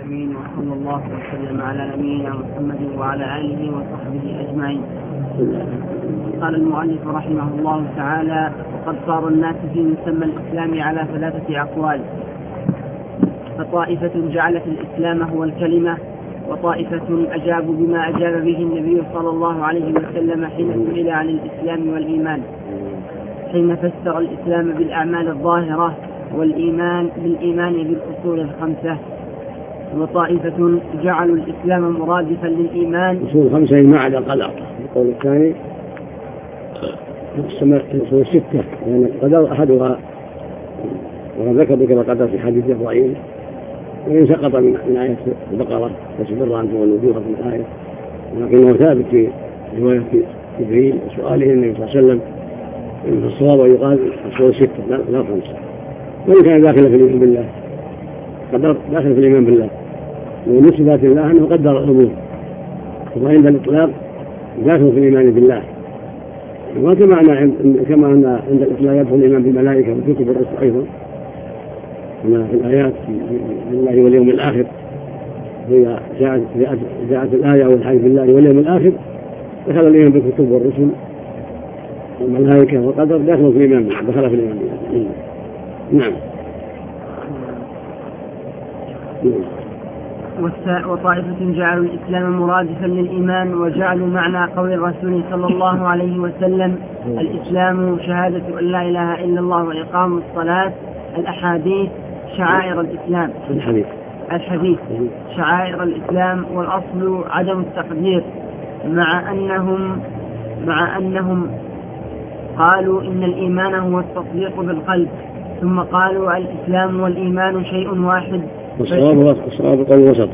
العالمين، وصلى الله وسلم على نبينا محمد وعلى آله وصحبه أجمعين. قال المؤلف رحمه الله تعالى: وقد صار الناس في مسمى الإسلام على 3 أقوال، فطائفة جعلت الإسلام هو الكلمة، وطائفة أجابوا بما أجاب به النبي صلى الله عليه وسلم حين سئل عن الإسلام والإيمان، حين فسر الإسلام بالأعمال الظاهرة والإيمان بالإيمان بالأصول 5. وطائفة جعلوا الإسلام مرادفا للإيمان. أصول 5 ما عدا القدر. القول الثاني أصول 6 لأن القدر أحدها، وذكر ذكر القدر في حديث إبراهيم، وإن سقط من آية البقرة فاصبر أن تولوا وجوهكم من الآية، ولكنه ثابت في رواية جبريل وسؤاله النبي صلى الله عليه وسلم في الصواب ويقال أصول 6 لا 5. وإن كان داخل في الإيمان بالله، قدر داخل في الإيمان بالله، ونسبة الله أنه قدر الأمور، وعند الإطلاق داخل في الإيمان بالله. وكما أن عند الإطلاق يدخل الإيمان بالملائكة وكتب الرسل أيضا، كما في الآيات بالله واليوم الآخر، هي جاءت الآية والحديث بالله واليوم الآخر، دخل الإيمان بالكتب والرسل والملائكة والقدر داخل في الإيمان بالله، دخل في الإيمان بالله. نعم. وطائفة جعلوا الإسلام مرادفا للإيمان، وجعلوا معنى قول الرسول صلى الله عليه وسلم: الإسلام شهادة أن لا إله إلا الله وإقام الصلاة، الأحاديث شعائر الإسلام، الحديث شعائر الإسلام، والأصل عدم التقدير، مع أنهم قالوا إن الإيمان هو التصديق بالقلب، ثم قالوا الإسلام والإيمان شيء واحد. الصواب القول الوسط.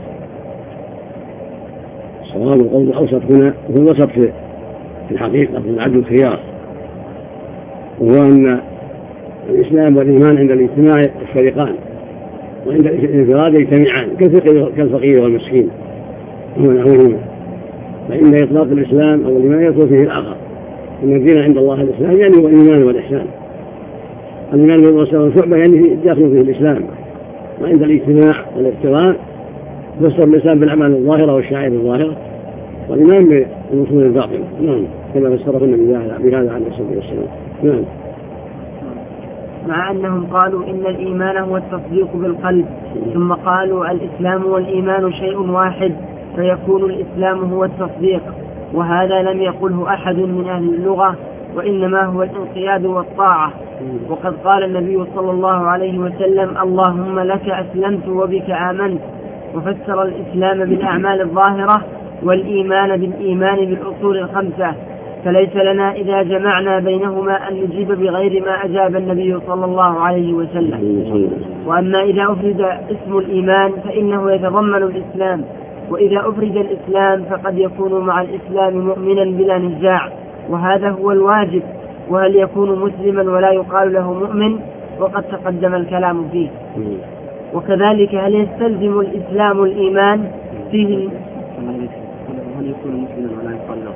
الصواب القول الأوسط هنا هو الوسط في الحقيقة، في العدل الخيار، وهو أن الإسلام والإيمان عند الاجتماع الفريقان، وعند الانفراد يجتمعان كالفقير والمسكين ونحوهما. فإن إطلاق الإسلام أو الإيمان يدخل فيه الآخر، إن الدين عند الله الإسلام يعني هو الإيمان والإحسان. الإيمان والإحسان والشعبة يعني داخل فيه الإسلام، وعند الاجتماع والاقتران فسر الإسلام بالأعمال الظاهرة والشعائر الظاهرة، والإيمان بالأصول الباطنة. نعم، كما فسره النبي بهذا عليه الصلاة والسلام. نعم. مع أنهم قالوا إن الإيمان هو التصديق بالقلب، ثم قالوا الإسلام والإيمان شيء واحد، فيكون الإسلام هو التصديق، وهذا لم يقله أحد من أهل اللغة، وإنما هو الانقياد والطاعة. وقد قال النبي صلى الله عليه وسلم: اللهم لك أسلمت وبك آمنت، وفسر الإسلام بالأعمال الظاهرة والإيمان بالإيمان بالأصول 5. فليس لنا إذا جمعنا بينهما أن نجيب بغير ما أجاب النبي صلى الله عليه وسلم. وأما إذا أفرد اسم الإيمان فإنه يتضمن الإسلام، وإذا أفرد الإسلام فقد يكون مع الإسلام مؤمنا بلا نزاع، وهذا هو الواجب. وهل يكون مسلما ولا يقال له مؤمن؟ وقد تقدم الكلام فيه. وكذلك هل يستلزم الإسلام الإيمان فيه؟ هل يكون مسلما ولا يقال له؟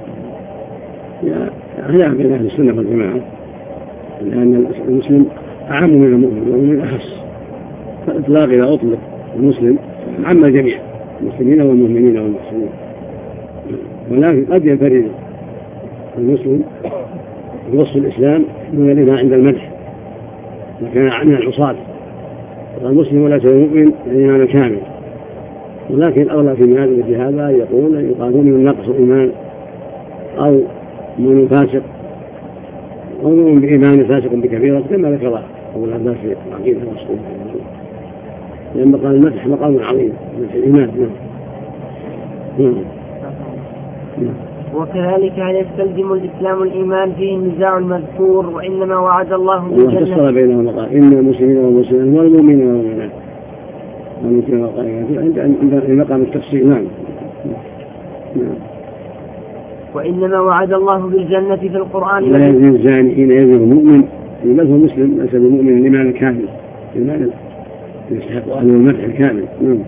خلاف بين أهل السنة والجماعة، لأن المسلم أعم من المؤمن ومن أخص، فالإطلاق إذا أطلق المسلم عم الجميع، المسلمين والمؤمنين والمحسنين. ولكن قد ينفرد المسلم بوصف الإسلام من الإيمان عند المدح، لكن من العصاة والمسلم وليس المؤمن الإيمان الكامل. ولكن الأولى في هذا يقالون من نقص الإيمان أو من فاسق أو من بإيمان فاسق بكبيرة، كما ذكر أبو العباس في العقيدة المسلمة، لأن مقام المدح مقام عظيم من الإيمان. وكذلك هل يستلزم الإسلام الإيمان فيه النزاع المذكور، وإنما وعد الله بالجنة. الله فسر بينهما قال: إن المسلمين والمسلمين والمؤمنين والمؤمنات عند مقام التفصيل. نعم. وإنما وعد الله بالجنة في القرآن. لا يزني الزاني حين يزني المؤمن، بل هو مسلم ليس بمؤمن الإيمان الكامل، الإيمان يستحق أهله المدح الكامل.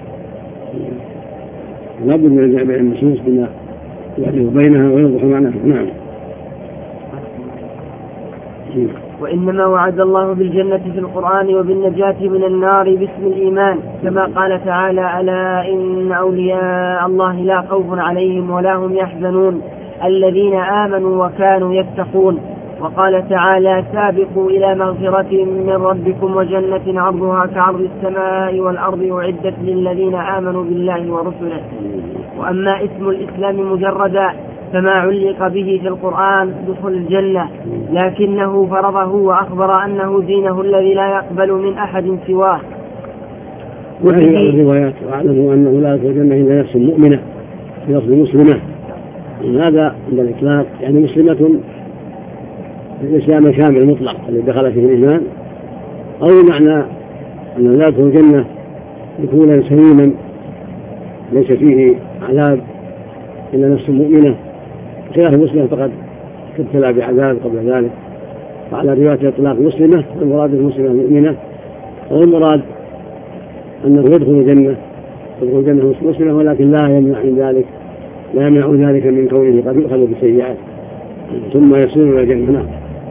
لا بد من الجمع بين النصوص بما يعرف بينها ويوضح معناها. نعم. وإنما وعد الله بالجنة في القرآن وبالنجاة من النار باسم الإيمان، كما قال تعالى: ألا إن أولياء الله لا خوف عليهم ولا هم يحزنون الذين آمنوا وكانوا يتقون. وقال تعالى: سابقوا إلى مغفرة من ربكم وجنة عرضها كعرض السماء والأرض أعدت للذين آمنوا بالله ورسله. وأما اسم الإسلام مجردا فما علق به في القرآن دخول الجنة، لكنه فرضه وأخبر أنه دينه الذي لا يقبل من أحد سواه. وفي الروايات: واعلموا أنه لا يدخل الجنة إلا نفس مؤمنة بلفظ مسلمة. هذا عند الإطلاق يعني مسلمة الإسلام كامل المطلق الذي دخل فيه الإيمان، أو معنى أن لا يدخل الجنة دخولا سليما ليس فيه عذاب إلا نفس مؤمنة، خلاف مسلم فقد ابتلى بعذاب قبل ذلك. وعلى رواية الإطلاق مسلمة والمراد المسلمة مؤمنة، أو المراد أنه يدخل الجنة مسلمة، ولكن لا يمنع ذلك من كونه قد يؤخذ بالسيئات ثم يصير إلى الجنة.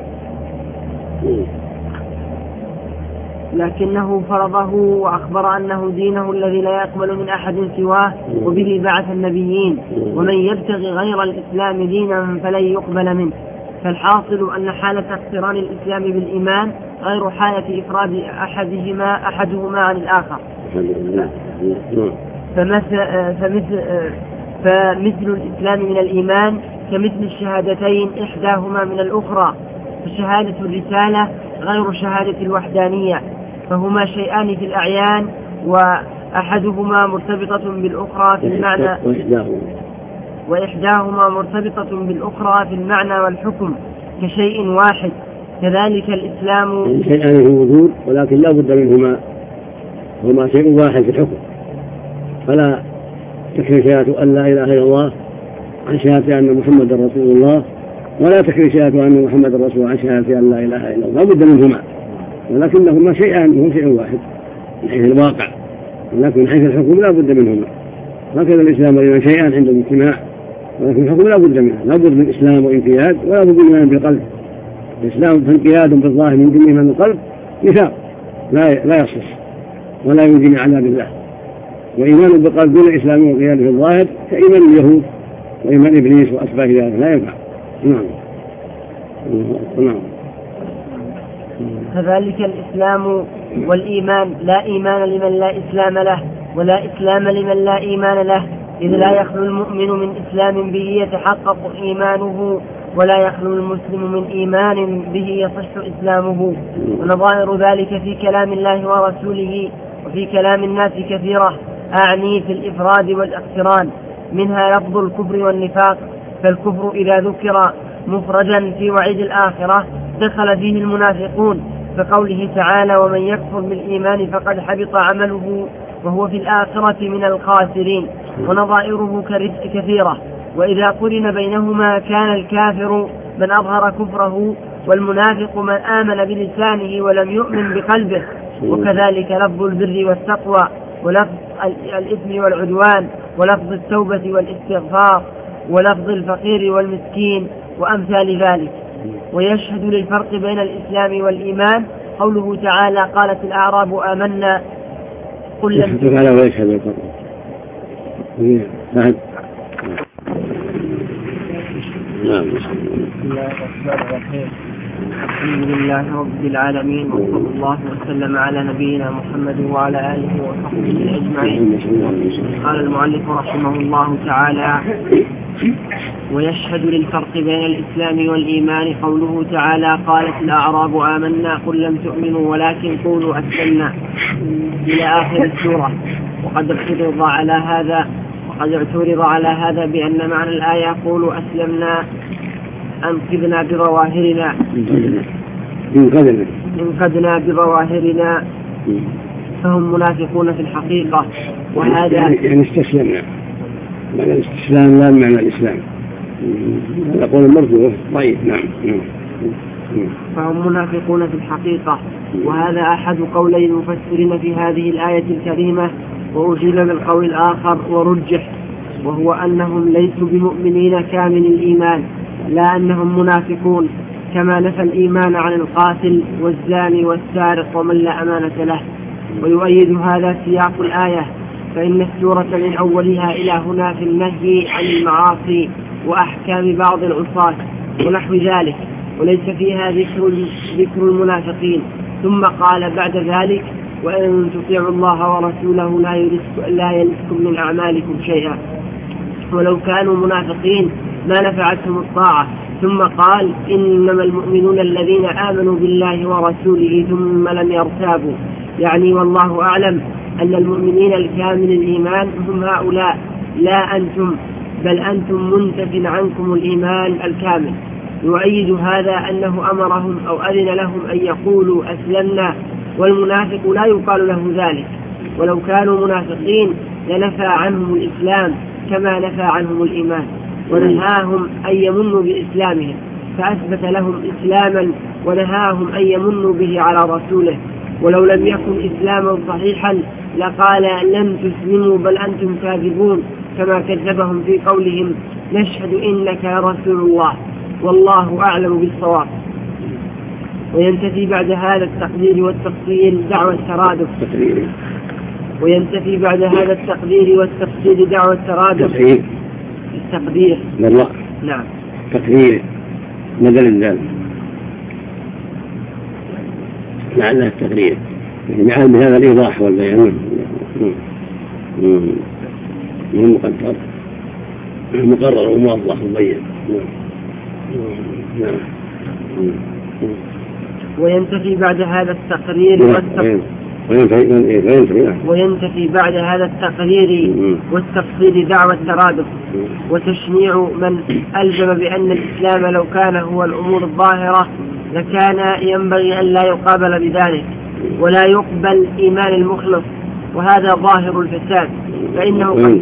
لكنه فرضه وأخبر أنه دينه الذي لا يقبل من أحد سواه، وبه بعث النبيين، ومن يبتغي غير الإسلام دينا فلن يقبل منه. فالحاصل أن حالة اقتران الإسلام بالإيمان غير حالة إفراد أحدهما عن الآخر. فمثل الإسلام من الإيمان كمثل الشهادتين إحداهما من الأخرى، فشهادة الرسالة غير شهادة الوحدانية، فهما شيئان في الأعيان، وأحدهما مرتبطة بالأخرى في المعنى، وإحداهما مرتبطة بالأخرى في المعنى والحكم كشيء واحد. كذلك الإسلام شيئان في الوجود ولكن لا بد منهما، هما شيء واحد في الحكم، فلا تكفي شهادة أن لا إله إلا الله عن شهادة أن محمد رسول الله، ولا تكفي شهادة أن محمد رسول الله عن شهادة أن لا إله إلا الله، لا بد منهما، ولكنهما شيئان هم شيء واحد من حيث الواقع، ولكن من حيث الحكم لا بد منهما. هكذا الإسلام والإيمان شيئان عند الاجتماع، ولكن الحكم لا بد منه، لا بد من الإسلام وانقياد، ولا بد من الإيمان بالقلب. الإسلام فانقياد بالظاهر من دونه من القلب نفاق لا يصلح ولا ينجي من عذاب الله، وإيمان بالقلب دون الإسلام والقياد في الظاهر كإيمان اليهود وإيمان إبليس وأشباه ذلك، لا ينفع. نعم. كذلك الإسلام والإيمان لا إيمان لمن لا إسلام له، ولا إسلام لمن لا إيمان له، إذ لا يخلو المؤمن من إسلام به يتحقق إيمانه، ولا يخلو المسلم من إيمان به يصح إسلامه. ونظائر ذلك في كلام الله ورسوله وفي كلام الناس كثيرة، أعني في الإفراد والاقتران، منها لفظ الكفر والنفاق. فالكفر إذا ذكر مفردا في وعيد الآخرة دخل فيه المنافقون، فقوله تعالى: ومن يكفر بالإيمان فقد حبط عمله وهو في الآخرة من الخاسرين. ونظائره كثيرة، وإذا قرن بينهما كان الكافر من أظهر كفره، والمنافق من آمن بلسانه ولم يؤمن بقلبه. وكذلك لفظ البر والتقوى، ولفظ الإثم والعدوان، ولفظ التوبة والاستغفار، ولفظ الفقير والمسكين، وأمثال ذلك. ويشهد للفرق بين الإسلام والإيمان قوله تعالى: قالت الأعراب آمنا قل لم تؤمنوا. الحمد لله رب العالمين، وصلى الله وسلم على نبينا محمد وعلى آله وصحبه أجمعين. قال المؤلف رحمه الله تعالى: ويشهد للفرق بين الإسلام والإيمان قوله تعالى: قالت الأعراب آمنا قل لم تؤمنوا ولكن قولوا أسلمنا، إلى آخر السورة. وقد اعترض على هذا بأن معنى الآية قولوا أسلمنا أنقذنا بظواهرنا، انقذنا بظواهرنا، فهم منافقون في الحقيقة. وهذا يعني استسلمنا، معنى الاستسلام لا معنى الإسلام، يقول المرجو ضعيف. نعم. فهم منافقون في الحقيقة. وهذا أحد قولي المفسرين في هذه الآية الكريمة، وأجيب بالقول الآخر ورجح، وهو أنهم ليسوا بمؤمنين كامل الإيمان، لا أنهم منافقون، كما نفى الإيمان عن القاتل والزاني والسارق ومن لا أمانة له. ويؤيد هذا سياق الآية، فإن السورة من أولها إلى هنا في النهي عن المعاصي وأحكام بعض العصاة ونحو ذلك، وليس فيها ذكر المنافقين. ثم قال بعد ذلك: وإن تطيعوا الله ورسوله لا يلدكم من أعمالكم شيئا. ولو كانوا منافقين ما نفعتهم الطاعة. ثم قال: إنما المؤمنون الذين آمنوا بالله ورسوله ثم لم يرتابوا. يعني والله أعلم أن المؤمنين الكامل الإيمان هم هؤلاء لا أنتم، بل أنتم منتف عنكم الإيمان الكامل. يؤيد هذا أنه أمرهم أو أذن لهم أن يقولوا أسلمنا، والمنافق لا يقال له ذلك. ولو كانوا منافقين لنفى عنهم الإسلام كما نفى عنهم الإيمان، ونهاهم أن يمنوا بإسلامهم، فأثبت لهم إسلاما ونهاهم أن يمنوا به على رسوله. ولو لم يكن إسلاما صحيحا لقال: لن تسلموا بل أنتم كاذبون، كما كذبهم في قولهم: نشهد إنك رسول الله والله أعلم بالصواب. وينتفي بعد هذا التقدير والتفصيل دعوى الترادف. وينتفي بعد هذا التقدير والتفصيل دعوى الترادف. التقدير. نعم. تقدير بدل الدال. لعله التقدير يعني بهذا الإيضاح والبيان. مقرر وموضح ومبين. وينتفي بعد هذا التقرير وينتفي بعد هذا التقرير والتفصيل دعوى الترادف، وتشنيع من ألزم بأن الإسلام لو كان هو الأمور الظاهرة لكان ينبغي أن لا يقابل بذلك ولا يقبل إيمان المخلص، وهذا ظاهر الفساد. فإنه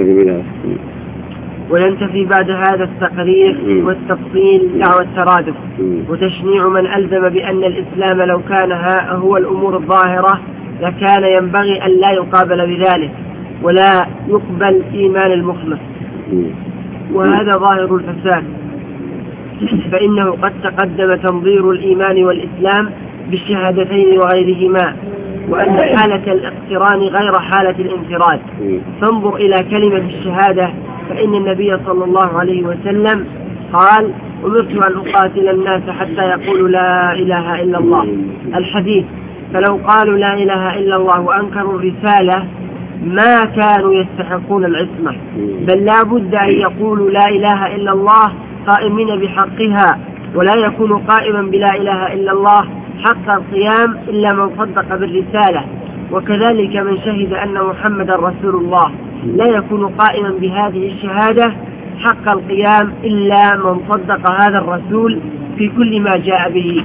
وينتفي بعد هذا التقرير والتفصيل دعوى الترادف، وتشنيع من ألزم بأن الإسلام لو كان هو الأمور الظاهرة لكان ينبغي أن لا يقابل بذلك ولا يقبل إيمان المخلص، وهذا ظاهر الفساد. فإنه قد تقدم تنظير الإيمان والإسلام بالشهادتين وغيرهما، وأن حالة الاقتران غير حالة الانفراد. فانظر إلى كلمة الشهادة، فإن النبي صلى الله عليه وسلم قال: أمرت أن أقاتل الناس حتى يقولوا لا إله إلا الله، الحديث. فلو قالوا لا إله إلا الله وأنكروا الرسالة ما كانوا يستحقون العصمة، بل لا بد أن يقولوا لا إله إلا الله قائمين بحقها، ولا يكون قائما بلا إله إلا الله حق القيام إلا من صدق بالرسالة. وكذلك من شهد أن محمد رسول الله لا يكون قائما بهذه الشهادة حق القيام إلا من صدق هذا الرسول في كل ما جاء به.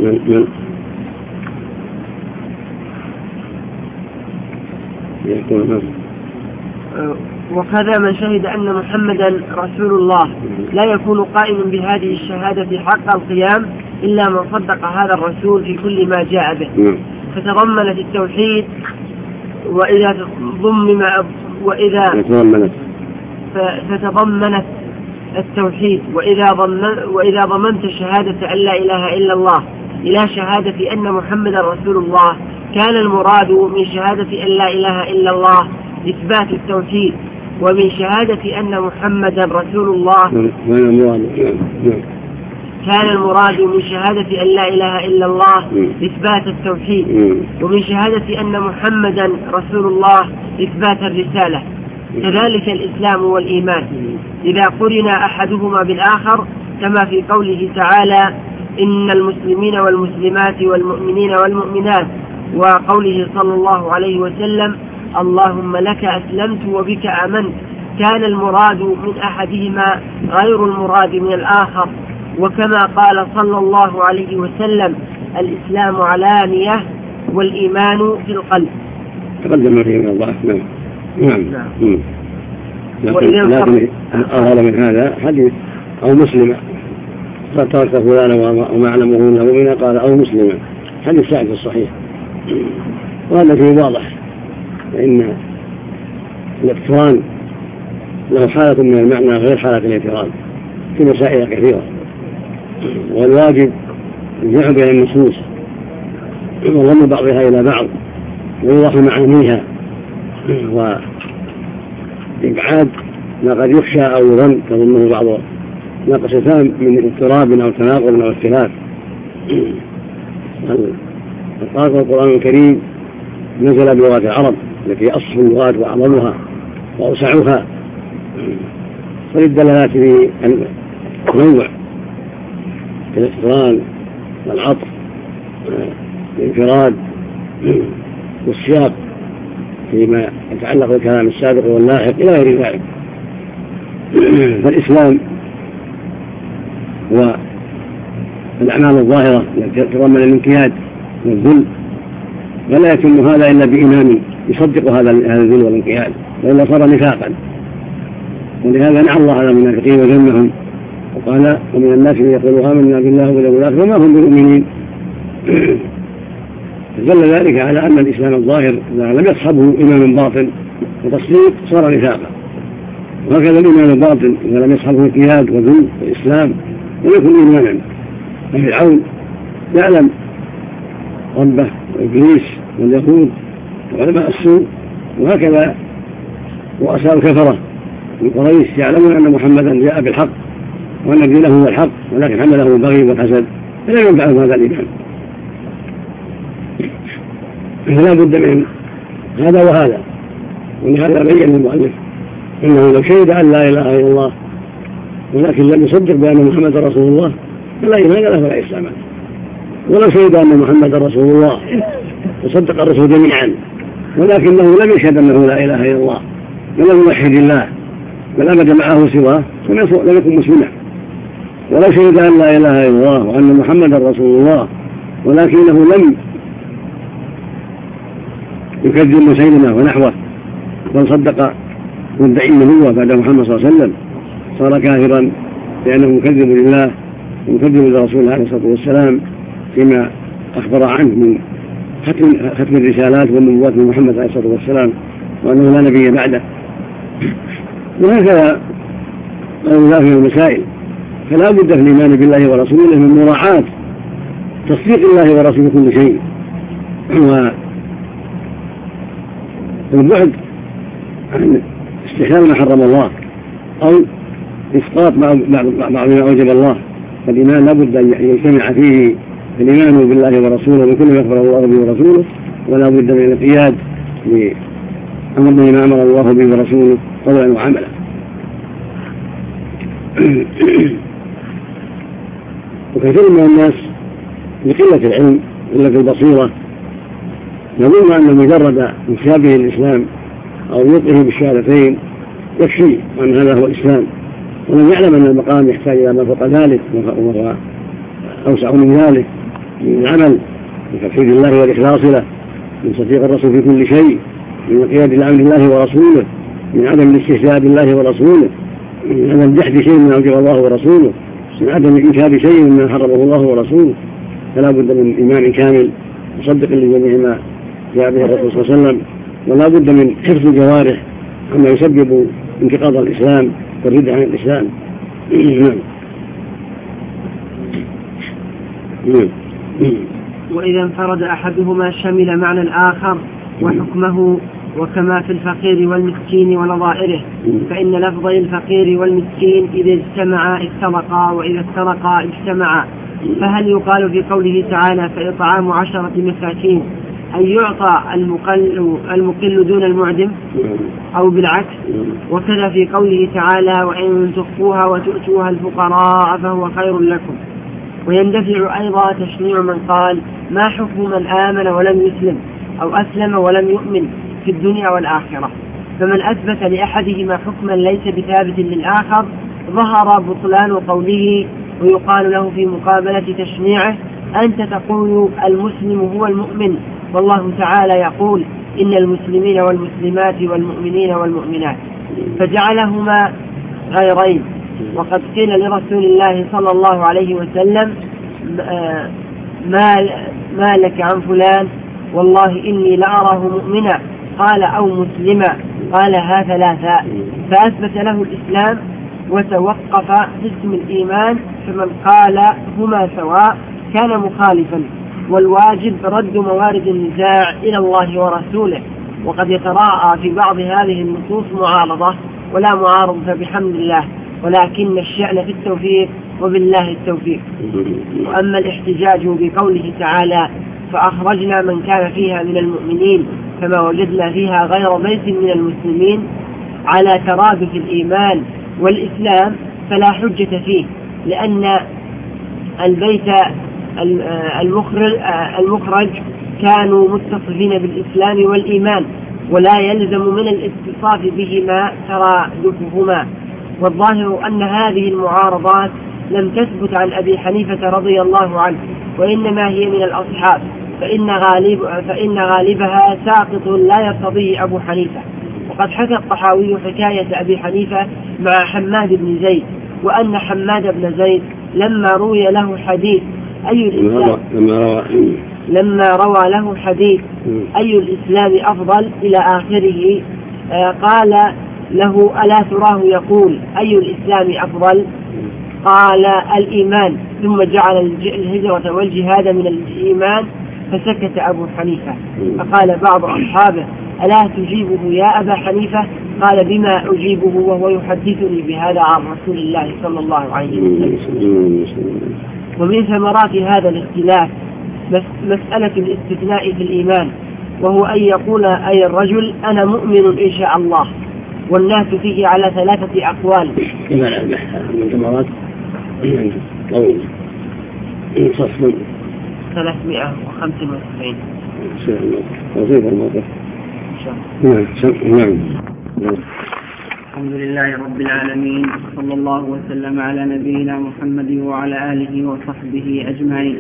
وكذا من شهد أن محمدا رسول الله لا يكون قائما بهذه الشهادة حق القيام إلا من صدق هذا الرسول في كل ما جاء به. فتضمنت التوحيد فتضمنت التوحيد وإذا ضمنت شهادة أن لا إله إلا الله إلى شهادة أن محمد رسول الله كان المراد من شهادة أن لا إله إلا الله إثبات التوحيد، ومن شهادة أن محمد رسول الله كان المراد من شهادة أن لا إله إلا الله إثبات التوحيد، ومن شهادة أن محمدا رسول الله إثبات الرسالة. كذلك الإسلام والإيمان إذا قرن أحدهما بالآخر، كما في قوله تعالى: إن المسلمين والمسلمات والمؤمنين والمؤمنات، وقوله صلى الله عليه وسلم: اللهم لك أسلمت وبك آمنت، كان المراد من أحدهما غير المراد من الآخر. وكما قال صلى الله عليه وسلم: الإسلام علانية والإيمان في القلب. تقدم فيه من الله. نعم. لكن أظهر من هذا حديث أو مسلمة فترك فلانا وما علمه من مؤمنا قال أو مسلمة، حديث سعد الصحيح، وهذا فيه واضح. فإن الاقتران له حالة من المعنى غير حالة الاعتراض في مسائل كثيرة، والواجب الجمع بين النصوص وضم بعضها إلى بعض ويوضح معانيها وإبعاد ما قد يخشى أو يظن تظنه بعض ناقصتان من اضطراب أو تناقض أو اختلاف. القرآن الكريم نزل بلغة العرب التي أصح اللغات وأعظمها وأوسعها، فللدلالات في النوع الاقتران والعطف الانفراد والسياق فيما يتعلق بالكلام السابق واللاحق إلى غير ذلك. فالإسلام هو الأعمال الظاهرة التي تتضمن الانقياد والذل، ولا يتم هذا إلا بإيمان يصدق هذا الذل والانقياد، وإلا صار نفاقا. ولهذا نعى الله على المنافقين وذمهم وقال ومن الناس من يقول آمنا بالله واليوم الآخر وما هم بمؤمنين. فدل ذلك على أن الإسلام الظاهر إذا لم يصحبه إيمان باطن وتصديق صار نفاقا، وهكذا الإيمان الباطن إذا لم يصحبه انقياد وذل والإسلام لم يكن إيمانا. فرعون يعلم ربه وإبليس واليهود وعلماء السوء، وهكذا رؤساء الكفرة من قريش يعلمون أن محمدا جاء بالحق وأن دينه هو الحق، ولكن حمله البغي والحسد فلا ينفعهم هذا الإيمان. فلا بد من هذا وهذا. ولهذا بين المؤلف انه لو شهد ان لا اله الا الله ولكن لم يصدق بان محمد رسول الله فلا ايمان له ولا اسلام له، ولو شهد ان محمد رسول الله وصدق الرسول جميعا ولكنه لم يشهد انه لا اله الا الله ولم يوحد الله بل ابد معه سواه لم يكن مسلما. ولو شهد ان لا اله الا الله وان محمد رسول الله ولكنه لم يكذب مسيلمة ونحوه بل صدق مدعي النبوة بعد محمد صلى الله عليه وسلم صار كافرا لأنه مكذب لله ومكذب لرسوله عليه الصلاة والسلام فيما أخبر عنه من ختم الرسالات والنبوات من محمد عليه الصلاة والسلام وأنه لا نبي بعده. وهكذا قالوا في المسائل. فلا بد في الإيمان بالله ورسوله من مراعاة تصديق الله ورسوله كل شيء والبعد عن استحلال ما حرم الله أو إسقاط بعض ما أوجب الله. فالإيمان لا بد أن يجتمع فيه الإيمان بالله ورسوله بكل ما أخبر الله به ورسوله، ولا بد من القياد لأمر ما أمر الله به ورسوله قولا وعملا. وكثير من الناس بقلة العلم قلة البصيرة يظن أن مجرد مشابه الإسلام أو نطقه بالشهادتين يكفي وأن هذا هو الإسلام، ولم يعلم أن المقام يحتاج إلى ما فوق ذلك وهو أوسع من ذلك من العمل بتوحيد الله والإخلاص له، من تصديق الرسول في كل شيء، من القياد لأمر الله ورسوله، من عدم الاستهزاء بالله ورسوله، من عدم جحد شيء من أوجب الله ورسوله، من عدم إنكار شيء مما حرمه الله ورسوله. فلا بد من إيمان كامل مصدق لجميع ما جاء به الرسول صلى الله عليه وسلم، ولا بد من حفظ الجوارح عما يسبب انتقاض الإسلام والردة عن الإسلام. وإذا انفرد أحدهما شمل معنى الآخر وحكمه، وكما في الفقير والمسكين ونظائره، فإن لفظي الفقير والمسكين إذا اجتمعا افترقا وإذا افترقا اجتمعا. فهل يقال في قوله تعالى فإطعام 10 مساكين أن يعطى المقل دون المعدم أو بالعكس؟ وكذا في قوله تعالى وإن تخفوها وتؤتوها الفقراء فهو خير لكم. ويندفع أيضا تشنيع من قال ما حكم من آمن ولم يسلم أو أسلم ولم يؤمن في الدنيا والآخرة؟ فمن أثبت لأحدهما حكما ليس بثابت للآخر ظهر بطلان قوله، ويقال له في مقابلة تشنيعه أنت تقول المسلم هو المؤمن، والله تعالى يقول إن المسلمين والمسلمات والمؤمنين والمؤمنات، فجعلهما غيرين. وقد قيل لرسول الله صلى الله عليه وسلم ما لك عن فلان والله إني لأراه مؤمنا، قال أو مسلما، قالها 3، فأثبت له الإسلام وتوقف اسم الإيمان فمن قال هما سواء كان مخالفا، والواجب رد موارد النزاع إلى الله ورسوله. وقد يتراءى في بعض هذه النصوص معارضة، ولا معارضة بحمد الله، ولكن الشأن في التوفيق، وبالله التوفيق. وأما الاحتجاج بقوله تعالى فأخرجنا من كان فيها من المؤمنين فما وجدنا فيها غير بيت من المسلمين على ترادف الإيمان والإسلام فلا حجة فيه، لأن البيت المخرج كانوا متصفين بالإسلام والإيمان، ولا يلزم من الاتصاف بهما ترادفهما. والظاهر أن هذه المعارضات لم تثبت عن أبي حنيفة رضي الله عنه، وإنما هي من الأصحاب، فإن غالبها ساقط لا يرتضيه أبو حنيفة. وقد حكى الطحاوي حكاية أبي حنيفة مع حماد بن زيد، وأن حماد بن زيد لما روى له حديث أي الإسلام أفضل إلى آخره، قال له ألا تراه يقول أي الإسلام أفضل؟ قال الإيمان، ثم جعل الهجرة والجهاد من الإيمان، فسكت أبو حنيفة. فقال بعض أصحابه ألا تجيبه يا أبا حنيفة؟ قال بما أجيبه وهو يحدثني بهذا عن رسول الله صلى الله عليه وسلم. ومن ثمرات هذا الاختلاف مسألة الاستثناء في الإيمان، وهو أن يقول أي الرجل أنا مؤمن إن شاء الله، والناس فيه على 3 أقوال. من ثمرات صف 395. وظيفة الموقف. نعم. الحمد لله رب العالمين، صلى الله وسلم على نبينا محمد وعلى آله وصحبه أجمعين.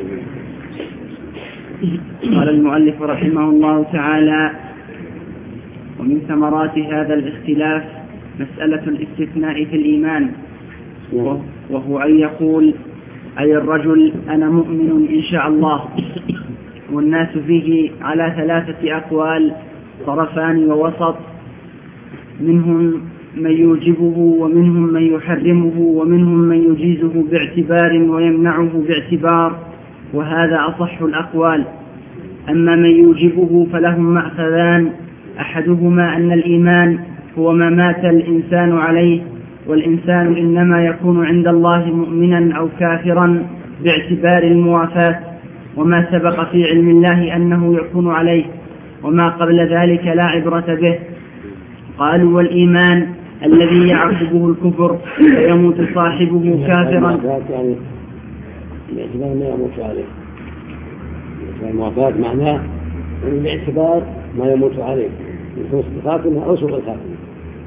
قال المؤلف رحمه الله تعالى: ومن ثمرات هذا الاختلاف مسألة الاستثناء في الإيمان، وهو أن يقول أي الرجل أنا مؤمن إن شاء الله، والناس فيه على 3 أقوال طرفان ووسط، منهم من يوجبه ومنهم من يحرمه ومنهم من يجيزه باعتبار ويمنعه باعتبار، وهذا أصح الأقوال. أما من يوجبه فلهم مأخذان: أحدهما أن الإيمان هو ما مات الإنسان عليه، والإنسان إنما يكون عند الله مؤمنا أو كافرا باعتبار الموافاة، وما سبق في علم الله أنه يكون عليه، وما قبل ذلك لا عبرة به. قالوا والإيمان الذي يعقبه الكفر فيموت صاحبه كافرا. يعني باعتبار ما يموت عليه، الموافاة معناه باعتبار ما يموت عليه من حسن الخاتمة أو سوء الخاتمة.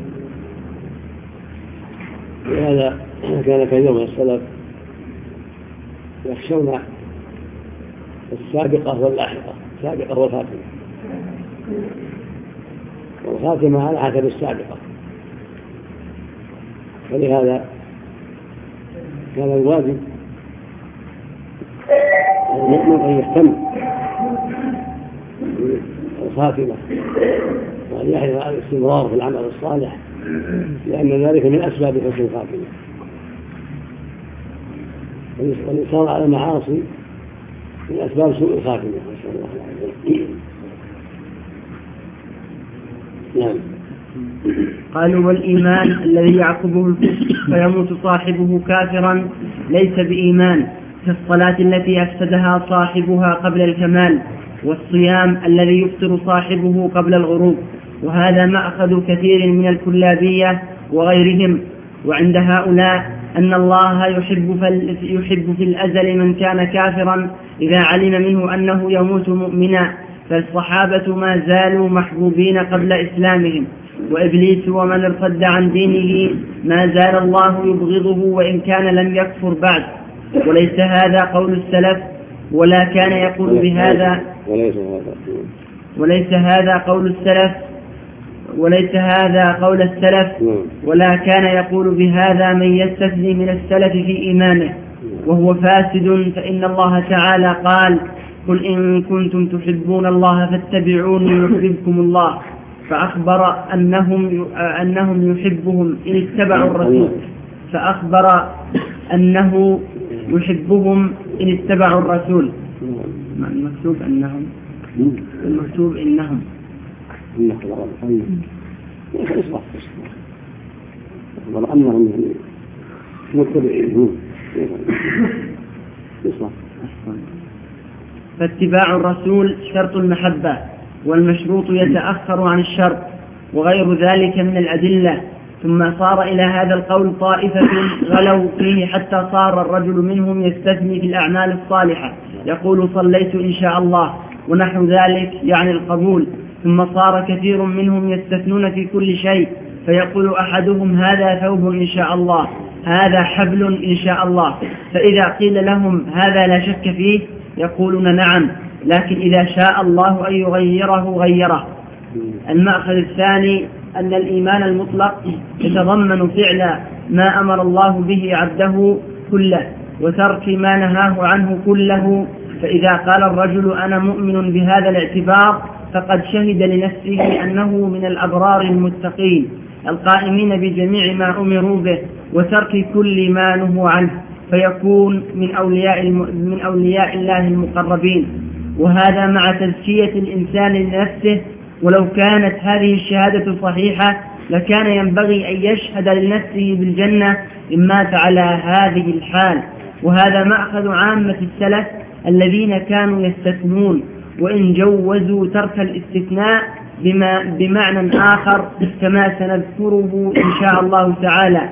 لهذا كان كثير من السلف يخشون السابقة واللاحقة، السابقة والخاتمة، والخاتمة على حسب السابقة. فلهذا كان الواجب المؤمن أن يهتم بالخاتمة وأن يحرص على الاستمرار في العمل الصالح، لأن ذلك من أسباب حسن الخاتمة. والإصرار على المعاصي من أسباب سوء الخاتمة، نسأل الله العافية. نعم. قالوا والإيمان الذي يعقبه الكفر فيموت صاحبه كافرا ليس بإيمان، كالصلاة التي أفسدها صاحبها قبل الكمال، والصيام الذي يفطر صاحبه قبل الغروب. وهذا مأخذ كثير من الكلابية وغيرهم. وعند هؤلاء أن الله يحب في الأزل من كان كافرا إذا علم منه أنه يموت مؤمنا، فالصحابة ما زالوا محبوبين قبل إسلامهم، وإبليس ومن ارتد عن دينه ما زال الله يبغضه وإن كان لم يكفر بعد. وليس هذا قول السلف ولا كان يقول بهذا، وليس هذا قول السلف ولا كان يقول بهذا من يستثني من السلف في إيمانه، وهو فاسد. فإن الله تعالى قال: قل إن كنتم تحبون الله فاتبعوني يحببكم الله، فأخبر أنهم يحبهم إن اتبعوا الرسول، فأخبر أنه يحبهم إن اتبعوا الرسول. المكتوب أنهم أنهم متبعين. فاتباع الرسول شرط المحبة، والمشروط يتأخر عن الشرط، وغير ذلك من الأدلة. ثم صار إلى هذا القول طائفة غلوا فيه حتى صار الرجل منهم يستثني في الأعمال الصالحة، يقول صليت إن شاء الله ونحو ذلك، يعني القبول. ثم صار كثير منهم يستثنون في كل شيء، فيقول أحدهم هذا ثوب إن شاء الله، هذا حبل إن شاء الله. فإذا قيل لهم هذا لا شك فيه يقولون نعم، لكن إذا شاء الله أن يغيره غيره. المأخذ الثاني أن الإيمان المطلق يتضمن فعل ما أمر الله به عبده كله، وترك ما نهاه عنه كله. فإذا قال الرجل أنا مؤمن بهذا الاعتبار فقد شهد لنفسه أنه من الأبرار المتقين القائمين بجميع ما أمروا به وترك كل ما نهوا عنه، فيكون من أولياء الله المقربين. وهذا مع تزكية الإنسان لنفسه. ولو كانت هذه الشهادة صحيحة لكان ينبغي أن يشهد لنفسه بالجنة إن مات على هذه الحال. وهذا مأخذ عامة السلف الذين كانوا يستثنون، وإن جوزوا ترك الاستثناء بمعنى آخر كما سنذكره إن شاء الله تعالى.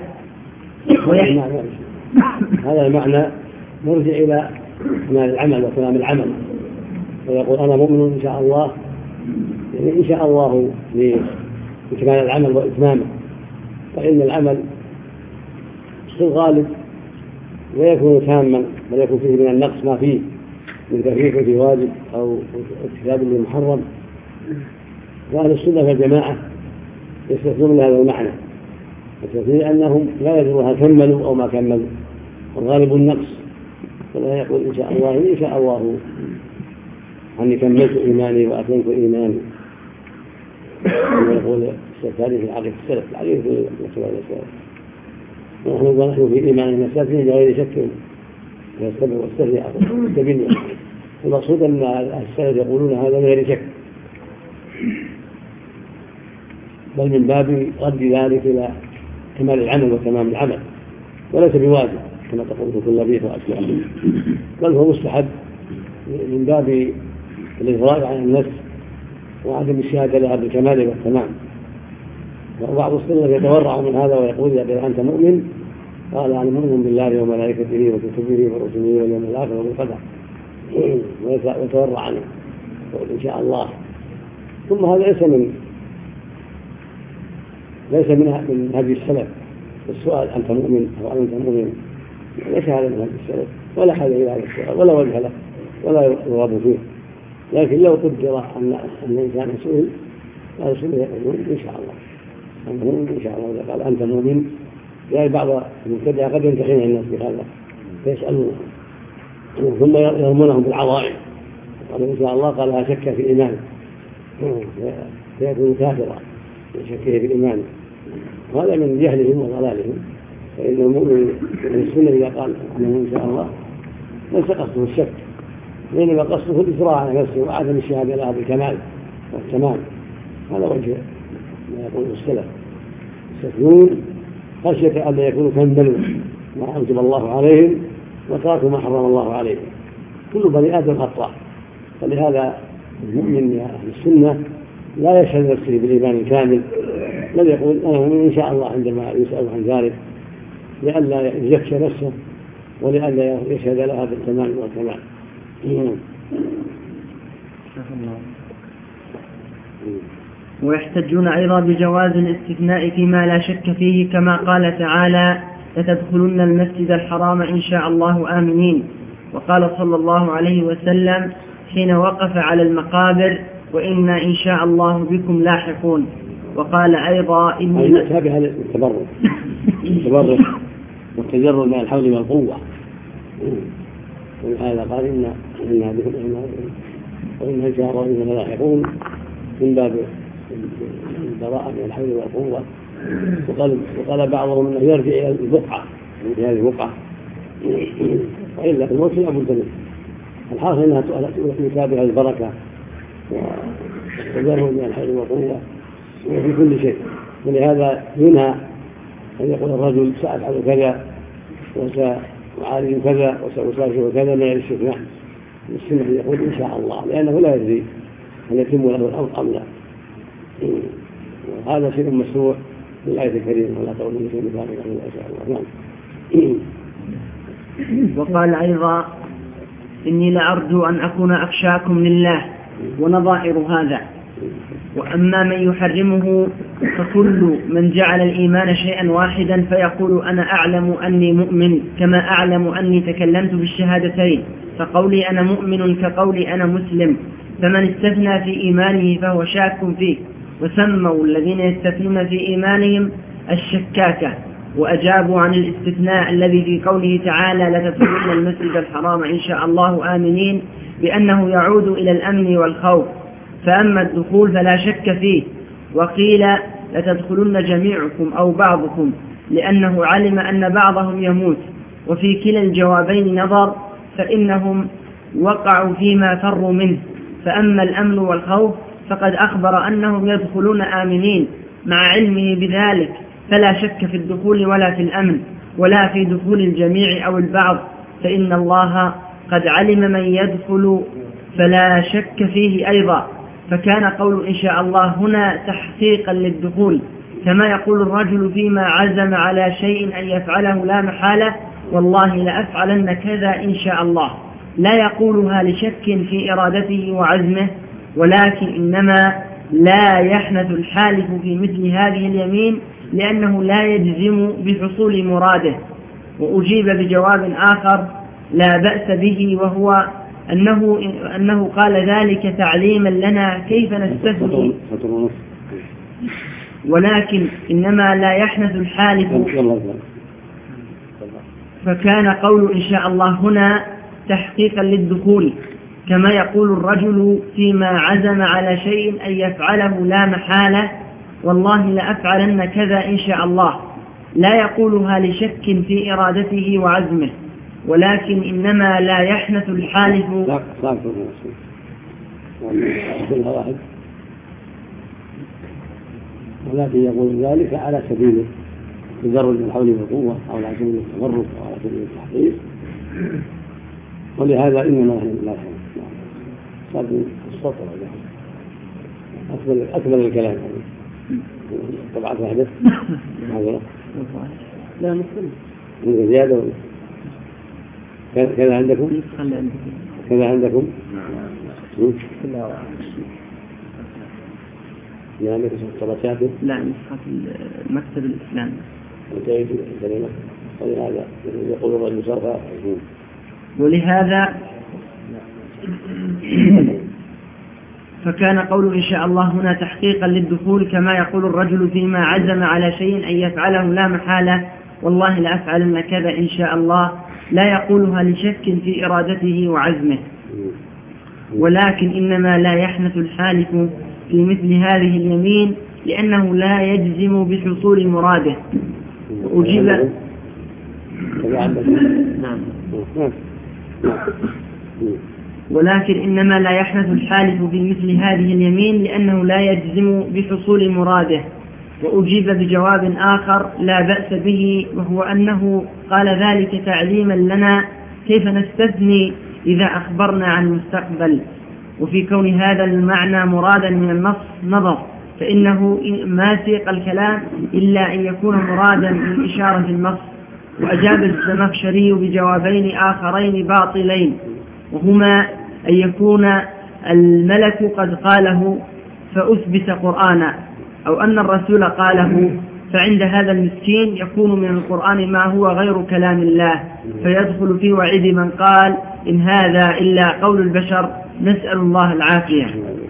هذا المعنى نرجع إلى كمال العمل وكلام العمل، ويقول أنا مؤمن إن شاء الله، يعني إن شاء الله لكمال العمل وإتمامه. فإن العمل في الغالب لا يكون تاما، بل يكون فيه من النقص ما فيه من تفريط في واجب أو ارتكاب للمحرم. وأهل السنة والجماعة يستثنون هذا المعنى، يستثنون أنهم لا يدرون هل كملوا أو ما كملوا، والغالب النقص، فلا يقول إن شاء الله إن شاء الله أني كملت إيماني وأتممت إيماني. ويقول السلف في عقيدة السلف، العقيدة في مسؤولية السلف، ونحن في إيماننا السلفين بغير شك يستمع واستهزئ مستبين. المقصود أن السلف يقولون هذا بغير شك، بل من باب رد ذلك إلى كمال العمل وتمام العمل، وليس بواجب كما تقول في كل وأشياء، بل هو مستحب من باب الإفراج عن النفس وعدم الشهادة لها بالكمال والتمام. وبعض السلف يتورع من هذا ويقول إذا أنت مؤمن قال أنا مؤمن بالله وملائكته وكتبه ورسله واليوم الآخر والقدر، ويتورع عنه يقول إن شاء الله. ثم هذا ليس من هدي السلف. السؤال أنت مؤمن أو أنت مؤمن ليس هذا من هدي السلف، ولا حاجة إلى هذا السؤال ولا وجه له ولا يرغب فيه. لكن لو قدر أن الإنسان سئل قال سئل يقولون إن شاء الله، أنهم إن شاء الله. إذا قال أنت مؤمن يعني بعض المبتدع قد ينتحين الناس بهذا فيسألونهم ثم يرمونهم بالعظائم، قالوا إن شاء الله قال لا شك في إيمانه فيكون كافرا شكه في إيمانه. وهذا من جهلهم وضلالهم. فإن المؤمن من السنة إذا قال أنه إن شاء الله ليس قصده الشك، وإنما قصده الإسراع على نفسه وعدم الشهادة لها بالكمال والتمام. هذا وجه ما يقول السلف، يستثنون خشية أن يكونوا كملوا ما أوجب الله عليهم وتركوا ما حرم الله عليهم. كل بني آدم خطأ، فلهذا المؤمن يا أهل السنة لا يشهد نفسه بالإيمان الكامل، بل يقول أنا مؤمن إن شاء الله عندما يسأل عن ذلك، لئلا يزكي نفسه ولئلا يشهد لها بالتمام والكمال. ويحتجون أيضا بجواز الاستثناء فيما لا شك فيه، كما قال تعالى لتدخلن المسجد الحرام إن شاء الله آمنين. وقال صلى الله عليه وسلم حين وقف على المقابر وإنا إن شاء الله بكم لاحقون. وقال أيضا إني هذا التبرك والتجرد من الحول والقوة، ولهذا قال إنا بكم وإنا إن شاء الله بكم لاحقون من باب البراءة من الحول والقوة. وقال بعضهم أنه يرجع إلى البقعة، من هذه البقعة وإلا في الموت لا بد منه. الحاصل أنها تتابع البركة وتجره من الحيض والقوة وفي كل شيء. ولهذا ينهى أن يقول الرجل سأفعل كذا وسأعالج كذا وسأسافر كذا من الاستثناء. السنة يقول إن شاء الله، لأنه لا يدري هل يتم له الأمر أم لا. وهذا شيء مشروع بالآية الكريمة ولا تقولوا مثل ذلك إن شاء الله. نعم. وقال أيضا إني لأرجو أن أكون أخشاكم لله ونظائر هذا. وأما من يحرمه فكل من جعل الإيمان شيئا واحدا فيقول أنا أعلم أني مؤمن كما أعلم أني تكلمت بالشهادتين، فقولي أنا مؤمن كقولي أنا مسلم، فمن استثنى في إيمانه فهو شاك فيه. وسموا الذين يستثنون في إيمانهم الشكاكة، وأجابوا عن الاستثناء الذي في قوله تعالى لتدخلن المسجد الحرام إن شاء الله آمنين بأنه يعود إلى الأمن والخوف، فأما الدخول فلا شك فيه. وقيل لتدخلن جميعكم أو بعضكم لأنه علم أن بعضهم يموت، وفي كلا الجوابين نظر، فإنهم وقعوا فيما فروا منه. فأما الأمن والخوف فقد أخبر أنهم يدخلون آمنين مع علمه بذلك، فلا شك في الدخول ولا في الأمن ولا في دخول الجميع أو البعض، فإن الله قد علم من يدخل فلا شك فيه أيضا. فكان قول إن شاء الله هنا تحقيقا للدخول، كما يقول الرجل فيما عزم على شيء أن يفعله لا محالة والله لأفعلن كذا إن شاء الله، لا يقولها لشك في إرادته وعزمه، ولكن إنما لا يحنث الحالف في مثل هذه اليمين لأنه لا يجزم بحصول مراده. وأجيب بجواب آخر لا بأس به، وهو أنه قال ذلك تعليما لنا كيف نستثني، ولكن إنما لا يحنث الحالف. فكان قول إن شاء الله هنا تحقيقا للدخول، كما يقول الرجل فيما عزم على شيء أن يفعله لا محالة والله لأفعلن كذا إن شاء الله، لا يقولها لشك في إرادته وعزمه، ولكن إنما لا يحنث الحالف. ولكن يقول ذلك على سبيل تجرد الحول والقوة أو على سبيل التفرق أو على سبيل التحقيق، ولهذا إنما نحن لا صار السطر أكمل الكلام. طبعا واحدة لا نسلم من زيادة كذا عندكم كذا عندكم يعني نسخة شاكر لا نسخة المكتب الإسلامي وتأييد الكلمة. ولهذا يقول الرجل صرفا. ولهذا فكان قول إن شاء الله هنا تحقيقا للدخول، كما يقول الرجل فيما عزم على شيء أن يفعله لا محالة والله لأفعلن كذا إن شاء الله، لا يقولها لشك في إرادته وعزمه، ولكن إنما لا يحنث الحالف في مثل هذه اليمين لأنه لا يجزم بحصول مراده. وأجيب نعم. ولكن إنما لا يحنث الحالف في مثل هذه اليمين لأنه لا يجزم بحصول مراده. وأجيب بجواب آخر لا بأس به، وهو أنه قال ذلك تعليما لنا كيف نستثني إذا أخبرنا عن المستقبل. وفي كون هذا المعنى مرادا من النص نظر، فإنه ما سيق الكلام إلا أن يكون مرادا من إشارة النص. وأجاب الزمخشري بجوابين آخرين باطلين، وهما أن يكون الملك قد قاله فأثبت قرآنا، أو أن الرسول قاله، فعند هذا المسكين يكون من القرآن ما هو غير كلام الله فيدخل في وعيد من قال إن هذا إلا قول البشر، نسأل الله العافية.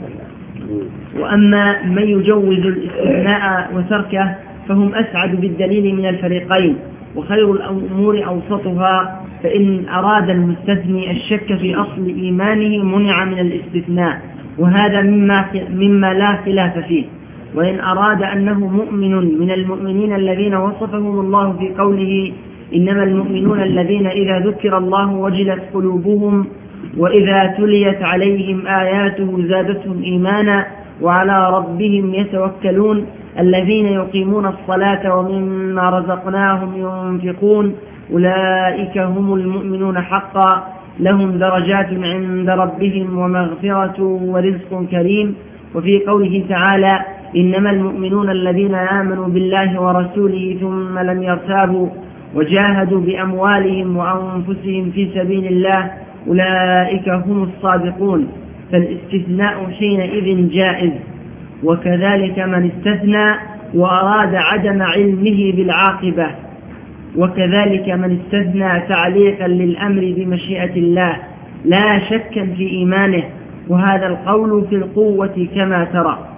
وأما من يجوز الاستثناء وتركه فهم أسعد بالدليل من الفريقين، وخير الأمور أوسطها، فإن أراد المستثني الشك في أصل إيمانه منع من الاستثناء، وهذا مما لا خلاف فيه. وإن أراد أنه مؤمن من المؤمنين الذين وصفهم الله في قوله إنما المؤمنون الذين إذا ذكر الله وجلت قلوبهم وإذا تليت عليهم آياته زادتهم إيمانا وعلى ربهم يتوكلون الذين يقيمون الصلاة ومما رزقناهم ينفقون أولئك هم المؤمنون حقا لهم درجات عند ربهم ومغفرة ورزق كريم. وفي قوله تعالى إنما المؤمنون الذين آمنوا بالله ورسوله ثم لم يرتابوا وجاهدوا بأموالهم وأنفسهم في سبيل الله أولئك هم الصادقون. فالاستثناء حينئذ جائز. وكذلك من استثنى وأراد عدم علمه بالعاقبة، وكذلك من استثنى تعليقا للأمر بمشيئة الله لا شكا في إيمانه، وهذا القول في القوة كما ترى.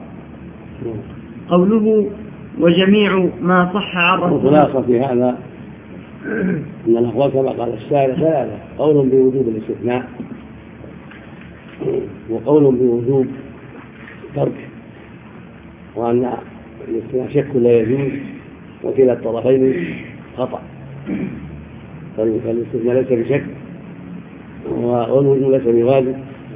قوله وجميع ما صح عن رسول الله. الخلاصة في هذا أن الأقوال كما قال السائل ثلاثة: قول بوجوب الاستثناء، وقول بوجوب ترك، وأن الاستثناء شك لا يجوز، وكلا الطرفين خطأ. فالاستثناء ليس بشك والوجوب ليس بواجب،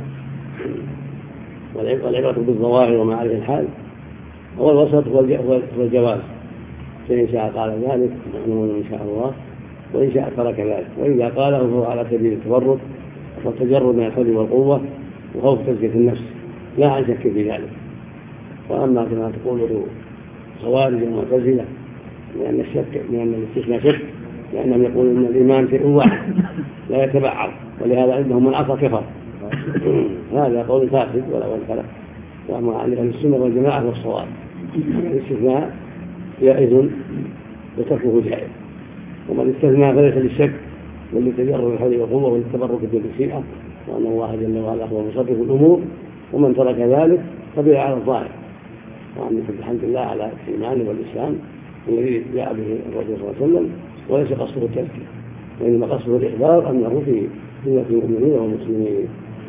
والعبرة بالظواهر وما عليه الحال، والوسط هو الجواز. فإن شاء قال ذلك نؤمن إن شاء الله، وإن شاء ترك ذلك. وإذا قاله فهو على سبيل التبرك والتجرد من الحول والقوة وخوف تزكية النفس لا عن شك في ذلك. وأما كما تقول خوارج المعتزلة لأن الاستثناء شك، لأنهم يقولون أن الإيمان شيء واحد لا يتبعض، ولهذا عندهم من عصى كفر. هذا قول فاسد ولا والفلك. وأما عن أهل السنة والجماعة والصواب الاستثناء جائز وتركه جائز. ومن استثنى فليس للشك وللتجرد الحول والقوة وللتبرك بالمشيئة، وأن الله جل وعلا هو مصرف الأمور. ومن ترك ذلك فبيع على الظاهر، وأن الحمد لله على الإيمان والإسلام الذي جاء به الرسول صلى الله عليه وسلم، وليس قصده التزكية، وإنما قصده الإخبار أنه في ذمة المؤمنين والمسلمين.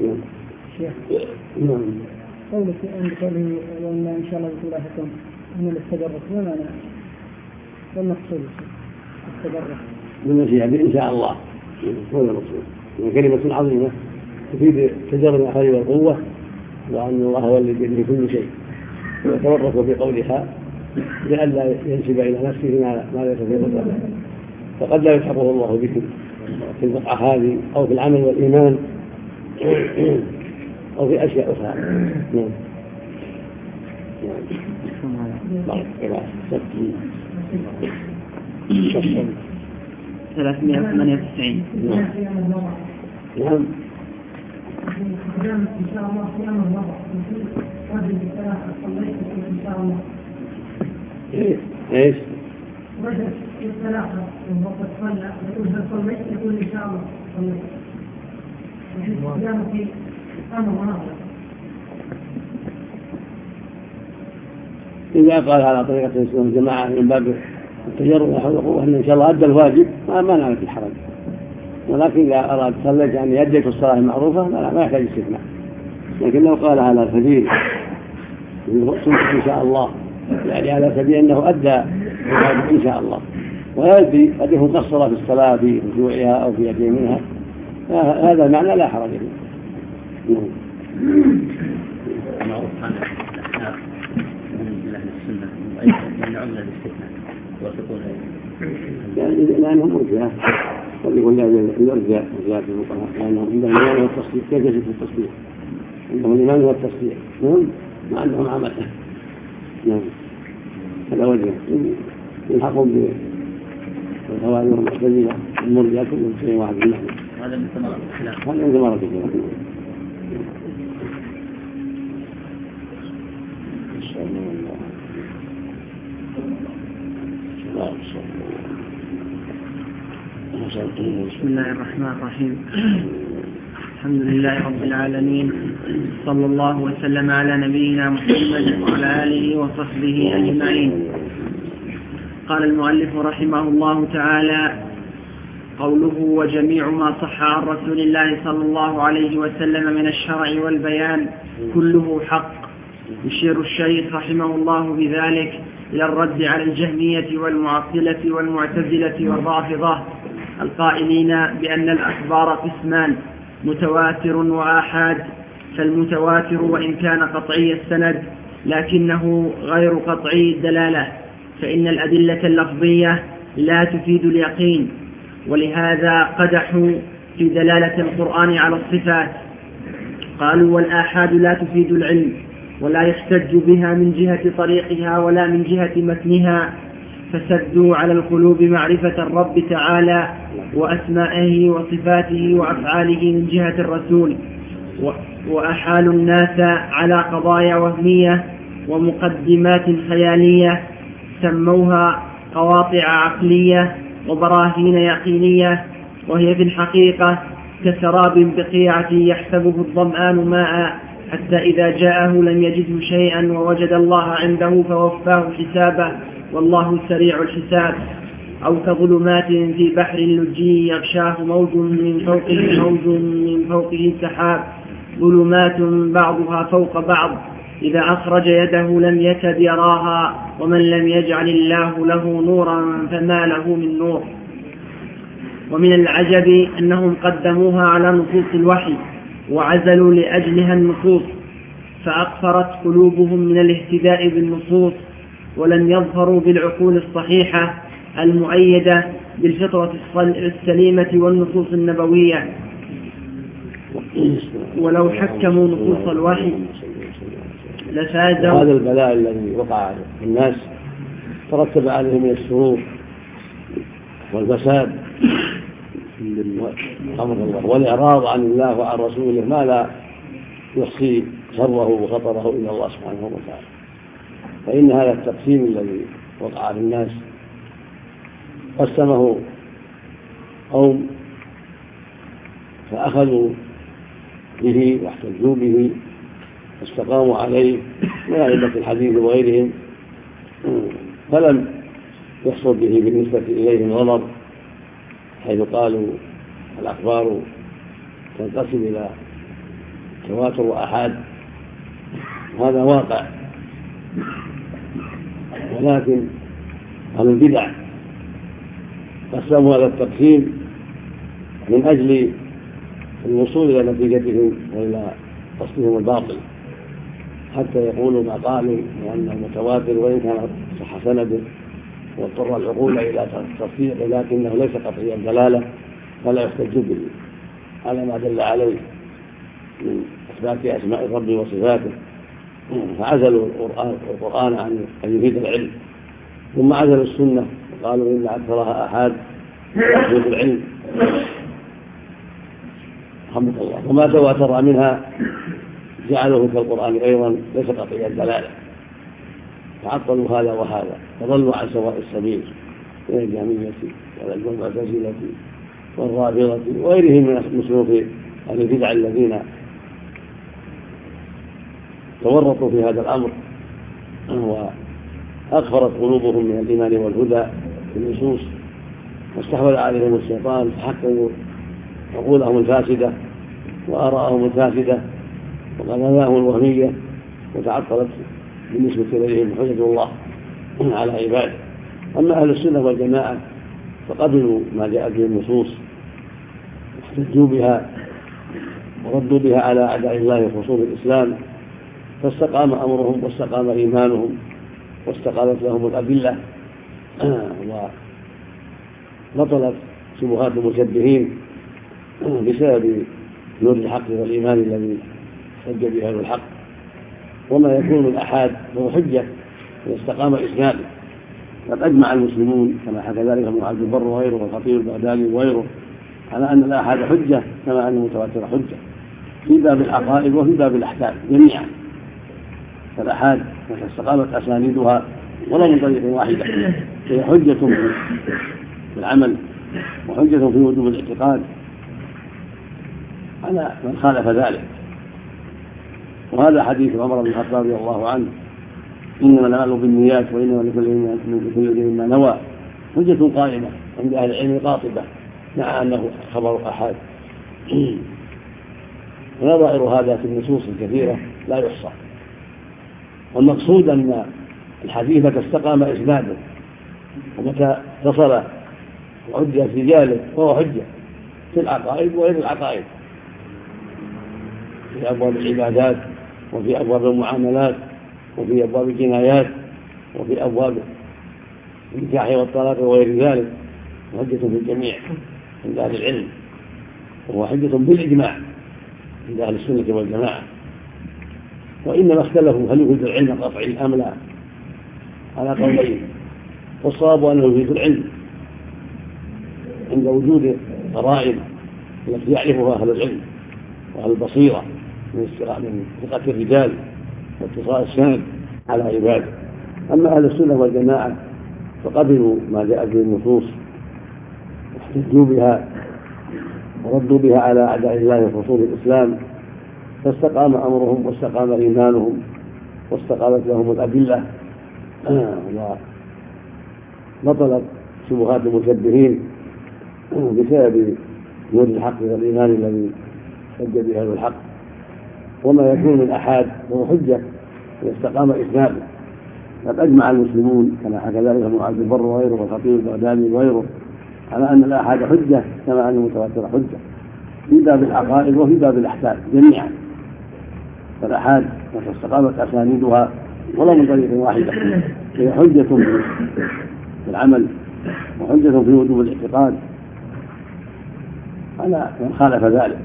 نعم. قولك عند قوله وإن إن شاء الله بسم الله حكم من التجرد، ما معنى والمقصود التجرد؟ بالمشيئة إن شاء الله، هذا المقصود. كلمة عظيمة تفيد تجرد الحول والقوة، وأن الله هو الذي بيده كل شيء، ويتورط بقولها لئلا ينسب إلى نفسه ما ليس في قدرته، فقد لا يلحقه الله به في البقعة هذه أو في العمل والإيمان أو في أشياء أخرى. نعم. 398. نعم. إن شاء الله في أمر وضع رجل ثلاثة صليت إن شاء الله. إيش؟ رجل ثلاثة وقد صلى يقول هل صليت يقول إن شاء الله صليت. يعني في أمر ونظر. إذا قال على طريقة الإسلام الجماعة من باب التجرد والحول والقوة إن شاء الله أدى الواجب ما نعرف الحرج، ولكن إذا أراد صليت يعني يديك الصلاة المعروفة ما يحتاج استثناء. لكن لو قال على سبيل إن شاء الله يعني على سبيل أنه أدى الواجب إن شاء الله، ويدري قد يكون قصر في الصلاة في ركوعها أو في يديه منها، هذا المعنى لا حرج فيه. معروف عن الأحناف من أهل السنة يمنعون الاستثناء ويوافقون لأنهم مرجئة، قد يقول الإرجاء في الفقهاء لأنهم عندهم الإيمان والتصديق. كيف يجب التصديق؟ عندهم الإيمان والتصديق ما عندهم عمل. نعم. هذا وجه يلحقون بالخوارج والمعتزلة المرجئة كلهم شيء واحد منهم. هذا من ثمرات الخلاف. هذا من ثمرات الخلاف. بسم الله الرحمن الرحيم. الحمد لله رب العالمين، صلى الله وسلم على نبينا محمد وعلى آله وصحبه أجمعين. قال المؤلف رحمه الله تعالى: قوله وجميع ما صح عن رسول الله صلى الله عليه وسلم من الشرع والبيان كله حق. يشير الشيخ رحمه الله بذلك إلى الرد على الجهمية والمعطلة والمعتزلة والرافضة القائلين بأن الأخبار قسمان: متواتر وآحاد. فالمتواتر وإن كان قطعي السند لكنه غير قطعي الدلالة، فإن الأدلة اللفظية لا تفيد اليقين، ولهذا قدحوا في دلالة القرآن على الصفات. قالوا: والآحاد لا تفيد العلم ولا يحتج بها من جهة طريقها ولا من جهة متنها، فسدوا على القلوب معرفة الرب تعالى وأسمائه وصفاته وأفعاله من جهة الرسول، وأحالوا الناس على قضايا وهمية ومقدمات خيالية سموها قواطع عقلية وبراهين يقينية، وهي في الحقيقة كسراب بقيعة يحسبه الظمآن ماء حتى إذا جاءه لم يجده شيئا ووجد الله عنده فوفاه حسابه والله سريع الحساب. أو كظلمات في بحر لجي يغشاه موج من فوقه سحاب، ظلمات بعضها فوق بعض إذا أخرج يده لم يكد يراها، ومن لم يجعل الله له نورا فما له من نور. ومن العجب أنهم قدموها على نصوص الوحي وعزلوا لأجلها النصوص، فأقفرت قلوبهم من الاهتداء بالنصوص، ولم يظفروا بالعقول الصحيحة المؤيدة بالفطرة السليمة والنصوص النبوية. ولو حكموا نصوص الوحي لفازوا. هذا البلاء الذي وقع في الناس ترتب عليه من الشرور والفساد والإعراض عن الله وعن رسوله ما لا يحصي شره وخطره إلى الله سبحانه وتعالى. فإن هذا التقسيم الذي وقع في الناس قسمه قوم فأخذوا به واحتجوا به واستقاموا عليه من أئمة الحديث وغيرهم، فلم يحصل به بالنسبة إليهم غضب، حيث قالوا الأخبار تنقسم إلى تواتر وآحاد. هذا واقع، ولكن أهل البدع قسموا هذا التقسيم من أجل الوصول إلى نتيجتهم وإلى قصدهم الباطل، حتى يقولوا ما قالوا لأن المتواتر وإن كان صح سنده واضطر العقول إلى تصديقه لكنه ليس قطعي الدلالة فلا يحتج به على ما دل عليه من إثبات أسماء الرب وصفاته، فعزلوا القرآن عن أن يفيد العلم، ثم عزلوا السنة وقالوا إن أكثرها آحاد يفيد العلم رحمك الله، وما تواتر منها جعله كالقرآن أيضا ليس قطعي الدلالة، فعطلوا هذا وهذا فضلوا عن سواء السبيل من الجهمية والمعتزلة والرافضة وغيرهم من مسلوك أهل البدع الذين تورطوا في هذا الأمر وأغفرت قلوبهم من الإيمان والهدى في النصوص، واستحوذ عليهم الشيطان فحكموا عقولهم الفاسدة وآراءهم الفاسدة وقضاياهم الوهمية، وتعطلت بالنسبة إليهم حجة الله على عباده. أما أهل السنة والجماعة فقبلوا ما جاءت به النصوص واحتجوا بها وردوا بها على أعداء الله وخصوم الإسلام، فاستقام أمرهم واستقام إيمانهم واستقامت لهم الأدلة وبطلت شبهات المشبهين بسبب نور الحق والإيمان الذي حج به أهل الحق. وما يكون من أحد فهو حجة إذا استقام إسناده. قد أجمع المسلمون كما حكى ذلك ابن عبد البر وغيره والخطيب البغدادي وغيره على أن الآحاد حجة كما أن المتواتر حجة في باب العقائد وفي باب الأحكام جميعا. فالآحاد متى استقامت أسانيدها ولا من طريق واحدة هي حجة في العمل وحجة في وجوب الاعتقاد على من خالف ذلك. وهذا حديث عمر بن الخطاب رضي الله عنه إنما الأعمال بالنيات وإنما لكل امرئ ما نوى حجة قائمة عند أهل العلم قاطبة مع أنه خبر أحد. ونظائر هذا في النصوص الكثيرة لا يحصى. والمقصود أن الحديث متى استقام إسناده ومتى اتصل وعد رجاله فهو حجة في العقائد وغير العقائد، في أبواب العبادات وفي أبواب المعاملات وفي أبواب الجنايات وفي أبواب النكاح والطلاق وغير ذلك، حجة في الجميع عند أهل العلم، وهو حجة بالإجماع عند أهل السنة والجماعة. وإنما اختلفوا هل يفيد العلم القطعي أم لا على قولين، والصواب أنه يفيد العلم عند وجود قرائن التي يعرفها أهل العلم وأهل البصيرة من ثقة الرجال واتصال السند على عباده. أما أهل السنة والجماعة فقبلوا ما جاءت به النصوص واحتجوا بها وردوا بها على أعداء الله في فصول الإسلام، فاستقام أمرهم واستقام إيمانهم واستقامت لهم الأدلة وبطلت شبهات المشبهين بسبب نور الحق والإيمان الذي حج به أهل الحق. وما يكون من أحاد هو حجة إذا استقام إسناده. قد أجمع المسلمون كما حكى ذلك ابن عبد البر وغيره والخطيب البغدادي وغيره على أن الآحاد حجة كما أن المتواتر حجة في باب العقائد وفي باب الأحكام جميعا. فالآحاد متى استقامت أسانيدها ولا من طريق واحدة هي حجة في العمل وحجة في وجوب الاعتقاد على من خالف ذلك.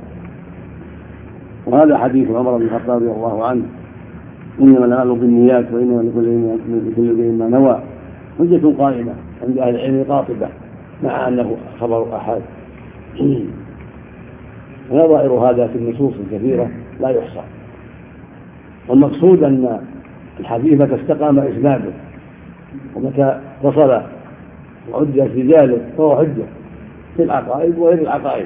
وهذا حديث عمر بن الخطاب رضي الله عنه إنما الأعمال بالنيات وإنما لكل امرئ ما نوى حجة قائمة عند أهل العلم قاطبة مع أنه خبر أحد. ونظائر هذا في النصوص الكثيرة لا يحصى. والمقصود أن الحديث متى استقام إسناده ومتى اتصل وعد رجاله فهو حجة في العقائد وغير العقائد،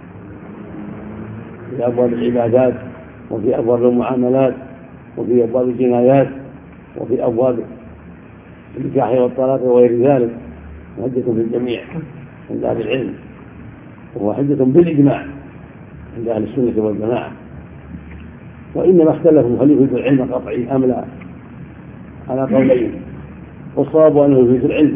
في أبواب العبادات وفي أبواب المعاملات وفي أبواب الجنايات وفي أبواب النكاح والطلاق وغير ذلك، حجة في الجميع عند أهل العلم، وهو حجة بالإجماع عند أهل السنة والجماعة. وإنما اختلفوا هل يفيد العلم القطعي أم لا على قولين، والصواب أنه يفيد العلم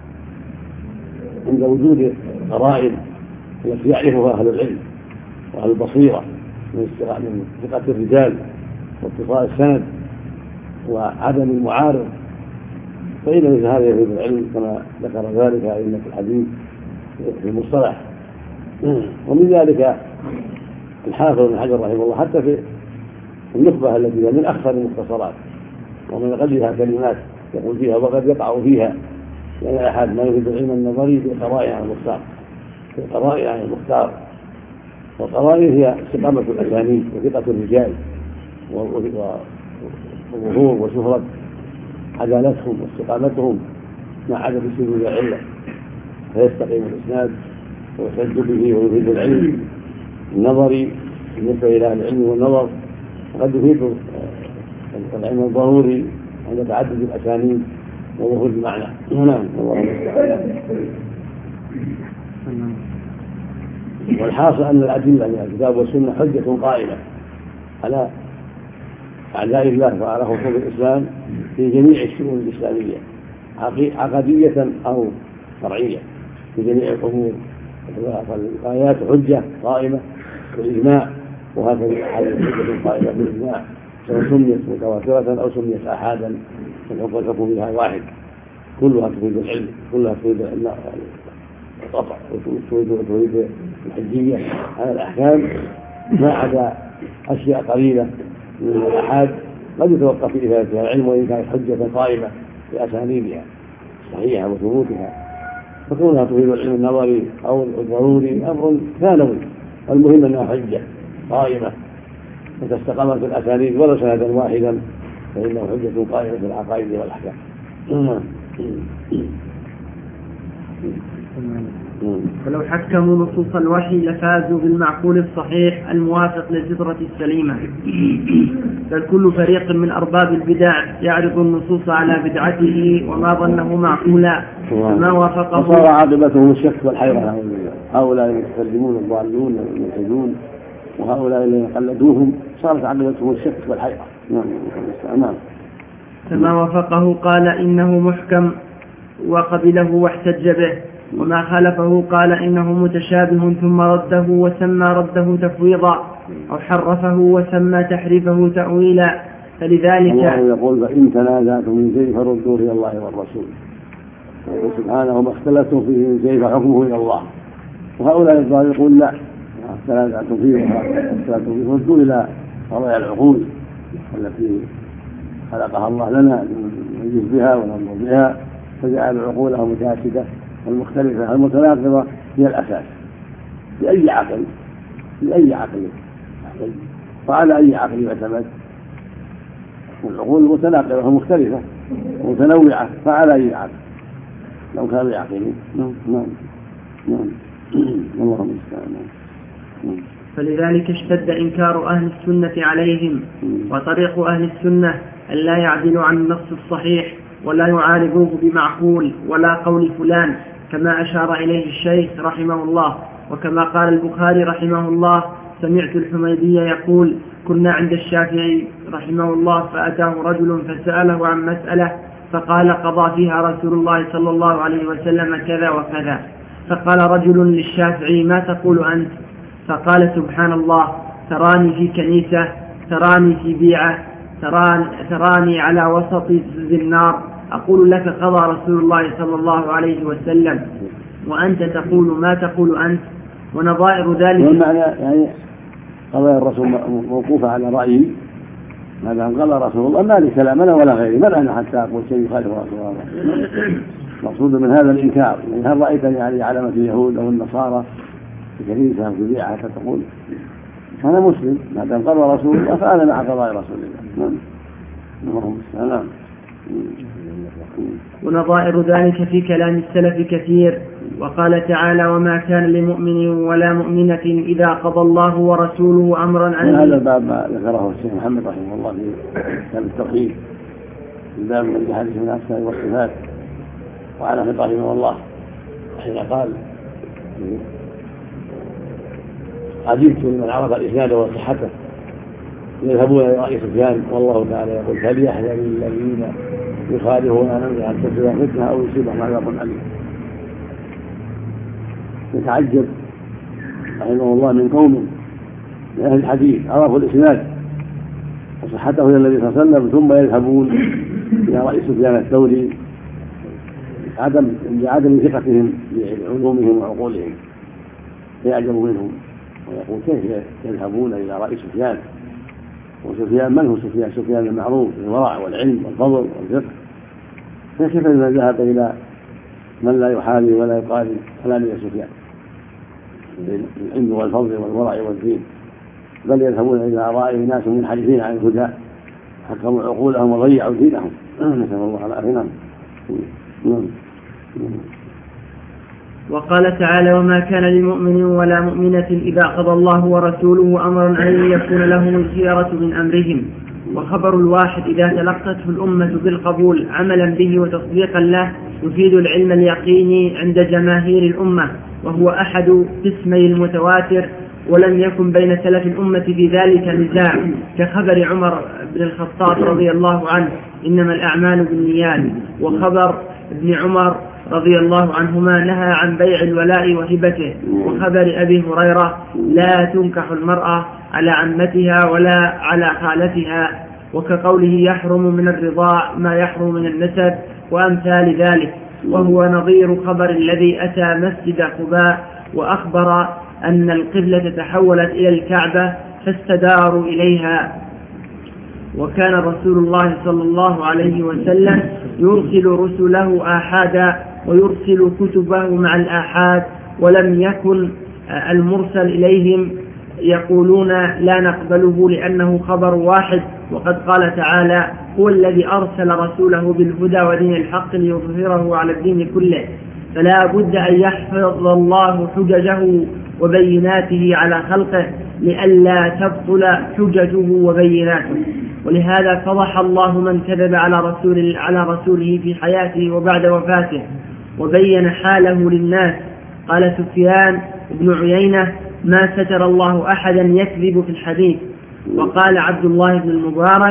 عند وجود قرائن التي يعرفها أهل العلم وأهل البصيرة من ثقة الرجال واتصال السند وعدم المعارض، فإن مثل هذا يفيد العلم كما ذكر ذلك أئمة الحديث في المصطلح. ومن ذلك الحافظ بن حجر رحمه الله حتى في النخبة التي هي من أخطر المختصرات ومن أقلها كلمات يقول فيها وقد يقع فيها لأن أحد ما يفيد العلم النظري في القرائن عن المختار، في القرائن عن المختار. والقرائن هي استقامة الأسانيد وثقة الرجال وظهور وشهرة عدالتهم واستقامتهم مع عدم سبيل العلة، فيستقيم الإسناد ويحتج به ويفيد العلم النظري بالنسبة إلى العلم والنظر، وقد يفيد العلم الضروري عند تعدد الأسانيد وظهور المعنى. نعم الله المستعان. والحاصل أن الأدلة من الكتاب والسنة حجة قائمة على أعداء الله وعلى خصوم الإسلام في جميع الشؤون الإسلامية عقدية أو شرعية في جميع الأمور. فالآيات حجة قائمة بالإجماع، وهكذا الأحاديث حجة قائمة بالإجماع، سواء سميت متواترة أو سميت أحادا فالحكم فيها واحد، كلها تفيد العلم، كلها تفيد القطع وتريد الحجية على الأحكام، ما عدا أشياء قليلة من الأحاد قد يتوقف في إفادتها العلم وإن كانت حجة قائمة بأسانيدها صحيحة وثبوتها، فكونها تفيد العلم النظري أو الضروري أمر ثانوي، المهم أنها حجة قائمة وتستقامت الأسانيد ولو سندا واحدا فإنه حجة قائمة في العقائد والأحكام. فلو حكموا نصوص الوحي لفازوا بالمعقول الصحيح الموافق للفطرة السليمة، بل كل فريق من أرباب البدع يعرض النصوص على بدعته وما ظنه معقولا ما وافقه، وصار عاقبتهم الشك والحيرة. هؤلاء المتكلمون الضالون الملحدون وهؤلاء الذين قلدوهم صارت عاقبتهم الشك والحيرة. نعم. فما وافقه قال إنه محكم وقبله واحتج به، وما خالفه قال إنه متشابه ثم رده وسمى رده تفويضا، أو حرفه وسمى تحريفه تأويلا. فلذلك الله يقول فإن تنازعتم من شيء فردوه إلى الله والرسول، يقول سبحانه ما اختلفتم فيه من شيء فحكمه إلى الله. وهؤلاء يقول لا، ما اختلفتم فيه فردوه إلى قضايا العقول التي خلقها الله لنا نجلس بها وننظر بها، فجعل عقولها متاسدة والمختلفة المتناقضة هي الأساس لأي عقل وعلى أي عقل يعتمد. والعقول متناقضة ومختلفة ومتنوعة فعلى أي عقل لو كانوا يعقلون. اللهم المستعان. فلذلك اشتد إنكار أهل السنة عليهم، وطريق أهل السنة أن لا يعدلوا عن النص الصحيح ولا يعارضوه بمعقول ولا قول فلان، كما أشار إليه الشيخ رحمه الله. وكما قال البخاري رحمه الله: سمعت الحميدي يقول: كنا عند الشافعي رحمه الله فأتاه رجل فسأله عن مسألة فقال: قضى فيها رسول الله صلى الله عليه وسلم كذا وكذا. فقال رجل للشافعي: ما تقول أنت؟ فقال: سبحان الله، تراني في كنيسة، تراني في بيعة، تراني على وسط النار، أقول لك قضى رسول الله صلى الله عليه وسلم وأنت تقول ما تقول أنت. ونظائر ذلك والمعنى يعني قضايا الرسول موقوفة على رأيه، ما دام قال رسول الله ما لي كلامنا ولا غيري، من أنا حتى أقول شيء يخالف رسول الله. مقصود من هذا الإنكار، يعني هل رأيتني يعني علامة اليهود أو النصارى في كنيسة أو في بيعة حتى تقول أنا مسلم؟ ما دام قال رسول الله فأنا مع قضاء رسول الله. اللهم السلام. ونظائر ذلك في كلام السلف كثير. وقال تعالى: وما كان لمؤمن ولا مؤمنة إذا قضى الله ورسوله أمرا أن. هذا الباب ما ذكره الشيخ محمد رحمه الله في كتاب التوحيد، الباب من الحديث من الأسماء والصفات، وعلى خطابه رحمه الله حين قال: عجبت لمن عرف الإسناد وصحته يذهبون إلى رأي سفيان، والله تعالى يقول: فليحذر الذين يخالفون عن أمره أن تصيبهم فتنة أو يصيبهم عذاب أليم. يتعجب رحمه الله من قوم من أهل الحديث عرفوا الإسناد وصحته إلى النبي صلى الله عليه وسلم ثم يذهبون إلى رأي سفيان الثوري لعدم ثقتهم بعلومهم وعقولهم، فيعجب منهم ويقول: كيف يذهبون إلى رأي سفيان؟ وسفيان من هو سفيان؟ سفيان المعروف بالورع والعلم والفضل والفقه، فكيف إذا ذهب إلى من لا يحاذي ولا يقارن كلام سفيان بالعلم والفضل والورع والدين، بل يذهبون إلى آراء ناس منحرفين عن الهدى حكموا عقولهم وضيعوا دينهم. نسأل الله العافية. وقال تعالى: وما كان لمؤمن ولا مؤمنة إذا قضى الله ورسوله أمرا أن يكون لهم الخيرة من أمرهم. وخبر الواحد إذا تلقته الأمة بالقبول عملا به وتصديقا له يفيد العلم اليقيني عند جماهير الأمة، وهو أحد قسمي المتواتر، ولم يكن بين سلف الأمة في ذلك نزاع، كخبر عمر بن الخطاب رضي الله عنه: إنما الأعمال بالنيات. وخبر ابن عمر رضي الله عنهما نهى عن بيع الولاء وهبته. وخبر أبي هريرة: لا تنكح المرأة على عمتها ولا على خالتها. وكقوله: يحرم من الرضاع ما يحرم من النسب، وأمثال ذلك. وهو نظير خبر الذي أتى مسجد قباء وأخبر أن القبلة تحولت إلى الكعبة فاستداروا إليها. وكان رسول الله صلى الله عليه وسلم يرسل رسله آحادا ويرسل كتبه مع الآحاد، ولم يكن المرسل إليهم يقولون لا نقبله لأنه خبر واحد. وقد قال تعالى: هو الذي أرسل رسوله بالهدى ودين الحق ليظهره على الدين كله. فلا بد أن يحفظ الله حججه وبيناته على خلقه لئلا تبطل حججه وبيناته. ولهذا فضح الله من كذب على رسوله في حياته وبعد وفاته، وبين حاله للناس. قال سفيان بن عيينة: ما ستر الله أحدا يكذب في الحديث. وقال عبد الله بن المبارك: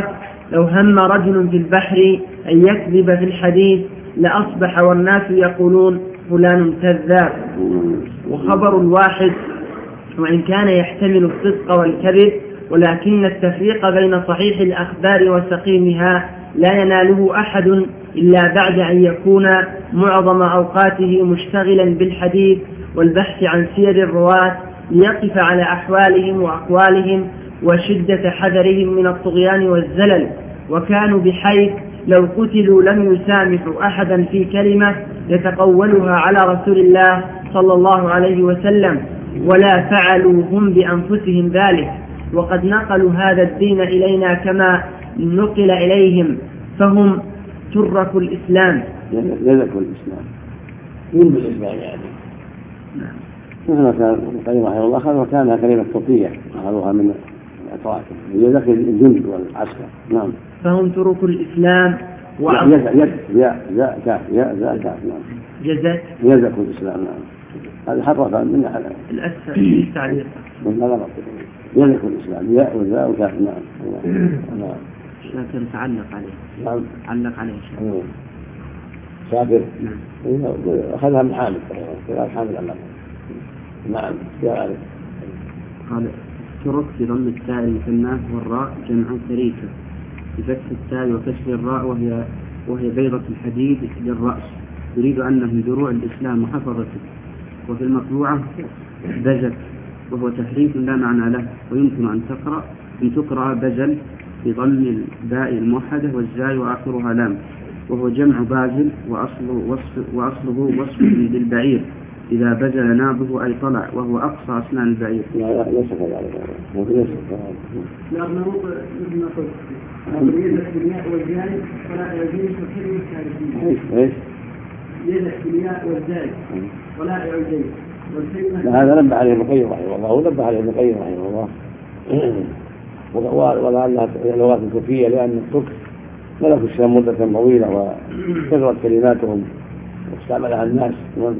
لو هم رجل في البحر أن يكذب في الحديث لأصبح والناس يقولون فلان كذاب. وخبر الواحد وإن كان يحتمل الصدق والكذب، ولكن التفريق بين صحيح الأخبار وسقيمها لا يناله أحد إلا بعد أن يكون معظم أوقاته مشتغلا بالحديث والبحث عن سير الرواة ليقف على أحوالهم وأقوالهم وشدة حذرهم من الطغيان والزلل، وكانوا بحيث لو قتلوا لم يسامحوا أحدا في كلمة يتقولها على رسول الله صلى الله عليه وسلم، ولا فعلوا هم بأنفسهم ذلك، وقد نقلوا هذا الدين إلينا كما نقل إليهم، فهم تركوا الإسلام. يذكوا الإسلام من بالإسلام يعني. مثل كان ابن القيم رحمه الله أخذ وكانها كلمة توقيع أخذوها من الأتراك يذكر الجند والعسكر. نعم. فهم تركوا الإسلام يذكوا الإسلام. نعم. هذا حرف من أحد التعليق من هذا يذكوا الإسلام ياء وزاء وكاف. نعم. شاكر تعلق عليه. نعم. علق عليه شاكر. نعم. أخذها من حامد قال حامد علق. نعم. قال ترك بضم التاء المثنى والراء جمع تريكة بفتح التاء وكسر الراء وهي بيضة الحديد للرأس، يريد أنه دروع الإسلام وحفظته. وفي المطبوعة بجل وهو تحريف لا معنى له، ويمكن أن تقرأ بجل بضم الباء الموحدة والزاي وآخرها لام، وهو جمع باجل وأصله وصف للبعير إذا بجل نابه أي طلع، وهو أقصى أسنان البعير. لا ليس كذلك. لأنه مثل ما قلت يدك بالياء والزاي ولا يجوز كلمة ثالثية. يدك بالياء والزاي ولا يعجز. هذا نبه عليه ابن القيم رحمه الله ونبه عليه ابن القيم رحمه الله ولعلها لغات كوفية لأن الترك ملكوا الشام مدة طويلة وكثرت كلماتهم واستعملها الناس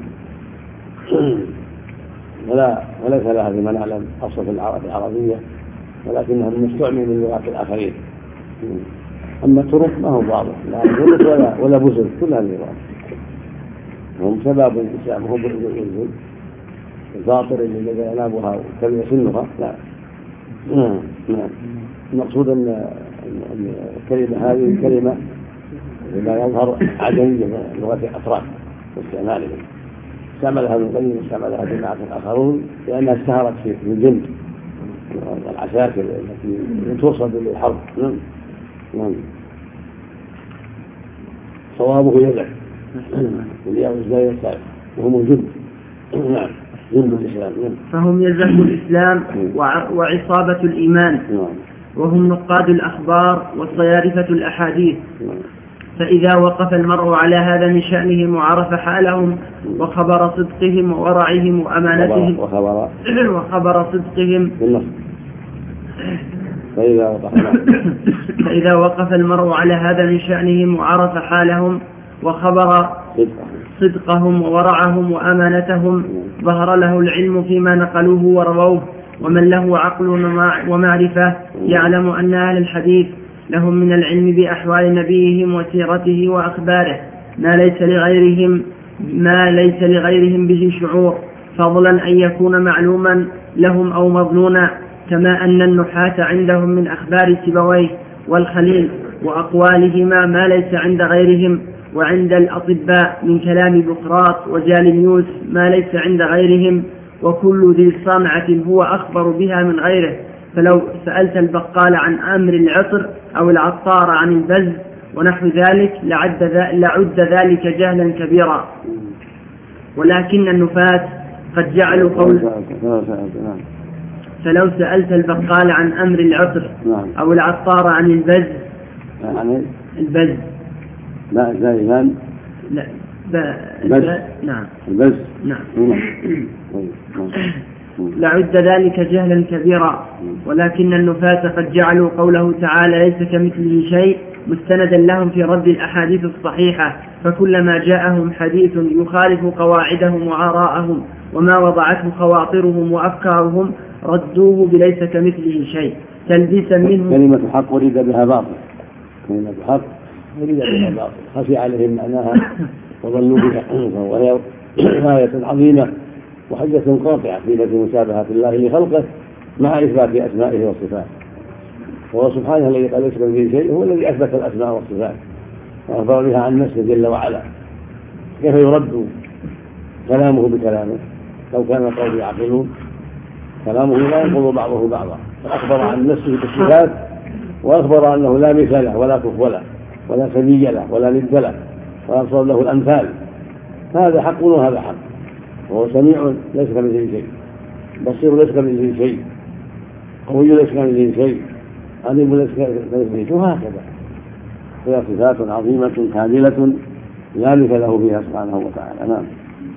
وليس لها فيما نعلم أصل في العربية، ولكنها مستعمل من لغات الآخرين. أما الترك ما هو واضح لا ترك ولا بزل، كل هذه اللغات هم سبب الإسلام هم بالبزل الفاطر اللي ينابها وكلمة سنها. لا. نعم. المقصود أن الكلمة هذه الكلمة لا يظهر عدمية من لغة الأتراك واستعمالهم. استعملها ابن القيم واستعملها جماعة آخرون لأنها اشتهرت في الجند والعساكر التي توصل للحرب. نعم. صوابه يدك والياء والزاي والساء وهم الجند. نعم. جند الإسلام. فهم يزهدوا الإسلام وعصابة الإيمان، وهم نقاد الأخبار وصيارفة الأحاديث. فإذا وقف المرء على هذا من شأنهم وعرف حالهم وخبر صدقهم وورعهم وأمانتهم وخبر صدقهم فإذا وقف المرء على هذا من شأنهم وعرف حالهم وخبر صدقهم وورعهم وأمانتهم ظهر له العلم فيما نقلوه ورووه. ومن له عقل ومعرفة يعلم أن أهل الحديث لهم من العلم بأحوال نبيهم وسيرته وأخباره ما ليس لغيرهم به شعور، فضلا أن يكون معلوما لهم أو مظنونا، كما أن النحاة عندهم من أخبار سيبويه والخليل وأقوالهما ما ليس عند غيرهم، وعند الأطباء من كلام بقراط وجالينيوس ما ليس عند غيرهم، وكل ذي صنعة هو أخبر بها من غيره. فلو سألت البقال عن أمر العطر أو العطار عن البز ونحو ذلك لعد ذلك جهلا كبيرا. ولكن النفاة قد جعلوا قول فلو سألت البقال عن أمر العطر أو العطار عن البز البز لا زيان لا نعم البز نعم لعد ذلك جهلا كبيرا. ولكن النفاة قد جعلوا قوله تعالى ليس كمثله شيء مستندا لهم في رد الأحاديث الصحيحة، فكلما جاءهم حديث يخالف قواعدهم وآراءهم وما وضعته خواطرهم وأفكارهم ردوه بليس كمثله شيء تلبيسا منه. كلمة حق ورد بها باطل كلمة حق يريد بها باطل خفي عليهم معناها وظنوا بها وهي آية عظيمة وحجة قاطعة في نفي مشابهة الله لخلقه مع إثبات أسمائه وصفاته. وهو سبحانه الذي قال ليس كمثله شيء هو الذي أثبت الأسماء والصفات وأخبر بها عن نفسه جل وعلا. كيف يرد كلامه بكلامه؟ لو كان القوم يعقلون كلامه لا ينقض بعضه بعضا، فأخبر عن نفسه بالصفات وأخبر أنه لا مثل له ولا كفو له ولا سمي له ولا ند له ولا صار له الأمثال. هذا حق وهذا حق. وهو سميع ليس كمثله شيء، بصير ليس كمثله شيء، قوي ليس كمثله شيء، عليم ليس كمثله شيء، وهكذا. هي صفات عظيمة كاملة لا مثل له فيها سبحانه وتعالى. نعم.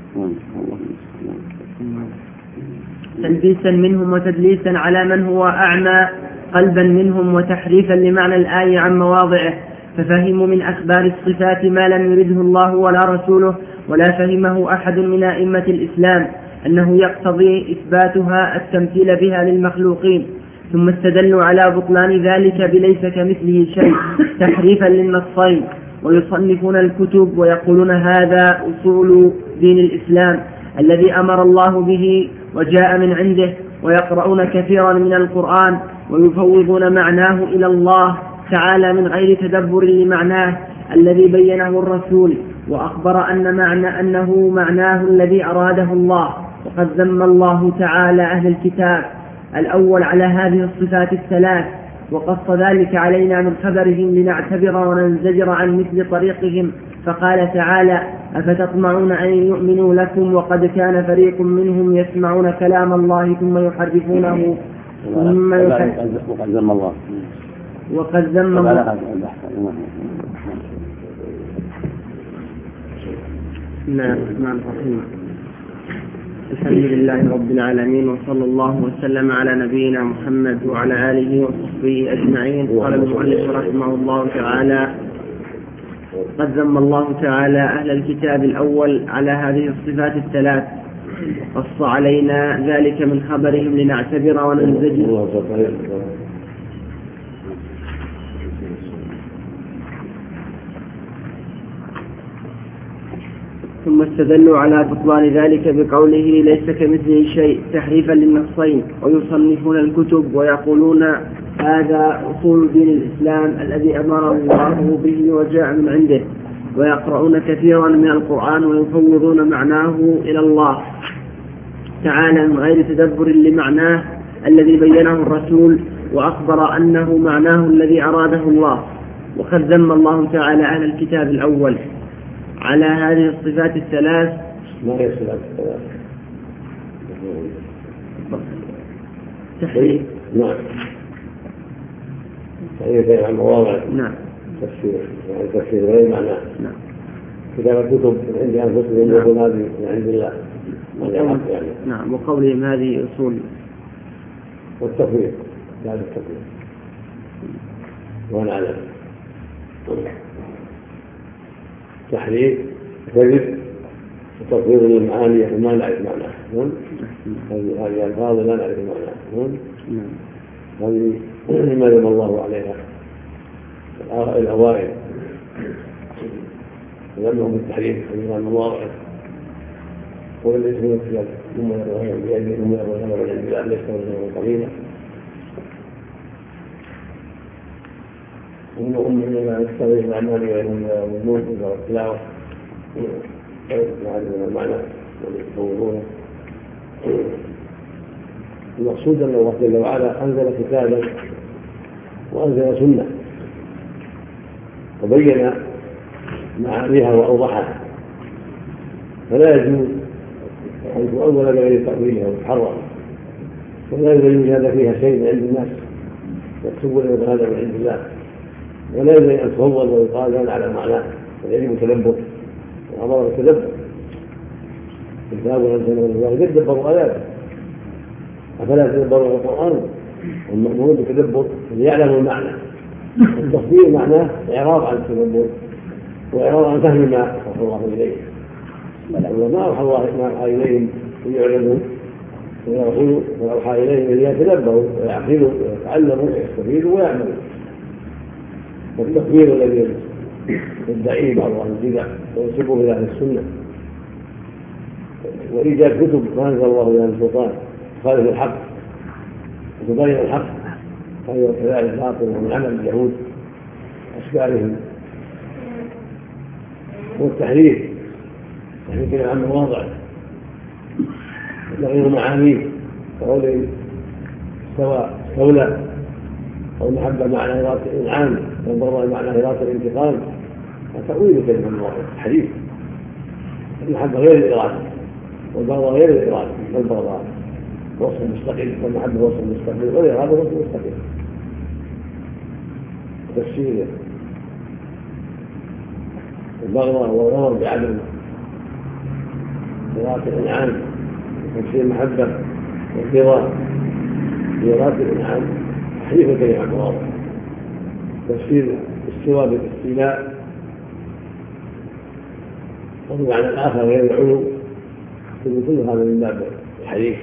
تلبيسا منهم وتدليسا على من هو أعمى قلبا منهم وتحريفا لمعنى الآية عن مواضعه، ففهموا من أخبار الصفات ما لم يرده الله ولا رسوله ولا فهمه أحد من أئمة الإسلام أنه يقتضي إثباتها التمثيل بها للمخلوقين، ثم استدلوا على بطلان ذلك بليس كمثله شيء تحريفا للنصين، ويصنفون الكتب ويقولون هذا أصول دين الإسلام الذي أمر الله به وجاء من عنده، ويقرؤون كثيرا من القرآن ويفوضون معناه إلى الله تعالى من غير تدبر لمعناه الذي بينه الرسول وأخبر أنه معناه الذي أراده الله. وقد ذم الله تعالى أهل الكتاب الأول على هذه الصفات الثلاث، وقص ذلك علينا من خبرهم لنعتبر وننزجر عن مثل طريقهم، فقال تعالى أفتطمعون أن يؤمنوا لكم وقد كان فريق منهم يسمعون كلام الله ثم يحرفونه وقد ذم الله الحمد لله رب العالمين، وصلى الله وسلم على نبينا محمد وعلى آله وصحبه أجمعين. قال المؤلف رحمه الله تعالى: قد ذم الله تعالى أهل الكتاب الأول على هذه الصفات الثلاث، قص علينا ذلك من خبرهم لنعتبر وننزجر. ثم استدلوا على بطلان ذلك بقوله ليس كمثله شيء تحريفا للنصين، ويصنفون الكتب ويقولون هذا أصول دين الإسلام الذي أمر الله به وجاء من عنده، ويقرؤون كثيرا من القرآن ويفوضون معناه إلى الله تعالى من غير تدبر لمعناه الذي بينه الرسول وأخبر أنه معناه الذي أراده الله. وقد ذم الله تعالى أهل الكتاب الأول على هذه الصفات الثلاث. ما هي الصفات الثلاث؟ تحريف. نعم. تحريف عن مواضع. نعم. تفسير غير معناه. نعم. كتاب الكتب من عند أنفسهم يقول هذه من عند الله. يعني. نعم. وقولهم هذه أصول. والتفويض بعد التفويض. وأنا أعلم. تحريف كذب وتفويض للمعاني وما نعرف معناها. هذه الفاظ لا نعرف معناها. هذه مما ذم الله عليها الأوائل، ذمهم بالتحريف من المواضع والاسم والكتاب ثم يتغير بأيديهم ويتغير بالانبياء ليس كمثله قليلا. ومنهم من يستغيث الأعمال ويهم والنور والتلاوة يعلمون المعنى ويفوضونه. المقصود أن الله جل وعلا أنزل كتابا وأنزل سنة وبين معانيها وأوضحها، فلا يجوز أن تؤول بغير تأويلها وتحرم، ولا يوجد فيها شيء من عند الناس يكتبون هذا من عند الله، ولا يجوز أن تفوض ويقال لا نعلم معناه، بل يجب التدبر وأمر بالتدبر. الكتاب أنزله الله قد دبروا آياته، أفلا يتدبرون القرآن؟ والمأمورون بالتدبر ليعلموا المعنى. التصديق معناه إعراض عن التدبر وإعراض عن فهم ما أوحى الله إليه. ما أوحى الله ما أوحى إليهم ليعلموا ويرسلوا، وأوحى إليهم ليتدبروا ويعقلوا ويتعلموا ويستفيدوا ويعملوا. والتكفير الذي يدعيه بعض اهل البدع وينسبه الى اهل السنه، وايجاد كتب ما انزل الله بها من سلطان تخالف الحق وتبين الحق، فهي كذلك باطل ومن عمل اليهود واشبالهم. والتحريف كلام عن مواضع تغيير معانيه كقوله استولى أو محبة معنى إرادة الإنعام والبغضاء معنى إرادة الانتقام، وتأويل كلمة المواضع الحديث. المحبة غير الإرادة والبغضاء غير الإرادة، والبغضاء وصف مستقل والمحبة وصف مستقل والإرادة وصف مستقل. تفسير البغضاء والغضب بعدم إرادة الإنعام، تفسير المحبة والرضا بإرادة الإنعام تحريف الكلمة عن مواضع. تفسير استواء بالاستيلاء والمعنى الآخر غير العلو، كل هذا من باب الحديث.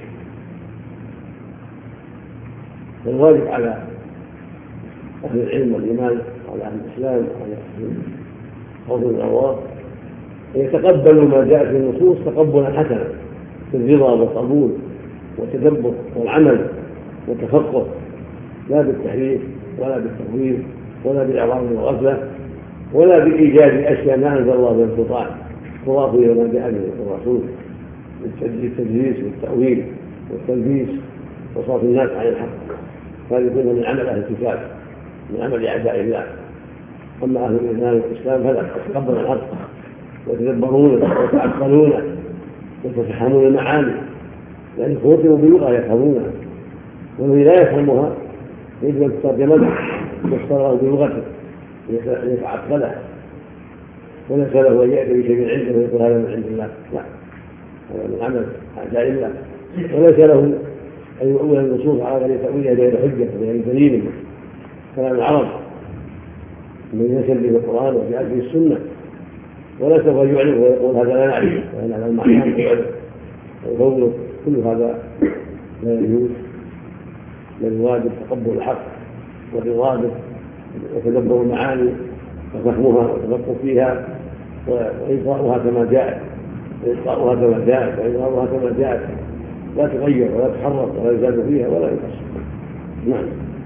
فالواجب على أهل العلم والإيمان وعلى أهل الإسلام وعلى أهل خوف الأرواح أن يتقبلوا ما جاء في النصوص تقبلا حسنا في الرضا والقبول والتدبر والعمل والتفقه، لا بالتحريف ولا بالتأويل ولا بالإعراض والغفلة ولا بإيجاد أشياء ما أنزل الله بها سلطان تضاف إلى ما جاء به الرسول من التدليس والتأويل والتلبيس وصرف الناس عن الحق. هذا يكون من عمل أهل الكتاب، من عمل أعداء الله. أما أهل الإيمان والإسلام فلا يتقبلون الحق ويتدبرونه ويتعقلونه ويتفهمون المعاني، لأن خوتموا بلغة يفهمونها، والذي لا يفهمها يجب أن تترجم له ويفسر بلغته ليتعقلها، وليس له أن يأتي بشيء عنده ويقول هذا من عند الله، لا، هذا من عمل أعداء الله. وليس له أن يؤول النصوص على غير تأويلها بغير حجة وغير دليل، كلام العرب الذي نزل به القرآن وجاء به السنة، ولا سوف يعرف ويقول هذا لا نعرف وإن هذا المعنى يعرف ويقول كل هذا لا يجوز، بل الواجب تقبل الحق والإرادة وتدبر المعاني وفهمها والتفقه فيها وإلقاؤها كما جاءت وإظهارها كما جاءت، لا تغير ولا تحرف ولا يزاد فيها ولا ينقص. نعم.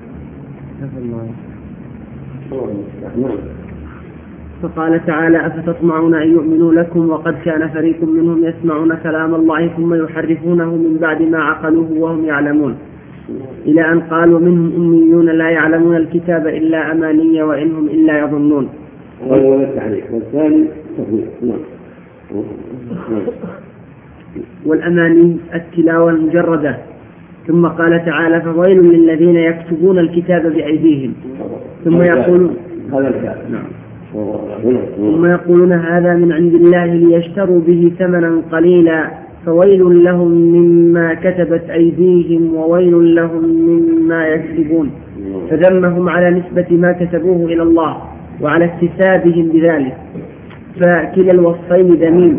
نعم. فقال تعالى: أفتطمعون أن يؤمنوا لكم وقد كان فريق منهم يسمعون كلام الله ثم يحرفونه من بعد ما عقلوه وهم يعلمون، إلى أن قالوا منهم أميون لا يعلمون الكتاب إلا أماني وإنهم إلا يظنون. والأماني التلاوة المجردة. ثم قال تعالى: فويل للذين يكتبون الكتاب بأيديهم ثم يقولون هذا من عند الله ليشتروا به ثمنا قليلا فويل لهم مما كتبت أيديهم وويل لهم مما يكسبون. فذمهم على نسبة ما كتبوه إلى الله وعلى اكتسابهم بذلك، فكلا الوصفين ذميم.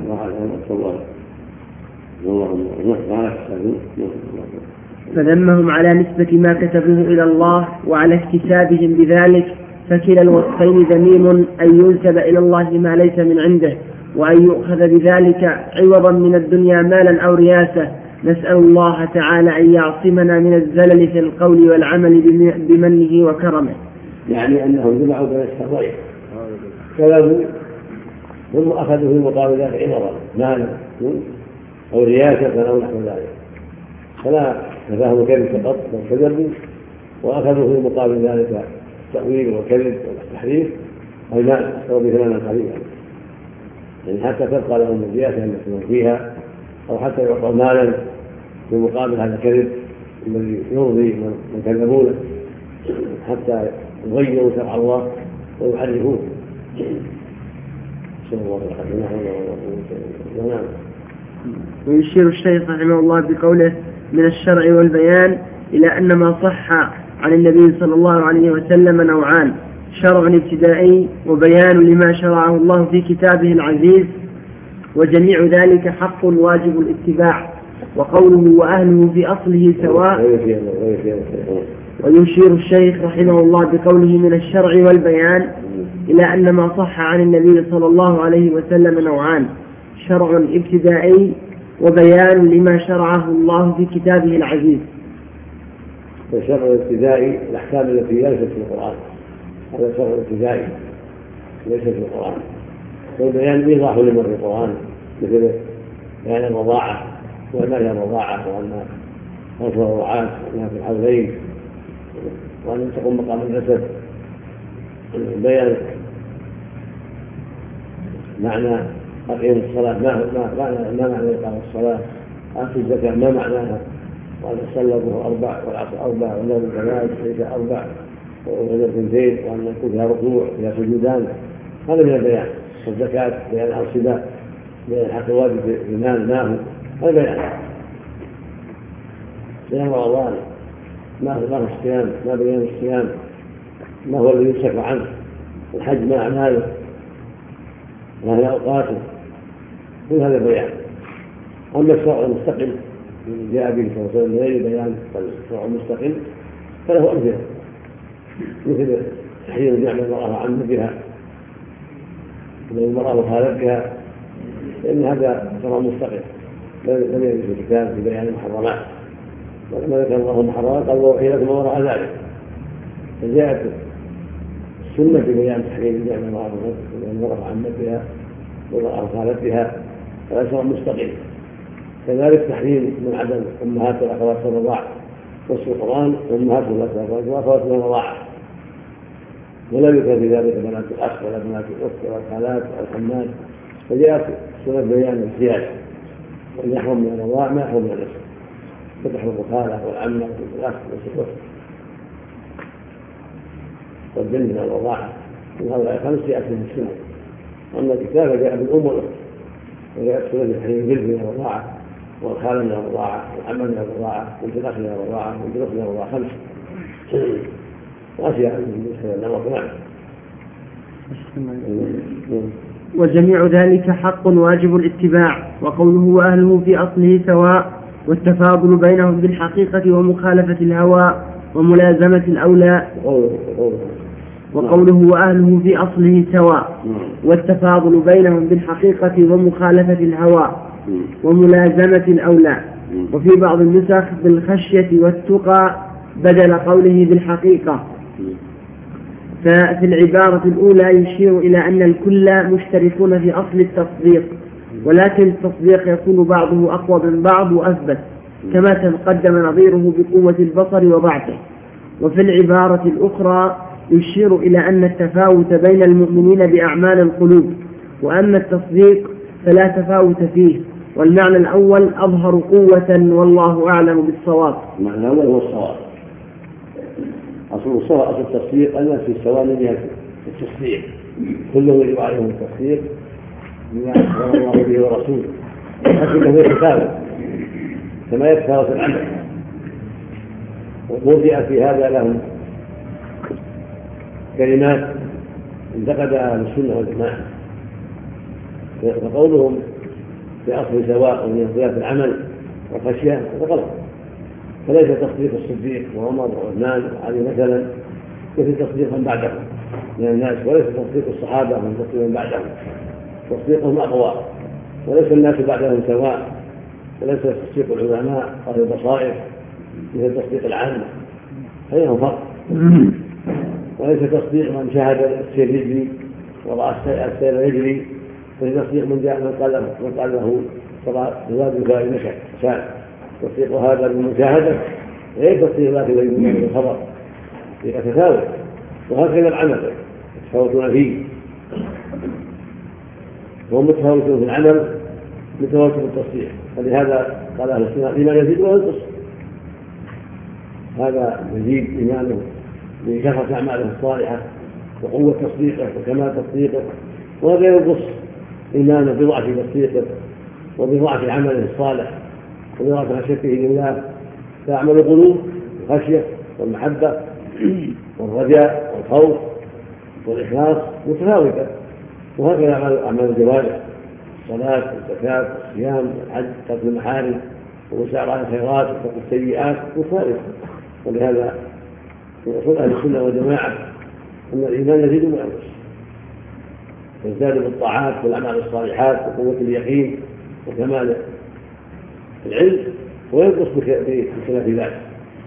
فذمهم على نسبة ما كتبوه إلى الله وعلى اكتسابهم بذلك، فكلا الوصفين ذميم، أن ينسب إلى الله ما ليس من عنده وأن يؤخذ بذلك عوضا من الدنيا مالا أو رياسة. نسأل الله تعالى أن يعصمنا من الزلل في القول والعمل بمنه وكرمه. يعني أنهم جمعوا بين الشرين كلامه ثم أخذوا في مقابل ذلك عوضا مالا أو رياسة أو نحو ذلك، فلا تفاهموا كذب فقط بل كذبوا وأخذوا في مقابل ذلك التأويل والكذب والتحريف أو لا أو بثمانا قليلا، يعني حتى تبقى لهم الرياسة التي فيها أو حتى يعطوا مالا في مقابل هذا الكذب الذي يرضي من كذبونه حتى يغيروا شرع الله ويحرفوه. ويشير الشيخ رحمه الله بقوله من الشرع والبيان إلى أن ما صح عن النبي صلى الله عليه وسلم نوعان: شرع ابتدائي وبيان لما شرعه الله في كتابه العزيز، وجميع ذلك حق واجب الاتباع. وقوله وأهله في أصله سواء ويشير الشيخ رحمه الله بقوله من الشرع والبيان إلى أن ما صح عن النبي صلى الله عليه وسلم نوعان: شرع ابتدائي وبيان لما شرعه الله في كتابه العزيز. الشرع الابتدائي الأحكام التي ليست في القرآن، هذا شرع ابتدائي ليس في القرآن. والبيان إيضاح لما في القرآن، مثل بيان الرضاعة وما هي الرضاعة، وأن خلف الرعاة وأنها في الحولين، وأن تقوم مقام الجسد. بيان معنى أقيم الصلاة، ما معنى إقامة الصلاة، آتوا الزكاة ما معناها، وأن الصلاة ظهر 4 والعصر 4 والنوم 3 والعشاء 4 والغدر 2 وأن يكون فيها ركوع فيها سجودان، هذا من البيان. والزكاة بيان الأنصبة، بيان حق الواجب في المال ما هو، هذا بيان. بيان رمضان ما هو الصيام، ما بيان الصيام، ما هو الذي يمسك عنه، الحج ما أعماله، ما هي أوقاته، كل هذا بيان. أما الشرع المستقل من جاء به صلى الله عليه وسلم غير بيان الشرع المستقل فله أمثلة، مثل تحريم نعمة المرأة عن بها، المرأة مخالف بها، لأن هذا شرع مستقل لم يرد في الكتاب في بيان المحرمات. ولما ذكر الله المحرمات قال وأحل لكم ما وراء ذلك، فجاءت السنة في بيان تحريم نعمة المرأة عن بها والمرأة مخالف بها، هذا شرع مستقل. كذلك تحريم من عدم أمهات والأخوات في الرضاعة، نص القرآن أمهات والأخوات من الرضاعة، ولا يذكر في ذلك بنات الأخ ولا بنات الأخت ولا الخالات ولا الحمات. فجاءت سنة بيان الزيادة، وأن يحرم من الرضاعة ما يحرم من النسب، فتحرم الخالة والعمة والأخ والأخت والبنت من الرضاعة. من هؤلاء 5 يأتي في السنة. أما الكتاب جاء بالأم والأخت، وجاءت سنة تحريم البنت من الرضاعة والخالة من الرضاعة والعمة من الرضاعة وبنت الأخ من الرضاعة وبنت الأخت من الرضاعة 5 وأشياء بالنسبة للنمط. وجميع ذلك حق واجب الاتباع. وقوله وأهله في أصله سواء، والتفاضل بينهم بالحقيقة ومخالفة الهوى وملازمة الأولى. وقوله وأهله في أصله سواء، والتفاضل بينهم بالحقيقة ومخالفة الهوى وملازمة الأولى. وفي بعض النسخ بالخشية والتقى بدل قوله بالحقيقة. ففي العبارة الأولى يشير إلى أن الكل مشتركون في أصل التصديق، ولكن التصديق يكون بعضه أقوى من بعض وأثبت، كما تقدم نظيره بقوة البصر وضعفه. وفي العبارة الأخرى يشير إلى أن التفاوت بين المؤمنين بأعمال القلوب، وأما التصديق فلا تفاوت فيه. والمعنى الأول أظهر قوة والله أعلم بالصواب. المعنى الأول هو الصواب. أصل التصديق أن في السواء من التصديق كله يجب عليهم التصديق بما أخبر الله به ورسوله، حتى أنه يتفاوت كما يتفاوت العمل. ووضع في هذا لهم كلمات انتقدها أهل السنة والجماعة، فقولهم في أصل سواء ومن اختلاف العمل والخشية هذا غلط. فليس تصديق الصديق وعمر وعثمان وعلي مثلا مثل تصديق من بعدهم من الناس، وليس تصديق الصحابة من تصديق من بعدهم، تصديقهم أقوى. وليس الناس بعدهم سواء، وليس تصديق العلماء أهل البصائر مثل تصديق العامة، بينهم فرق. وليس تصديق من شاهد السير يجري ورأى السير يجري، فتصديق من جاء من قال له زاد الفائدة شاء. تصديق هذا بالمشاهدة غير تصديق ذاك الذي يؤمن بالخبر، يتفاوت. وهكذا العمل يتفاوتون فيه، وهم متفاوتون في العمل متفاوتون في التصديق. فلهذا قال أهل السنة الإيمان يزيد وينقص، هذا يزيد إيمانه بكثرة أعماله الصالحة وقوة تصديقه وكمال تصديقه، وهذا ينقص إيمانه بضعف تصديقه وبضعف عمله الصالح وبضعف خشيته لله. فأعمال القلوب الخشية والمحبة والرجاء والخوف والإخلاص متفاوتة، وهكذا أعمال الجوارح الصلاة والزكاة والصيام والحج ترك المحارم والسعي على الخيرات وترك السيئات متفاوتة. ولهذا وأصول أهل السنة والجماعة أن الإيمان يزيد وينقص، يزداد بالطاعات والأعمال الصالحات وقوة اليقين وكمال العلم، وينقص بخلاف ذلك.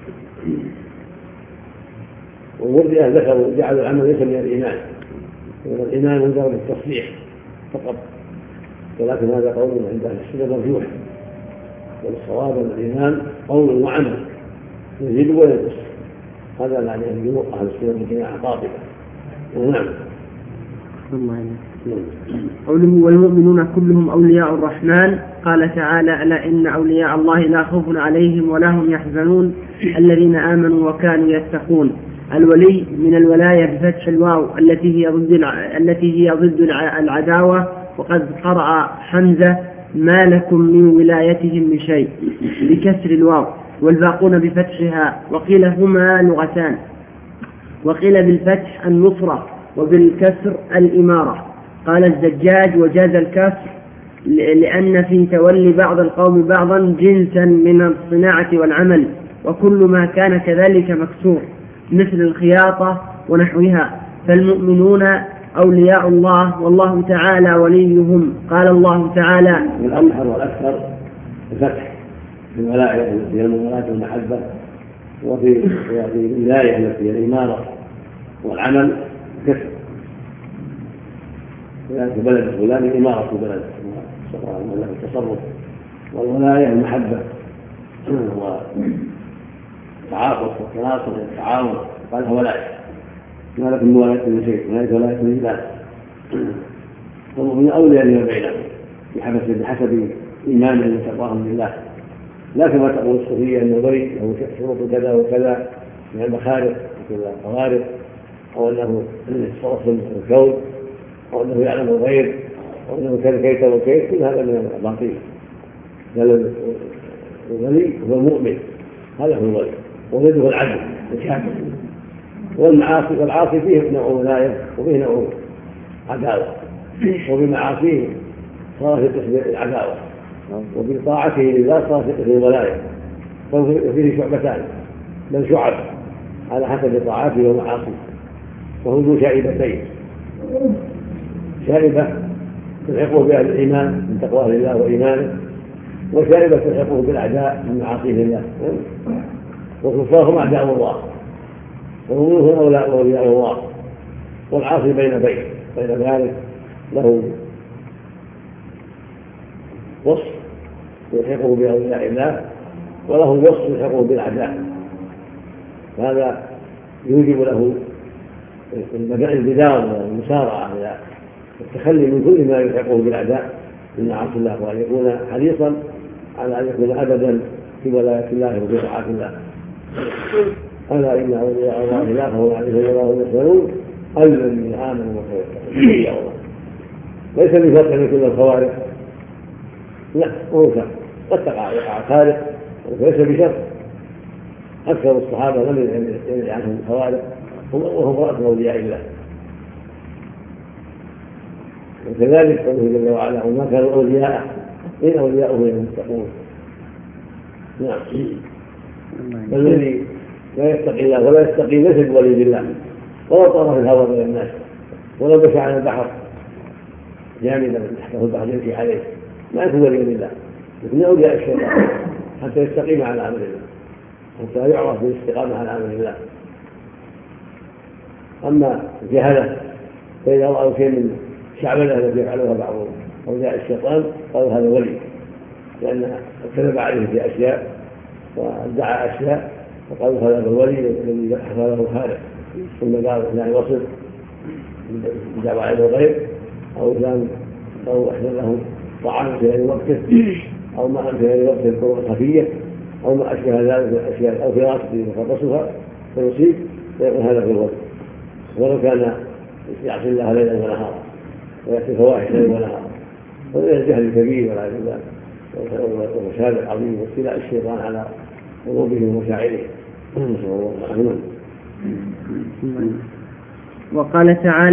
والمرجئة ذكروا جعلوا العمل ليس من الإيمان، وأن الإيمان من درجة التصريح فقط، ولكن هذا قول عند أهل السنة مرجوح، والصواب أن الإيمان قول وعمل يزيد وينقص، هذا معنى جمهور أهل السنة والجماعة قاطبة. نعم. قوله والمؤمنون كلهم أولياء الرحمن، قال تعالى ألا إن أولياء الله لا خوف عليهم ولا هم يحزنون الذين آمنوا وكانوا يتقون. الولي من الولاية بفتح الواو التي هي ضد العداوة، وقد قرأ حمزة ما لكم من ولايتهم من شيء بكسر الواو، والباقون بفتحها، وقيل هما لغتان، وقيل بالفتح النصرة وبالكسر الإمارة. قال الزجاج وجاز الكسر لأن في تولي بعض القوم بعضا جنسا من الصناعة والعمل، وكل ما كان كذلك مكسور مثل الخياطة ونحوها. فالمؤمنون أولياء الله والله تعالى وليهم. قال الله تعالى الأظهر والأكثر الفتح في الولاية التي هي المولاة والمحبة، وفي الولاية التي هي الإمارة والعمل كسر، في بلد فلان إمارة بلد التصرف، والولاية المحبة والتعاطف والتناصر والتعاون، قالها ولاية، ما لكم من ولاية من شيء، ولاية من ذلك. ومن أولياء لما بينهم بحسب إيمانهم وتقواهم بالله، لا كما تقول الصوفية أن الولي له شروط كذا وكذا من المخارق والقوارب، أو أنه يتصرف في الكون، أو أنه يعلم الغيب، أو أنه كيف وكيف، كل هذا من الباطل. بل الولي هو المؤمن، هذا هو الولي، وولده العدل الكامل. والعاصي فيه نوع ولاية وفيه نوع عداوة، وبمعاصيه صار في قسم العداوة، وبطاعته لله صار في قسم الولاية، ففيه شعبتان بل شعب على حسب طاعاته ومعاصيه. وهو ذو شائبتين، شائبة تلحقه بأهل الإيمان من تقواه لله وإيمانه، وشائبة تلحقه بالأعداء من معاصيه لله. والكفار أعداء الله، وهم أولياء الله، والعاصي بين ذلك له وصف يلحقه بأولياء الله، وله وصف يلحقه بالأعداء. هذا يوجب له البدار والمسارعة إلى التخلي من كل ما يلحقه بالأعداء من معاصي الله، وأن يكون حريصا على أن يكون أبدا في ولاية الله وفي طاعة الله. ألا إن أولياء الله لا خوف عليهم ولا هم يحزنون الذين آمنوا وكانوا. ليس بفرق من كل الخوارق، لا، ممكن قد تقع خارق وليس بشر. أكثر الصحابة لم يرد عنهم الخوارق وهم رأس أولياء الله. وكذلك قوله جل وعلا وما كانوا أولياءه إن أولياؤه المتقون. نعم. الذي لا يتقي الله ولا يستقيم ليس بولي بالله، ولو طار في الهواء بين الناس، ولو مشى على البحر جامدا تحته البحر يمشي عليه، ما يكون ولي بالله، لكن أولياء الشيطان حتى يستقيم على أمر الله، حتى يعرف بالاستقامة على أمر الله. أما الجهلة فإذا رأوا شيء من شعبنا التي يفعلها بعض أولياء الشيطان قالوا هذا ولي، لأن كذب عليه في أشياء وادعى أشياء، فقالوا هذا الولي الذي حصل له خالق، ثم قال فلان وصف بدعوى علم الغيب، أو فلان أو أحسن له طعام في غير وقته، أو ماء في غير وقته بطرق خفية، أو ما أشبه ذلك من الأشياء، أو فراش يتخلصها فيصيب، فيقول هذا في الولي. ولو كان يعصي الله ليلا ونهارا ويأتي الفواحش ليلا ونهارا، ولا الجهل الكبير ولا ذلك والمشاهد العظيم واطلاع الشيطان على قلوبهم ومشاعرهم. وقال تعالى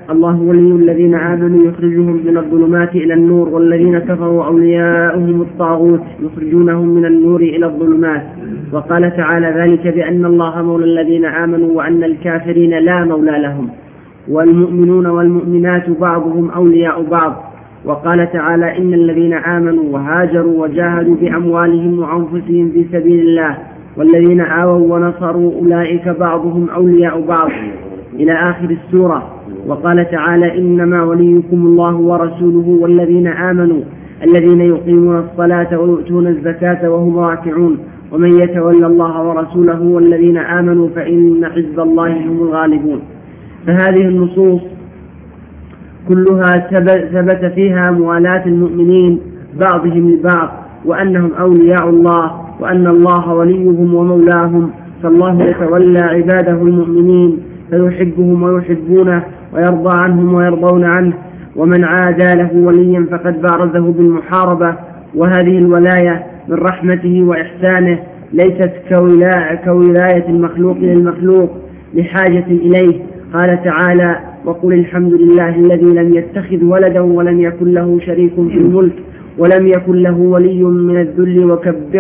الله ولي الذين آمنوا يخرجهم من الظلمات إلى النور والذين كفروا أولياؤهم الطاغوت يخرجونهم من النور إلى الظلمات. وقال تعالى ذلك بأن الله مولى الذين آمنوا وأن الكافرين لا مولى لهم. والمؤمنون والمؤمنات بعضهم أولياء بعض. وقال تعالى إن الذين آمنوا وهاجروا وجاهدوا بأموالهم وأنفسهم في سبيل الله والذين آووا ونصروا أولئك بعضهم أولياء بعض إلى آخر السورة. وقال تعالى إنما وليكم الله ورسوله والذين آمنوا الذين يقيمون الصلاة ويؤتون الزكاة وهم راكعون ومن يتولى الله ورسوله والذين آمنوا فإن حزب الله هم الغالبون. فهذه النصوص كلها ثبت فيها موالاة المؤمنين بعضهم لبعض وأنهم أولياء الله وأن الله وليهم ومولاهم. فالله يتولى عباده المؤمنين فيحبهم ويحبونه ويرضى عنهم ويرضون عنه. ومن عادى له وليا فقد بارزه بالمحاربة. وهذه الولاية من رحمته وإحسانه ليست كولاية المخلوق للمخلوق لحاجة إليه. قال تعالى وقل الحمد لله الذي لم يتخذ ولدا ولم يكن له شريك في الملك ولم يكن له ولي من الذل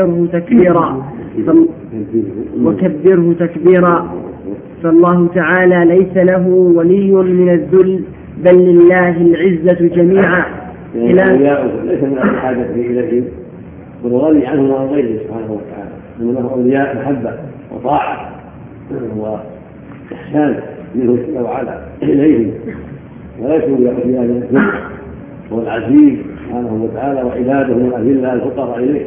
وكبره تكبيرا. فالله تعالى ليس له ولي من الذل بل لله العزة جميعا. ليس من الحاجة إليه والغني عنه عن غيره سبحانه وتعالى. إنما له أولياء محبة وطاعة وإحسان منه جل وعلا إليه وليس في هذا الذل. هو العزيز سبحانه وتعالى وعباده الأذلة الفقراء إليه.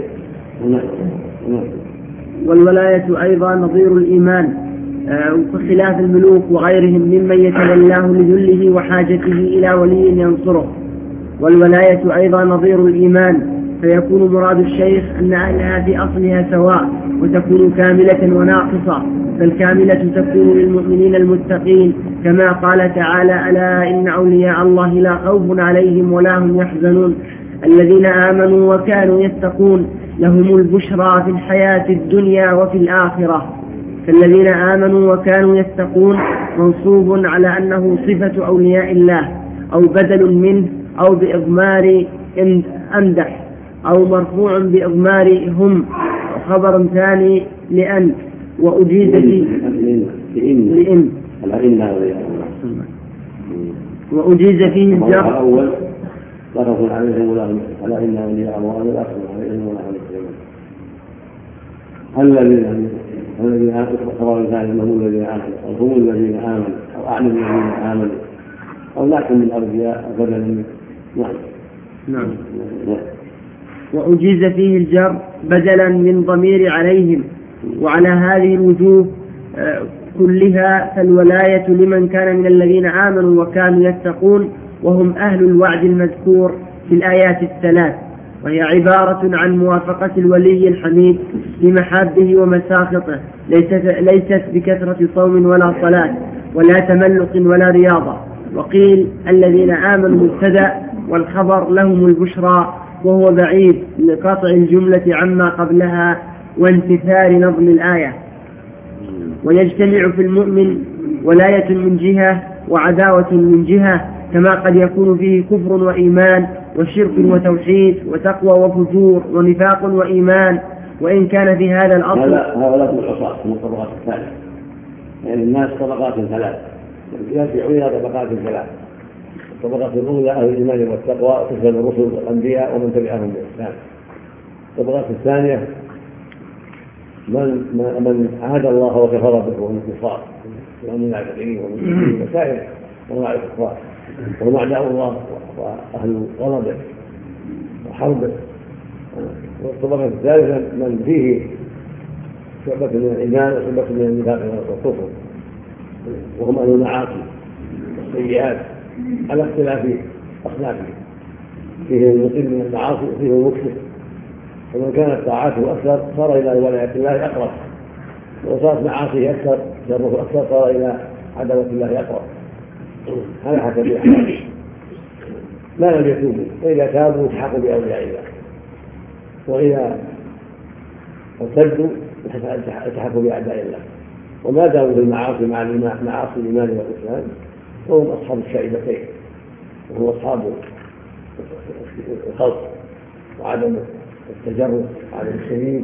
والولاية أيضا نظير الإيمان وخلاف الملوك وغيرهم ممن يتولاه لذله وحاجته إلى ولي ينصره. والولاية أيضا نظير الإيمان فيكون مراد الشيخ أن أهلها في أصلها سواء وتكون كاملة وناقصة. فالكاملة تكون للمؤمنين المتقين كما قال تعالى ألا إن أولياء الله لا خوف عليهم ولا هم يحزنون الذين آمنوا وكانوا يتقون لهم البشرى في الحياة الدنيا وفي الآخرة. فالذين آمنوا وكانوا يتقون منصوب على أنه صفة أولياء الله أو بدل منه أو بإضمار أمدح أو مرفوع بإضمار هم خبر ثاني لأن وأجيز فيه الجر الأول ضرب عليهم ولهم ألا إن أولياء الله الآخر عليهم ولهم الذين آمنوا هم الذين آمنوا أو أعلم الذين آمنوا أو لكن من أرجاء بدلا منه. نعم. وأجيز فيه الجر بدلا من ضمير عليهم. وعلى هذه الوجوه كلها فالولاية لمن كان من الذين آمنوا وكانوا يتقون وهم أهل الوعد المذكور في الآيات الثلاث. وهي عبارة عن موافقة الولي الحميد بمحابه ومساخطه ليست بكثرة صوم ولا صلاة ولا تملق ولا رياضة. وقيل الذين آمنوا مبتدأ والخبر لهم البشرى وهو بعيد لقطع الجملة عما قبلها وانتثار نظم الآية. ويجتمع في المؤمن ولاية من جهة وعداوة من جهة كما قد يكون فيه كفر وإيمان وشرك وتوحيد وتقوى وفجور ونفاق وإيمان وإن كان في هذا الأصل هؤلاء العصاة من الطبقات الثالثة. يعني الناس طبقات ثلاث يرجعون طبقات ثلاث. الطبقة الأولى أهل الإيمان والتقوى تشمل الرسل والأنبياء ومن تبعهم بإحسان. الطبقة الثانية من عاد الله وكفر به وهم الكفار ومن المنافقين ومن وسائر انواع الكفار وهم اعداء الله واهل غضبه وحربه. والطبقه الثالثه من فيه شعبه من الايمان وشعبه من النفاق والكفر وهم اهل المعاصي والسيئات على اختلاف اصنافهم. فيه المقيم من المعاصي وفيه المكفر. ومن كانت طاعاته أكثر صار إلى ولاية الله أقرب وصارت معاصيه أكثر شره أكثر صار إلى عداوة الله أقرب. هذا حسب الأحوال ما لم يتوبوا. فإذا تابوا التحقوا بأولياء الله وإذا ارتدوا التحقوا بأعداء الله. وما داموا في المعاصي مع معاصي الإيمان والإسلام وهم أصحاب الشائبتين، وهم أصحاب الخلق وعدم التجرد وعدم الشريك.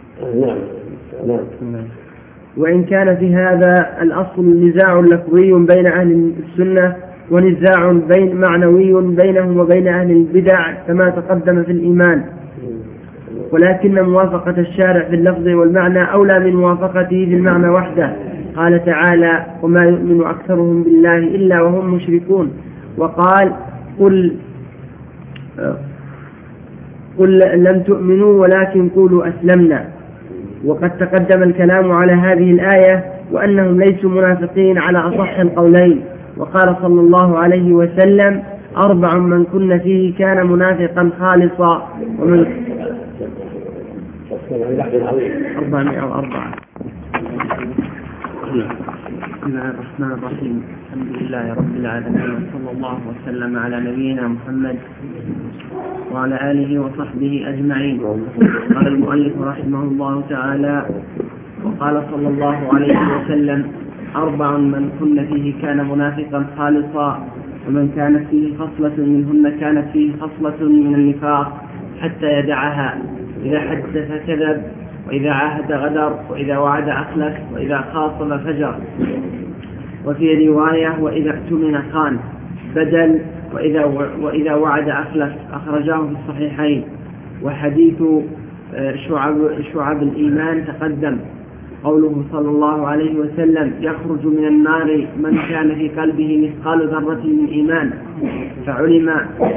نعم. وإن كان في هذا الأصل نزاع لفظي بين أهل السنة ونزاع معنوي بينهم وبين أهل البدع كما تقدم في الإيمان، ولكن موافقة الشارع في اللفظ والمعنى أولى من موافقته في المعنى وحده. قال تعالى: وما يؤمن أكثرهم بالله إلا وهم مشركون. وقال: قل لم تؤمنوا ولكن قولوا أسلمنا. وقد تقدم الكلام على هذه الآية وأنهم ليسوا منافقين على أصح القولين. وقال صلى الله عليه وسلم: 4 من كن فيه كان منافقا خالصا. ومن 404. بسم الله الرحمن الرحيم. الحمد لله رب العالمين، وصلى الله وسلم على نبينا محمد وعلى آله وصحبه أجمعين. قال المؤلف رحمه الله تعالى: وقال صلى الله عليه وسلم: 4 من كن فيه كان منافقا خالصا، ومن كانت فيه خصلة منهن كانت فيه خصلة من النفاق حتى يدعها: إذا حدث كذب، وإذا عاهد غدر، وإذا وعد أخلف، وإذا خاصم فجر. وفي رواية: وإذا اؤتمن خان. بدل: وإذا وعد أخلف. أخرجاه في الصحيحين. وحديث شعب الإيمان تقدم. قوله صلى الله عليه وسلم: يخرج من النار من كان في قلبه مثقال ذرة من إيمان. فعلم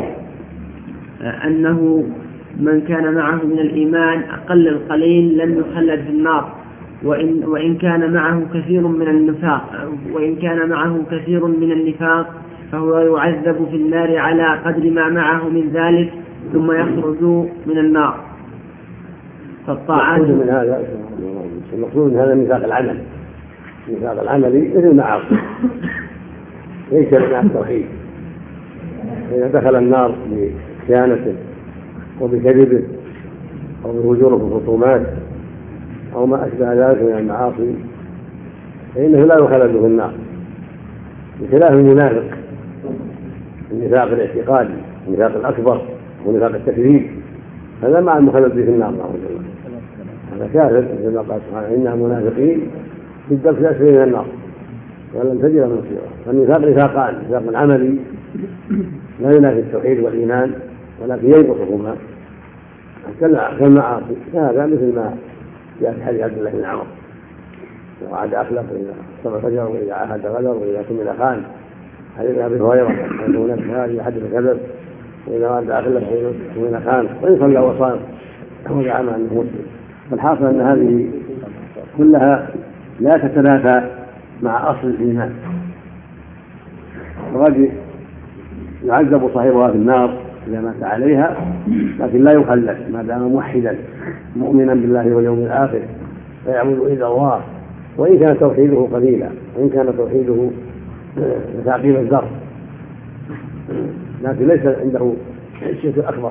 أنه من كان معه من الإيمان أقل القليل لم يخلد في النار، وإن كان معه كثير من النفاق فهو يعذب في النار على قدر ما معه من ذلك ثم يخرج من النار. فالطاعات المقصود من هذا النفاق العملي مثل المعاصي، ليس مع التوحيد. إذا دخل النار بخيانته وبكذبه أو بهجوره في الخصومات أو ما أشبه ذلك من المعاصي فإنه لا يخلد في النار، بخلاف المنافق، النفاق الاعتقادي، النفاق الأكبر ونفاق التكذيب، هذا مع المخلد في النار نعوذ بالله، هذا كافر كما قال سبحانه: إنها منافقين في الدرك الأسفل من النار ولن تجد لهم نصيرا. فالنفاق نفاقان: نفاق عملي لا ينافي التوحيد والإيمان ولكن ينقصهما كالمعاصي، فهذا مثل ما جاء في حديث عبد الله بن عمر: إذا وعد أخلف، وإذا صبر فجر، وإذا عاهد غدر، وإذا اؤتمن خان. حديث أبي هريرة: أنه نفس هذه حدث كذب، وإذا وعد أخلف، وإذا اؤتمن خان، وإن صلى وصام وزعم أنه مسلم. فالحاصل أن هذه كلها لا تتنافى مع أصل الإيمان، وقد يعذب صاحبها في النار إذا مات عليها، لكن لا يخلد ما دام موحدا مؤمنا بالله واليوم الآخر فيعبد إلا الله، وإن كان توحيده قليلا، وإن كان توحيده تعقيم الذر، لكن ليس عنده شيء أكبر،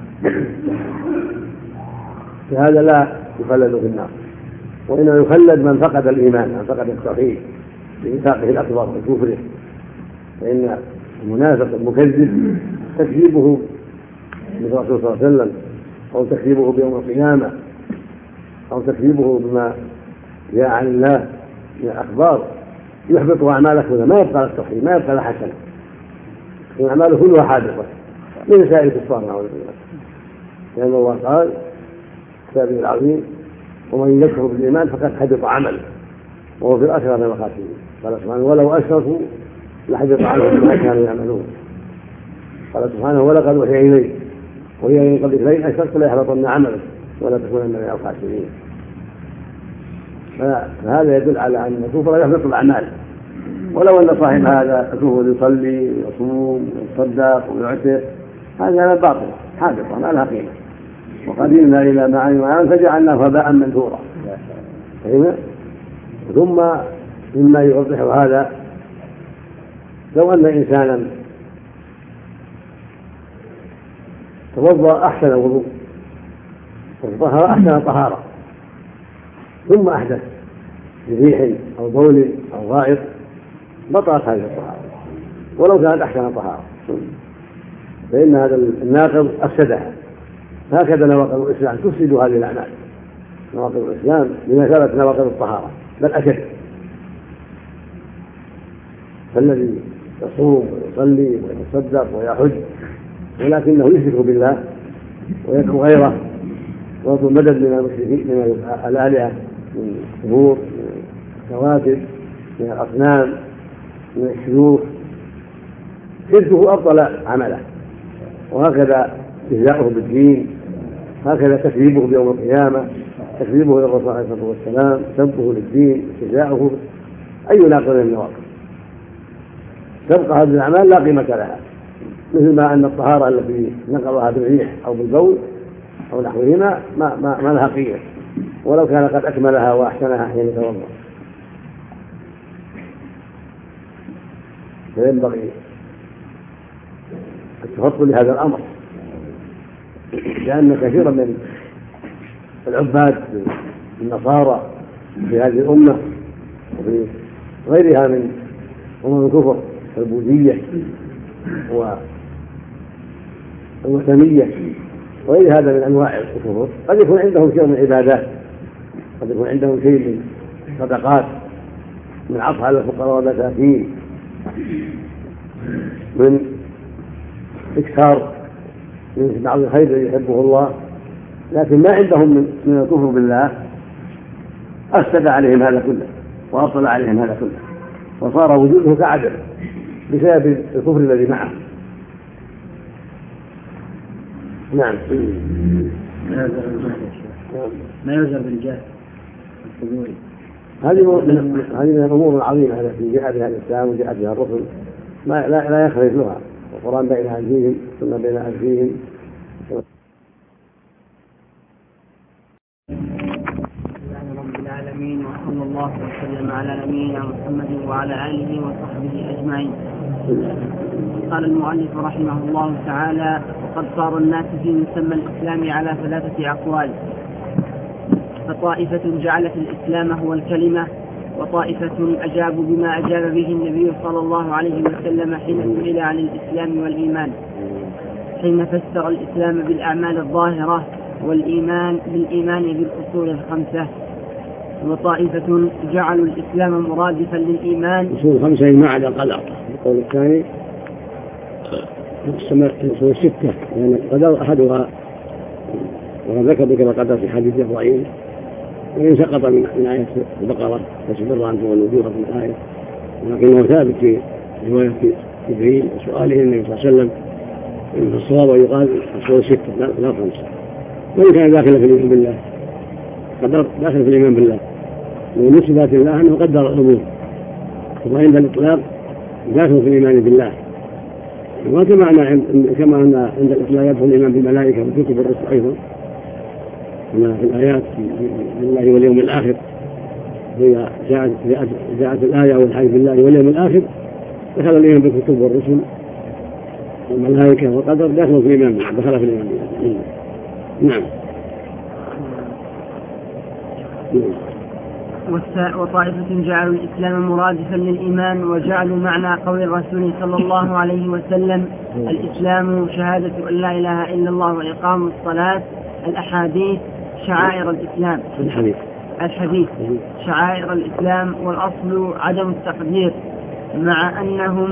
فهذا لا يخلد في النار. وإنما يخلد من فقد الإيمان، من فقد التوحيد بنفاقه الأكبر وكفره. فإن المنافق المكذب تكذيبه بالرسول صلى الله عليه وسلم، أو تكذيبه بيوم القيامة، أو تكذيبه بما جاء عن الله من الأخبار يحبط أعماله كلها، ما يبقى التوحيد، ما يبقى حسنة، أعماله كلها حادثة من سائر الكفار نعوذ بالله. لأن الله قال في كتابه العظيم: ومن يكفر بالإيمان فقد حبط عمله وهو في الآخرة من الخاسرين. قال سبحانه: ولو أشركوا لحبط عنهم ما كانوا يعملون. قال سبحانه: ولقد أوحي إليك وهي من قبلك لئن أشركت ليحبطن عملك ولا تكونن من الخاسرين. فهذا يدل على أن الكفر يحبط الأعمال، ولو أن صاحب هذا الكفر يصلي ويصوم ويتصدق ويعتق، هذا باطل حادث ما لها قيمة. وقدمنا إلى ما عملوا فجعلناه هباء منثورا. ثم مما يوضح هذا: لو أن إنسانا توضأ أحسن وضوء وطهر أحسن طهارة ثم أحدث بريح أو بول أو غائط، بطلت هذه الطهارة ولو كانت أحسن طهارة، فإن هذا الناقض أفسدها. هكذا نواقض الإسلام تفسد هذه الأعمال. نواقض الإسلام بمثابة نواقض الطهارة بل أشد. فالذي يصوم ويصلي ويتصدق ويحج ولكنه يشرك بالله ويدعو غيره ويطلب مدد من المشركين من الآلهة من القبور من الكواكب من الأصنام من الشيوخ، شركه أبطل عمله. وهكذا استهزاؤه بالدين، هكذا تكذيبه بيوم القيامة، تكذيبه للرسول عليه الصلاة والسلام، سبه للدين، استهزاؤه، أي ناقض من النواقض. تبقى هذه الأعمال لا قيمة لها، مثل ما أن الطهارة التي نقضها بالريح أو بالبول أو نحوهما ما لها قيمة ولو كان قد أكملها وأحسنها حين يتوضأ. فينبغي التفضل لهذا الأمر، لأن كثيرا من العباد النصارى في هذه الأمة وفي غيرها من أمم الكفر البوذية والوثنية وغير هذا من أنواع الكفر قد يكون عندهم شيء من العبادات، قد يكون عندهم شيء من صدقات، من عطف على الفقراء والمساكين، من إكثار من بعض الخير الذي يحبه الله، لكن ما عندهم من الكفر بالله أفسد عليهم هذا كله وأبطل عليهم هذا كله، وصار وجوده كعدم بسبب الكفر الذي معه. نعم. ما يوزر بالجهل هذه من الأمور العظيمة التي جاء بها الإسلام وجاء بها الرسل لا يخرج لها، القرآن بين أيديهم ثم بين أيديهم. رب العالمين وصلى الله وسلم على نبينا محمد وعلى آله وصحبه أجمعين. قال المؤلف رحمه الله تعالى: وقد صار الناس في مسمى الإسلام على 3 أقوال، فطائفة جعلت الإسلام هو الكلمة، وطائفة أجابوا بما أجاب به النبي صلى الله عليه وسلم حين سئل عن الإسلام والإيمان، حين فسر الإسلام بالأعمال الظاهرة والإيمان بالإيمان بالأصول 5، وطائفة جعلوا الإسلام مرادفا للإيمان. أصول 5 ما عدا القدر. القول الثاني أصول 6 لأن القدر أحدها وذكر كما قدر في حديث إبراهيم، وإن سقط من آية البقرة فسبر أنتم والوجوه في الآية، ولكنه ثابت في رواية جبريل وسؤاله النبي صلى الله عليه وسلم في الصواب ويقال أصول 6 لا 5. وإن كان داخل في الإيمان بالله قدر داخل في الإيمان بالله ومن صفات الله أنه قدر الأمور، وعند الإطلاق داخل في الإيمان بالله، وكما أن عند الإطلاق يدخل الإيمان بالملائكة وكتب الرسل أيضا كما في الآيات بالله واليوم الآخر، هي جاءت الآية والحديث بالله واليوم الآخر دخل الإيمان بالكتب والرسل والملائكة والقدر داخل في الإيمان بالله، دخل في الإيمان بالله. نعم. وطائفة جعلوا الإسلام مرادفا للإيمان، وجعلوا معنى قول الرسول صلى الله عليه وسلم: الإسلام شهادة أن لا إله إلا الله وإقام الصلاة، الأحاديث شعائر الإسلام، الحديث شعائر الإسلام، والأصل عدم التقدير، مع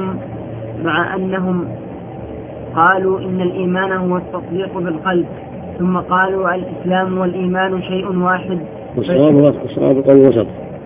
أنهم قالوا إن الإيمان هو التصديق بالقلب، ثم قالوا الإسلام والإيمان شيء واحد. الصواب القول الوسط،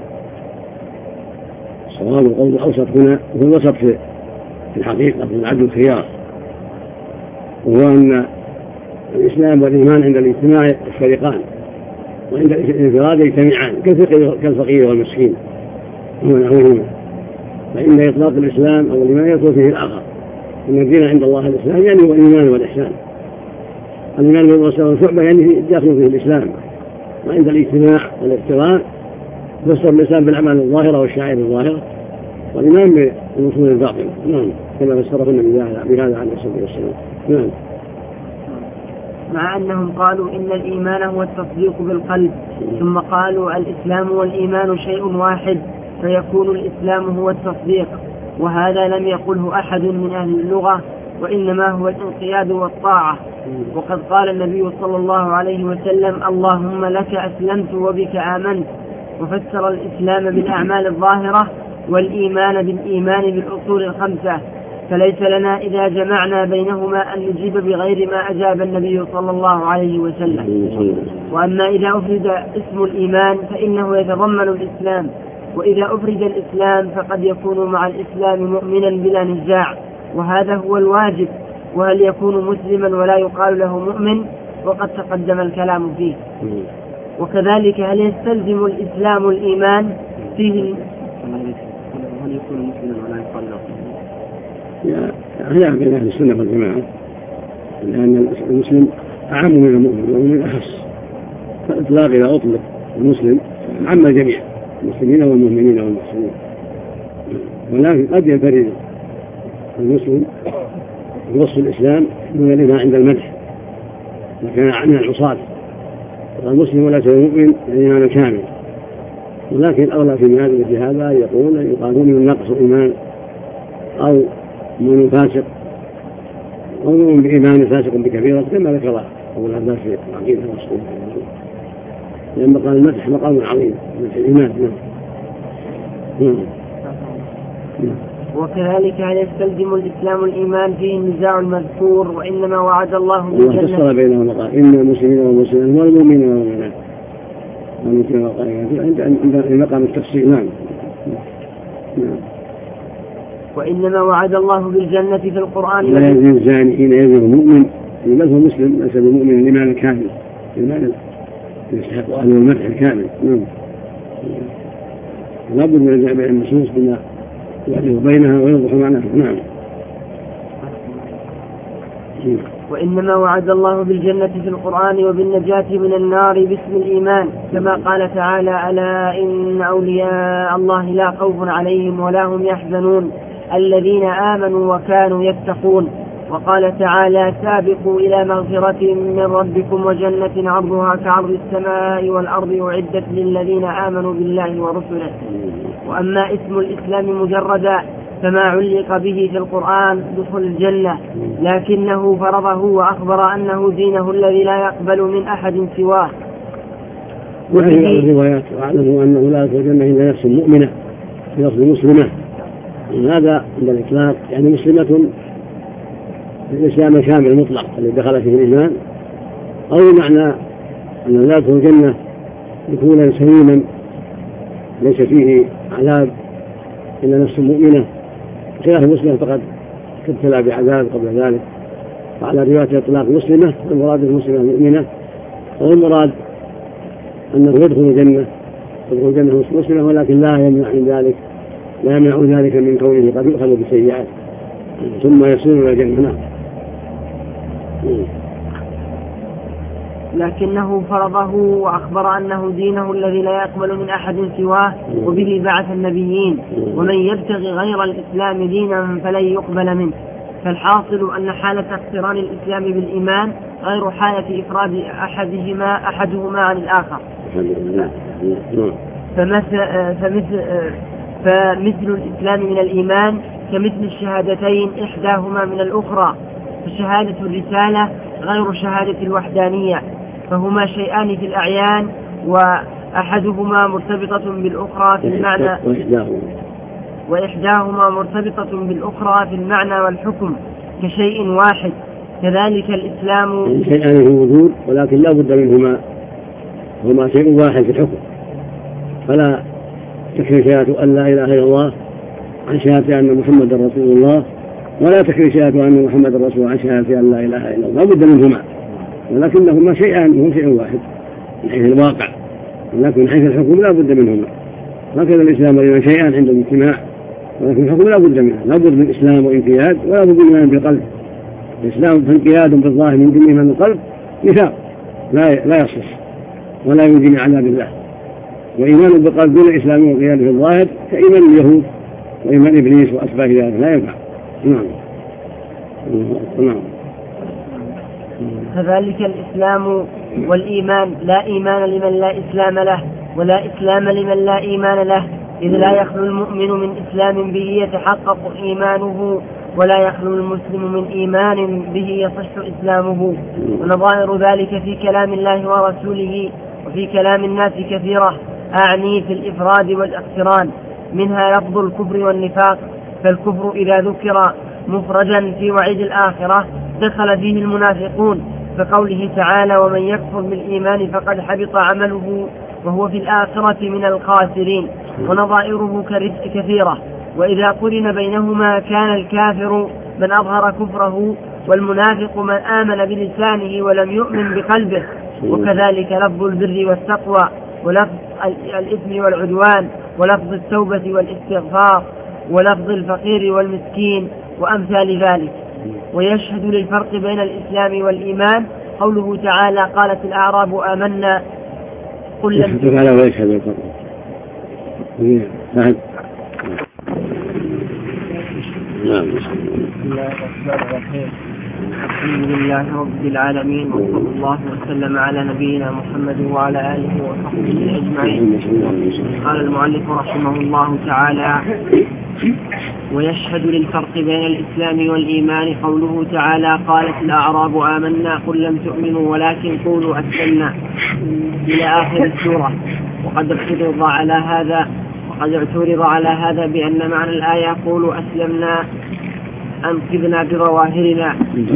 الصواب القول الأوسط هنا هو الوسط في الحقيقة في العدل الخيار، وهو أن الإسلام والإيمان عند الاجتماع يفترقان، وعند الانفراد يجتمعان كالفقير والمسكين ونحوهما، فإن إطلاق الإسلام أو الإيمان يدخل فيه الآخر، إن الدين عند الله الإسلام يعني هو الإيمان والإحسان. الإيمان والإحسان والشعبة يعني داخل فيه الإسلام، وعند الاجتماع والافتراء فسر الإسلام بالأعمال الظاهرة والشعائر الظاهرة، والإيمان بالأصول الباطنة. نعم، كما فسره النبي بهذا عليه الصلاة والسلام. نعم. مع أنهم قالوا إن الإيمان هو التصديق بالقلب، ثم قالوا الإسلام والإيمان شيء واحد، فيكون الإسلام هو التصديق وهذا لم يقله أحد من أهل اللغة، وإنما هو الانقياد والطاعة. وقد قال النبي صلى الله عليه وسلم: اللهم لك أسلمت وبك آمنت. وفسر الإسلام بالأعمال الظاهرة والإيمان بالإيمان بالأصول الخمسة. فليس لنا إذا جمعنا بينهما أن نجيب بغير ما أجاب النبي صلى الله عليه وسلم. وأما إذا أفرد اسم الإيمان فإنه يتضمن الإسلام، وإذا أفرد الإسلام فقد يكون مع الإسلام مؤمنا بلا نزاع، وهذا هو الواجب. وهل يكون مسلما ولا يقال له مؤمن؟ وقد تقدم الكلام فيه. وكذلك هل يستلزم الإسلام الإيمان فيه؟ هل يكون مسلما ولا يقال له؟ خلاف بين أهل السنة والجماعة، لأن المسلم أعم من المؤمن ومن أخص، فالإطلاق إذا أطلق المسلم عم الجميع، المسلمين والمؤمنين والمحسنين. ولكن قد ينفرد المسلم بوصف الإسلام دون الإيمان عند المدح، لكن من العصاة المسلم ليس المؤمن الإيمان الكامل. ولكن الأولى في مثل هذا يقولون من نقص الإيمان أو من فاسق أو من بإيمان فاسق بكبيرة، كما ذكر أبو العباس في العقيدة والصوم، لأن مقام المدح مقام عظيم من الإيمان. وكذلك هل يستلزم الإسلام الإيمان فيه النزاع المذكور؟ وإنما وعد الله بالجنة. الله فصل بينهما قال إن المسلمين والمسلمين والمؤمنين والمؤمنات عند مقام التفصيل. نعم. وإنما وعد الله بالجنة في القرآن. لا يزني الزاني حين يزني المؤمن، بل هو مسلم ليس بمؤمن الإيمان الكامل، الإيمان يستحق أهل المدح الكامل. لا بد من الجمع بين النصوص بما يعرف بينها ويوضح معناها. نعم. وإنما وعد الله بالجنة في القرآن وبالنجاة من النار باسم الإيمان، كما قال تعالى: ألا إن أولياء الله لا خوف عليهم ولا هم يحزنون الذين آمنوا وكانوا يتقون. وقال تعالى: سابقوا إلى مغفرة من ربكم وجنة عرضها كعرض السماء والأرض أعدت للذين آمنوا بالله ورسله. وأما اسم الإسلام مجردا فما علق به في القرآن دخول الجنة، لكنه فرضه وأخبر أنه دينه الذي لا يقبل من أحد سواه. وفي الروايات وأعلموا أنه لا يدخل الجنة إلا نفس مؤمنة بلفظ مسلمة. هذا عند الإطلاق يعني مسلمة الإسلام الكامل المطلق الذي دخل فيه الإيمان، أو معنى أن لا يدخل الجنة دخولا سليما ليس فيه عذاب إلا نفس مؤمنة، خلاف مسلم فقد ابتلى بعذاب قبل ذلك. فعلى رواية إطلاق مسلمة المراد المسلمة مؤمنة، والمراد أنه يدخل الجنة مسلمة، ولكن لا يمنع ذلك من كونه قد يؤخذ بالسيئات ثم يصير إلى الجنة. لكنه فرضه وأخبر أنه دينه الذي لا يقبل من أحد سواه، وبه بعث النبيين، ومن يبتغي غير الإسلام دينا فلن يقبل منه. فالحاصل أن حالة اقتران الإسلام بالإيمان غير حالة إفراد أحدهما عن الآخر. فمثل الإسلام من الإيمان كمثل الشهادتين إحداهما من الأخرى، فشهادة الرسالة غير شهادة الوحدانية، فهما شيئان في الأعيان، وأحدهما مرتبطة بالأخرى في المعنى، وإحداهما مرتبطة بالأخرى في المعنى والحكم كشيء واحد. كذلك الإسلام شيئان في الوجود ولكن لا بد منهما، هما شيء واحد في الحكم، فلا تكفي شهادة أن لا إله إلا الله عن شهادة أن محمد رسول الله، ولا تكفي شهادة أن محمد رسول الله عن شهادة أن لا إله إلا الله، لا بد منهما، ولكنهما شيئان وهم شيء واحد من حيث الواقع، ولكن من حيث الحكم لا بد منهما. هكذا الإسلام والإيمان شيئان عند الاجتماع، ولكن الحكم لا بد منه، لا بد من الإسلام وانقياد، ولا بد من بالقلب. الإسلام فانقياد بالظاهر من دون من القلب نفاق لا يصلح ولا ينجي عذاب الله. وإيمان بالقلب دون إسلام وانقياد في الظاهر كإيمان اليهود وإيمان إبليس وأتباع ذلك، لا ينفع. نعم. كذلك الإسلام والإيمان لا إيمان لمن لا إسلام له، ولا إسلام لمن لا إيمان له، إذ لا يخلو المؤمن من إسلام به يتحقق إيمانه، ولا يخلو المسلم من إيمان به يصح إسلامه. ونظائر ذلك في كلام الله ورسوله وفي كلام الناس كثيرة، أعني في الإفراد والاقتران، منها لفظ الكفر والنفاق. فالكفر إذا ذكر مفردا في وعيد الآخرة دخل فيه المنافقون، كقوله تعالى: ومن يكفر بالإيمان فقد حبط عمله وهو في الآخرة من الخاسرين. ونظائره كثيرة، وإذا قرن بينهما كان الكافر من أظهر كفره، والمنافق من آمن بلسانه ولم يؤمن بقلبه. وكذلك لفظ البر والتقوى، ولفظ الإثم والعدوان، ولفظ التوبة والاستغفار، ولفظ الفقير والمسكين، وأمثال ذلك. ويشهد للفرق بين الإسلام والإيمان قوله تعالى: قالت الأعراب آمنا قل لم تؤمنوا. نعم. بسم الله الرحمن الرحيم. الحمد لله رب العالمين، وصلى الله وسلم على نبينا محمد وعلى آله وصحبه أجمعين. قال المؤلف رحمه الله تعالى: ويشهد للفرق بين الإسلام والإيمان قوله تعالى: قالت الأعراب آمنا قل لم تؤمنوا ولكن قولوا أسلمنا، إلى آخر السورة. وقد اعترض على هذا بأن معنى الآية قولوا أسلمنا أنقذنا بظواهرنا،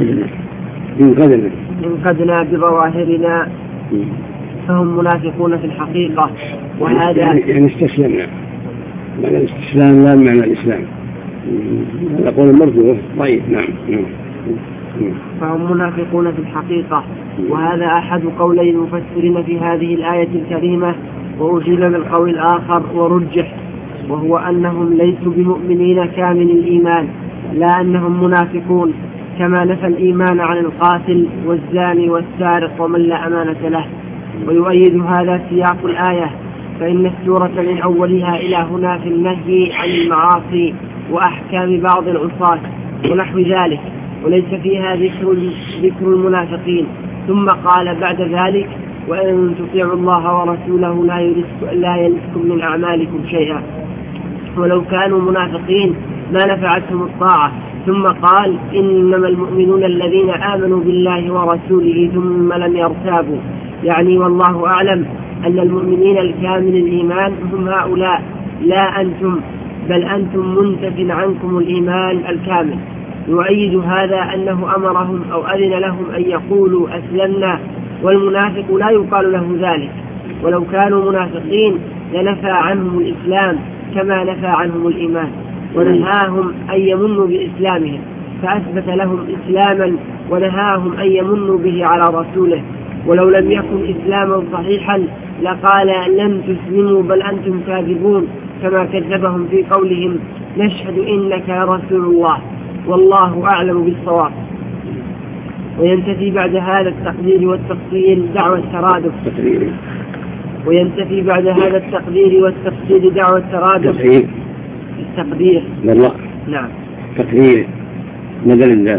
انقذنا بظواهرنا، فهم منافقون في الحقيقة. وهذا يعني استسلمنا، معنى الاستسلام لا معنى الإسلام، يقول المرجو طيب. نعم. فهم منافقون في الحقيقة. وهذا أحد قولي المفسرين في هذه الآية الكريمة، وأجيب بالقول الآخر ورجح، وهو أنهم ليسوا بمؤمنين كامل الإيمان، لا أنهم منافقون، كما نفى الإيمان عن القاتل والزاني والسارق ومن لا أمانة له. ويؤيد هذا سياق الآية، فإن السورة من أولها إلى هنا في النهي عن المعاصي وأحكام بعض العصاة ونحو ذلك، وليس فيها ذكر المنافقين. ثم قال بعد ذلك: وإن تطيعوا الله ورسوله لا يلدكم من أعمالكم شيئا. ولو كانوا منافقين ما نفعتهم الطاعة. ثم قال: إنما المؤمنون الذين آمنوا بالله ورسوله ثم لم يرتابوا، يعني والله أعلم أن المؤمنين الكامل الإيمان هم هؤلاء، لا أنتم، بل أنتم منتف عنكم الإيمان الكامل. يؤيد هذا أنه أمرهم أو أذن لهم أن يقولوا أسلمنا، والمنافق لا يقال له ذلك. ولو كانوا منافقين لنفى عنهم الإسلام كما نفى عنهم الإيمان، ونهاهم أن يمنوا بإسلامهم، فأثبت لهم إسلاما ونهاهم أن يمنوا به على رسوله. ولو لم يكن إسلاما صحيحا لقال: لم تسلموا بل أنتم كاذبون، كما كذبهم في قولهم: نشهد إنك رسول الله والله أعلم بالصواب. وينتفي بعد هذا التقدير والتفصيل دعوى الترادف. وينتفي بعد هذا التقدير والتفصيل دعوى الترادف. التقدير. لا. نعم. تقدير بدل الدال،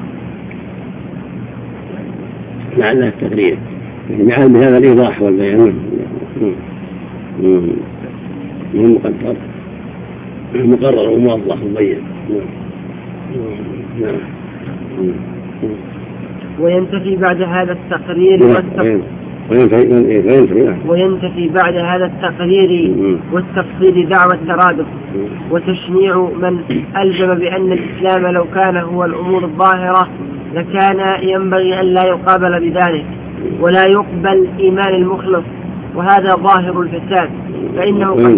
لعله التقدير يعني بهذا الإيضاح والبيان. مقرر وموضح ومبين. وينتفي بعد هذا التقرير وينتفي بعد هذا التقرير والتفصيل دعوى الترادف، وتشنيع من ألزم بأن الإسلام لو كان هو الأمور الظاهرة لكان ينبغي أن لا يقابل بذلك، ولا يقبل إيمان المخلص، وهذا ظاهر الفساد. فإنه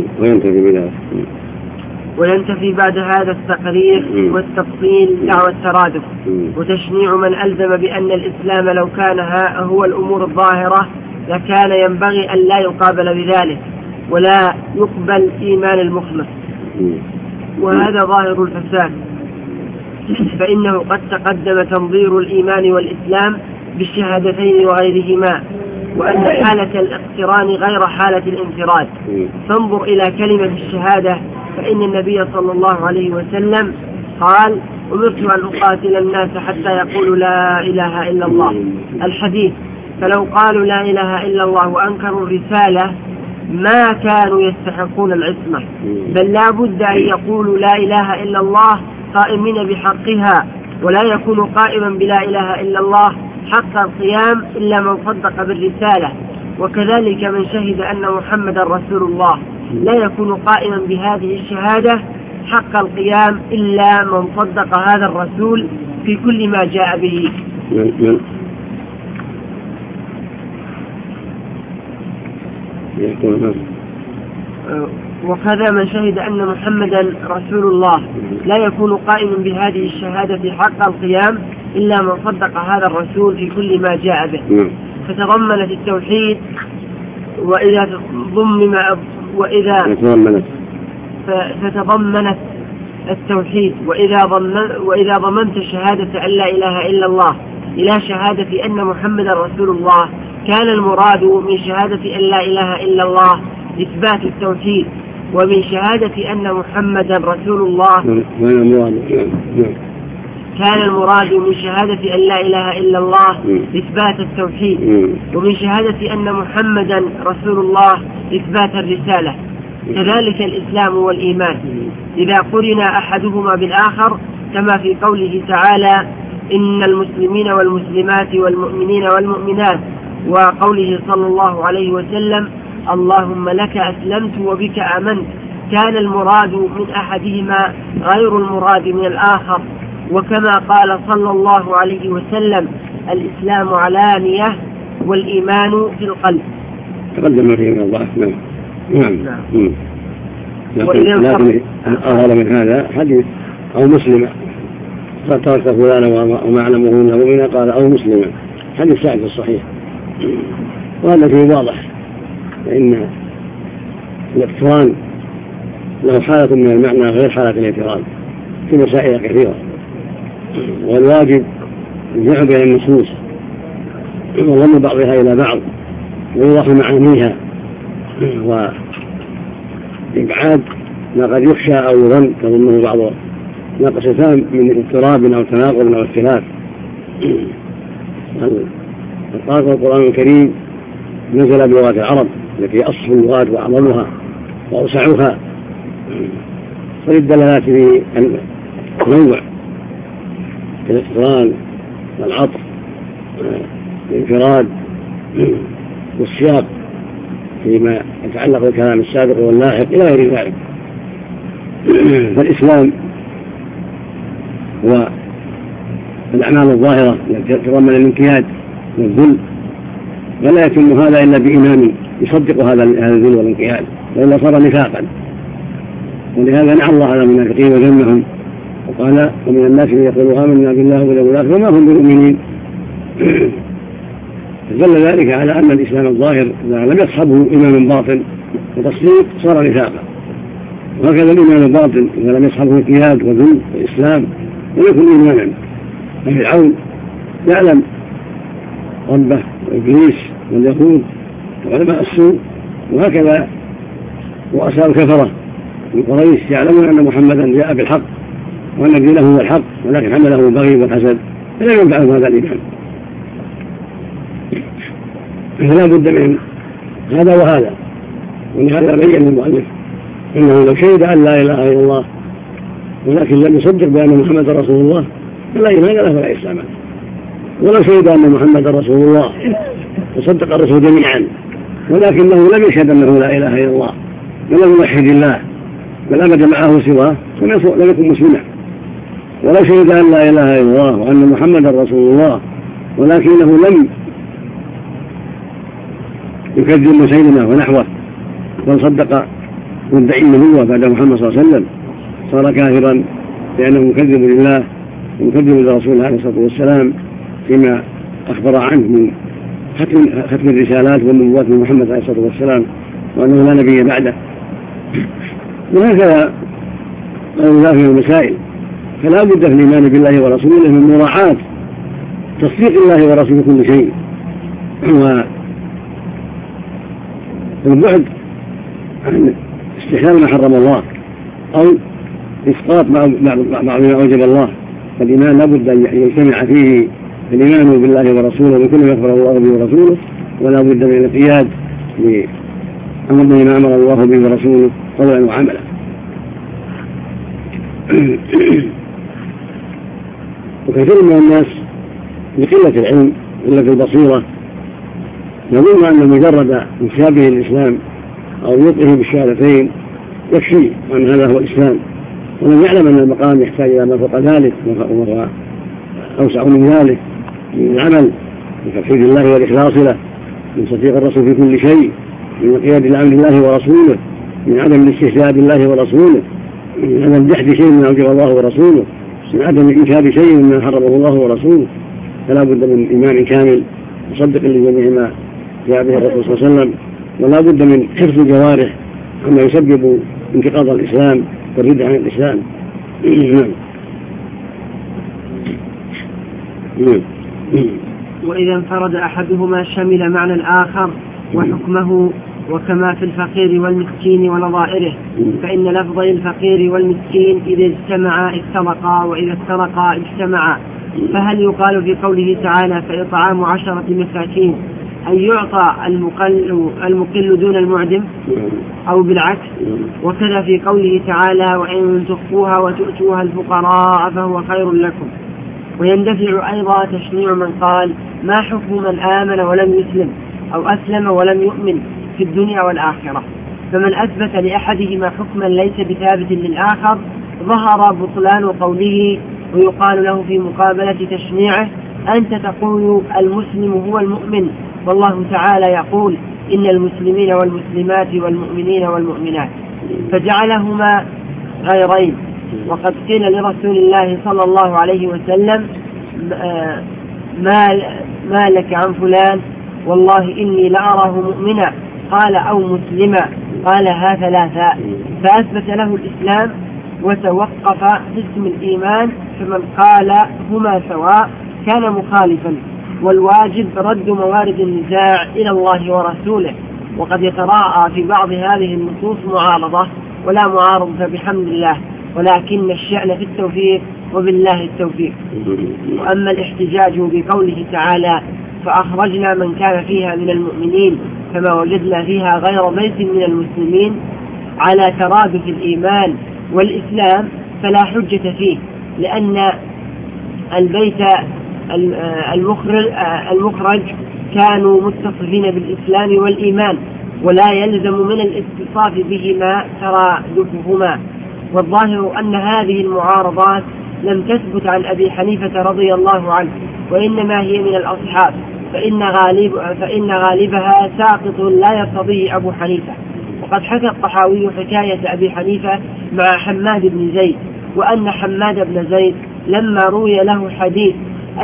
وينتفي بعد هذا التقرير والتفصيل دعوى الترادف، وتشنيع من ألزم بأن الإسلام لو كان هو الأمور الظاهرة لكان ينبغي أن لا يقابل بذلك، ولا يقبل إيمان المخلص، وهذا ظاهر الفساد. فإنه قد تقدم تنظير الإيمان والإسلام بالشهادتين وغيرهما، وأن حالة الاقتران غير حالة الانفراد. فانظر إلى كلمة الشهادة، فإن النبي صلى الله عليه وسلم قال: أمرت أن أقاتل الناس حتى يقولوا لا إله إلا الله، الحديث. فلو قالوا لا إله إلا الله وأنكروا الرسالة ما كانوا يستحقون العصمة، بل لا بد أن يقولوا لا إله إلا الله قائمين بحقها، ولا يكون قائما بلا إله إلا الله حق القيام إلا من صدق بالرسالة. وكذلك من شهد أن محمد رسول الله لا يكون قائما بهذه الشهادة حق القيام إلا من صدق هذا الرسول في كل ما جاء به. وكذا من شهد أن محمدا رسول الله لا يكون قائما بهذه الشهادة حق القيام إلا من صدق هذا الرسول في كل ما جاء به. فتضمنت التوحيد فتضمنت التوحيد وإذا ضمنت شهادة أن لا إله إلا الله إلى شهادة أن محمد رسول الله كان المراد من شهادة أن لا إله إلا الله إثبات التوحيد، ومن شهادة أن محمدا رسول الله كان المراد من شهادة أن لا إله إلا الله إثبات التوحيد، ومن شهادة أن محمدا رسول الله إثبات الرسالة. كذلك الإسلام والإيمان إذا قرن أحدهما بالآخر، كما في قوله تعالى إن المسلمين والمسلمات والمؤمنين والمؤمنات، وقوله صلى الله عليه وسلم اللهم لك أسلمت وبك آمنت، كان المراد من أحدهما غير المراد من الآخر. وكما قال صلى الله عليه وسلم الإسلام علانية والإيمان في القلب. تقدم فيه من الله. نعم. لكن أظهر من هذا حديث أو مسلمة قد ترك فلانا وما أعلمه من مؤمنا قال أو مسلمة، حديث سعد الصحيح. وهذا فيه واضح لأن الاقتران له حالة من المعنى غير حالة الاعتراض في مسائل كثيرة، والواجب الجمع بين النصوص وضم بعضها إلى بعض ويوضح معانيها وإبعاد ما قد يخشى أو يظن تظنه بعض ناقصتان من اضطراب أو تناقض أو اختلاف. القرآن الكريم نزل بلغة العرب التي أصح اللغات وأعظمها وأوسعها، وللدلالات في التنوع كالاقتران والعطف والانفراد والسياق فيما يتعلق بالكلام السابق واللاحق إلى غير ذلك. فالإسلام هو الأعمال الظاهرة التي تتضمن الانقياد والذل، ولا يتم هذا إلا بإمام يصدق هذا الذل والانقياد، وإلا صار نفاقا. ولهذا نعى الله على المنافقين وذمهم وقال ومن الناس من يقول آمنا بالله واليوم الآخر وما هم بمؤمنين. دل ذلك على أن الإسلام الظاهر إذا لم يصحبه إيمان باطن وتصديق صار نفاقا، وهكذا الإيمان الباطن إذا لم يصحبه انقياد وذل وإسلام لم يكن إيمانا. فرعون يعلم ربه وإبليس واليهود وعلماء السوء، وهكذا رؤساء الكفرة من قريش يعلمون أن محمدا جاء بالحق وأن دينه هو الحق، ولكن حمله البغي والحسد فلا ينفعهم هذا الإيمان. فلا بد من هذا وهذا. ولهذا بين المؤلف إنه لو شهد أن لا إله إلا الله ولكن لم يصدق بأن محمد رسول الله فلا إيمان له ولا إسلام له. ولو شهد أن محمد رسول الله وصدق الرسول جميعا ولكنه لم يشهد أنه لا إله إلا الله ولم يوحد الله بل أبد معه سواه لم يكن مسلما. ولو شهد أن لا إله إلا الله وأن محمد رسول الله ولكنه لم يكذب مسيلمة ونحوه بل صدق مدعي النبوة بعد محمد صلى الله عليه وسلم صار كافرا لأنه مكذب لله ومكذب لرسوله عليه الصلاة والسلام فيما أخبر عنه من ختم الرسالات والنبوات من محمد عليه الصلاة والسلام وأنه لا نبي بعده. وهكذا قالوا في المسائل. فلا بد في الإيمان بالله ورسوله من مراعاة تصديق الله ورسوله كل شيء، والبعد عن استحلال ما حرم الله أو إسقاط بعض ما أوجب الله. فالإيمان لا بد أن يجتمع فيه الإيمان بالله ورسوله وكل ما أخبر الله به ورسوله، ولا بد من الانقياد أمر بما أمر الله به ورسوله قولا وعملا. وكثير من الناس بقلة العلم قلة البصيرة يظن أن مجرد انتسابه الإسلام أو نطقه بالشهادتين يكفي وأن هذا هو الإسلام، ولم يعلم أن المقام يحتاج إلى ما فوق ذلك وما أوسع من ذلك من العمل بتوحيد الله والإخلاص له، من تصديق الرسول في كل شيء، من القياد لأمر الله ورسوله، من عدم الاستهزاء بالله ورسوله، من عدم جحد شيء مما أوجب الله ورسوله، من عدم إنكار شيء مما حرمه الله ورسوله. فلا بد من إيمان كامل مصدق لجميع ما جاء به الرسول صلى الله عليه وسلم، ولا بد من حفظ الجوارح عما يسبب انتقاض الإسلام والردة عن الإسلام. وإذا انفرد أحدهما شمل معنى الآخر وحكمه، وكما في الفقير والمسكين ونظائره، فإن لفظي الفقير والمسكين إذا اجتمعا افترقا وإذا افترقا اجتمعا. فهل يقال في قوله تعالى فإطعام 10 مساكين أن يعطى المقل دون المعدم أو بالعكس؟ وكذا في قوله تعالى وإن تخفوها وتؤتوها الفقراء فهو خير لكم. ويندفع أيضا تشنيع من قال ما حكم من آمن ولم يسلم أو أسلم ولم يؤمن في الدنيا والآخرة؟ فمن أثبت لأحدهما حكما ليس بثابت للآخر ظهر بطلان قوله، ويقال له في مقابلة تشنيعه أنت تقول المسلم هو المؤمن، والله تعالى يقول إن المسلمين والمسلمات والمؤمنين والمؤمنات، فجعلهما غيرين. وقد قيل لرسول الله صلى الله عليه وسلم ما لك عن فلان والله إني لأراه مؤمنا، قال أو مسلما، قالها ثلاثا، فأثبت له الإسلام وتوقف اسم الإيمان، فمن قال هما سواء كان مخالفا، والواجب رد موارد النزاع إلى الله ورسوله. وقد يتراءى في بعض هذه النصوص معارضة، ولا معارضة بحمد الله، ولكن الشأن في التوفيق وبالله التوفيق. وأما الاحتجاج بقوله تعالى فأخرجنا من كان فيها من المؤمنين فما وجدنا فيها غير بيت من المسلمين على ترادف الإيمان والإسلام فلا حجة فيه، لأن البيت المخرج كانوا متصفين بالإسلام والإيمان، ولا يلزم من الاتصاف بهما ترادفهما. والظاهر أن هذه المعارضات لم تثبت عن أبي حنيفة رضي الله عنه، وإنما هي من الأصحاب، فإن غالبها ساقط لا يرتضيه أبو حنيفة. وقد حكى الطحاوي حكاية أبي حنيفة مع حماد بن زيد، وأن حماد بن زيد لما روى له حديث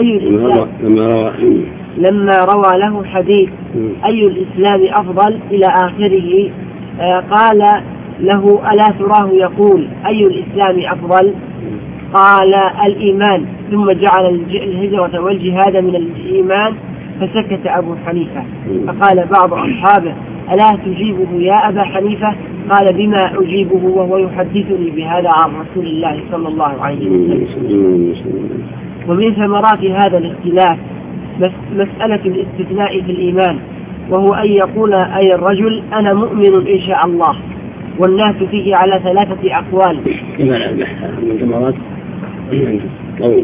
أي الإسلام أفضل إلى آخره، قال له ألا تراه يقول أي الإسلام أفضل؟ قال الإيمان، ثم جعل الهجرة والجهاد من الإيمان، فسكت أبو حنيفة. فقال بعض أصحابه ألا تجيبه يا أبا حنيفة؟ قال بما أجيبه وهو يحدثني بهذا عن رسول الله صلى الله عليه وسلم. ومن ثمرات هذا الاختلاف مسألة الاستثناء في الإيمان، وهو أن يقول أي الرجل أنا مؤمن إن شاء الله، والناس فيه على 3 أقوال. من ثمرات طويل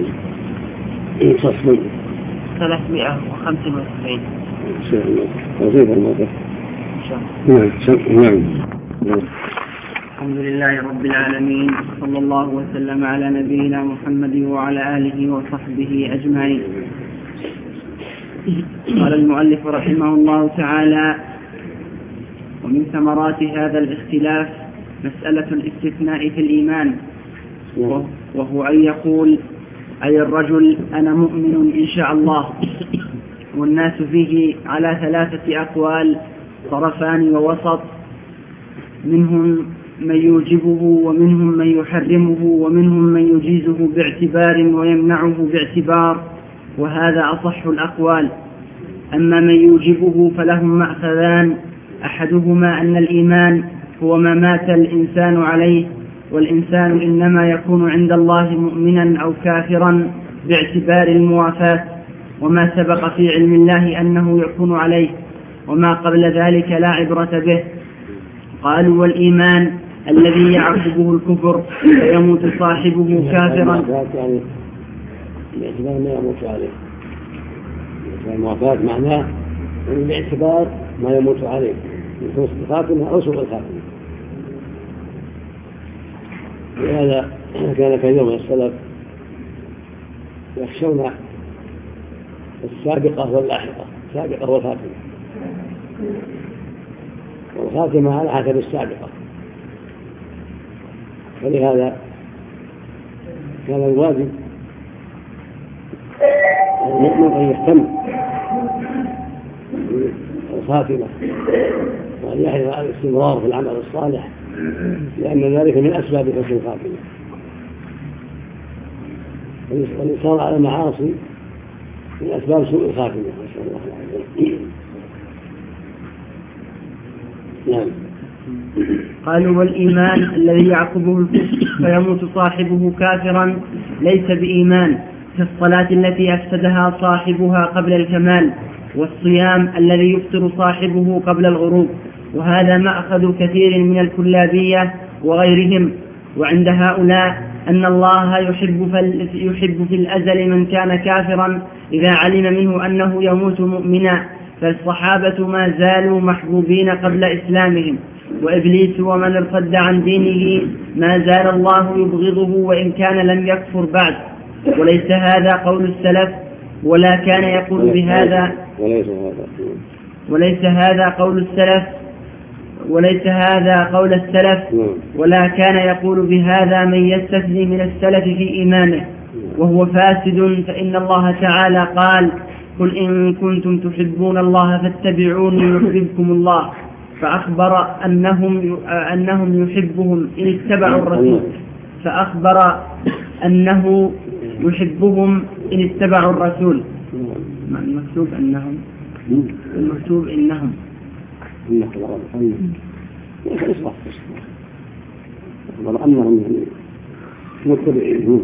395 توصيف الموقف. نعم. الحمد لله رب العالمين، صلى الله وسلم على نبينا محمد وعلى آله وصحبه أجمعين. قال المؤلف رحمه الله تعالى: ومن ثمرات هذا الاختلاف مسألة الاستثناء في الإيمان، وهو أن يقول أي الرجل أنا مؤمن إن شاء الله، والناس فيه على 3 أقوال طرفان ووسط، منهم من يوجبه ومنهم من يحرمه ومنهم من يجيزه باعتبار ويمنعه باعتبار، وهذا أصح الأقوال. أما من يوجبه فلهم مأخذان: أحدهما أن الإيمان هو ما مات الإنسان عليه، والإنسان إنما يكون عند الله مؤمنا أو كافرا باعتبار الموافاة، وما سبق في علم الله أنه يكون عليه، وما قبل ذلك لا عبرة به. قالوا والإيمان الذي يعقبه الكفر فيموت صاحبه كافرا. يعني باعتبار ما يموت عليه، الموافاة معناه باعتبار ما يموت عليه من حسن الخاتمة أو سوء الخاتمة. لهذا كان كثير من السلف يخشون السابقة واللاحقة، السابقة والخاتمة، والخاتمة على حسب السابقة. فلهذا كان الواجب المؤمن أن يهتم بالخاتمة وأن يحرص على الاستمرار في العمل الصالح، لأن ذلك من أسباب حسن الخاتمة. والإصرار على المعاصي من أسباب سوء الخاتمة، نسأل الله العافية. نعم. قالوا والإيمان الذي يعقبه الكفر فيموت صاحبه كافرا ليس بإيمان، كالصلاة التي أفسدها صاحبها قبل الكمال، والصيام الذي يفطر صاحبه قبل الغروب. وهذا مأخذ كثير من الكلابية وغيرهم. وعند هؤلاء أن الله يحب في الأزل من كان كافرا إذا علم منه أنه يموت مؤمنا، فالصحابة ما زالوا محبوبين قبل إسلامهم، وإبليس ومن ارتد عن دينه ما زال الله يبغضه وإن كان لم يكفر بعد. وليس هذا قول السلف ولا كان يقول بهذا، وليس هذا قول السلف ولا كان يقول بهذا من يستثني من السلف في إيمانه وهو فاسد. فإن الله تعالى قال: قل إن كنتم تحبون الله فاتبعوني يحببكم الله، فأخبر أنهم يحبهم إن اتبعوا الرسول، فأخبر أنه يحبهم إن اتبعوا الرسول. المكتوب أنهم، المكتوب إنهم. أخبر أنهم متبعين.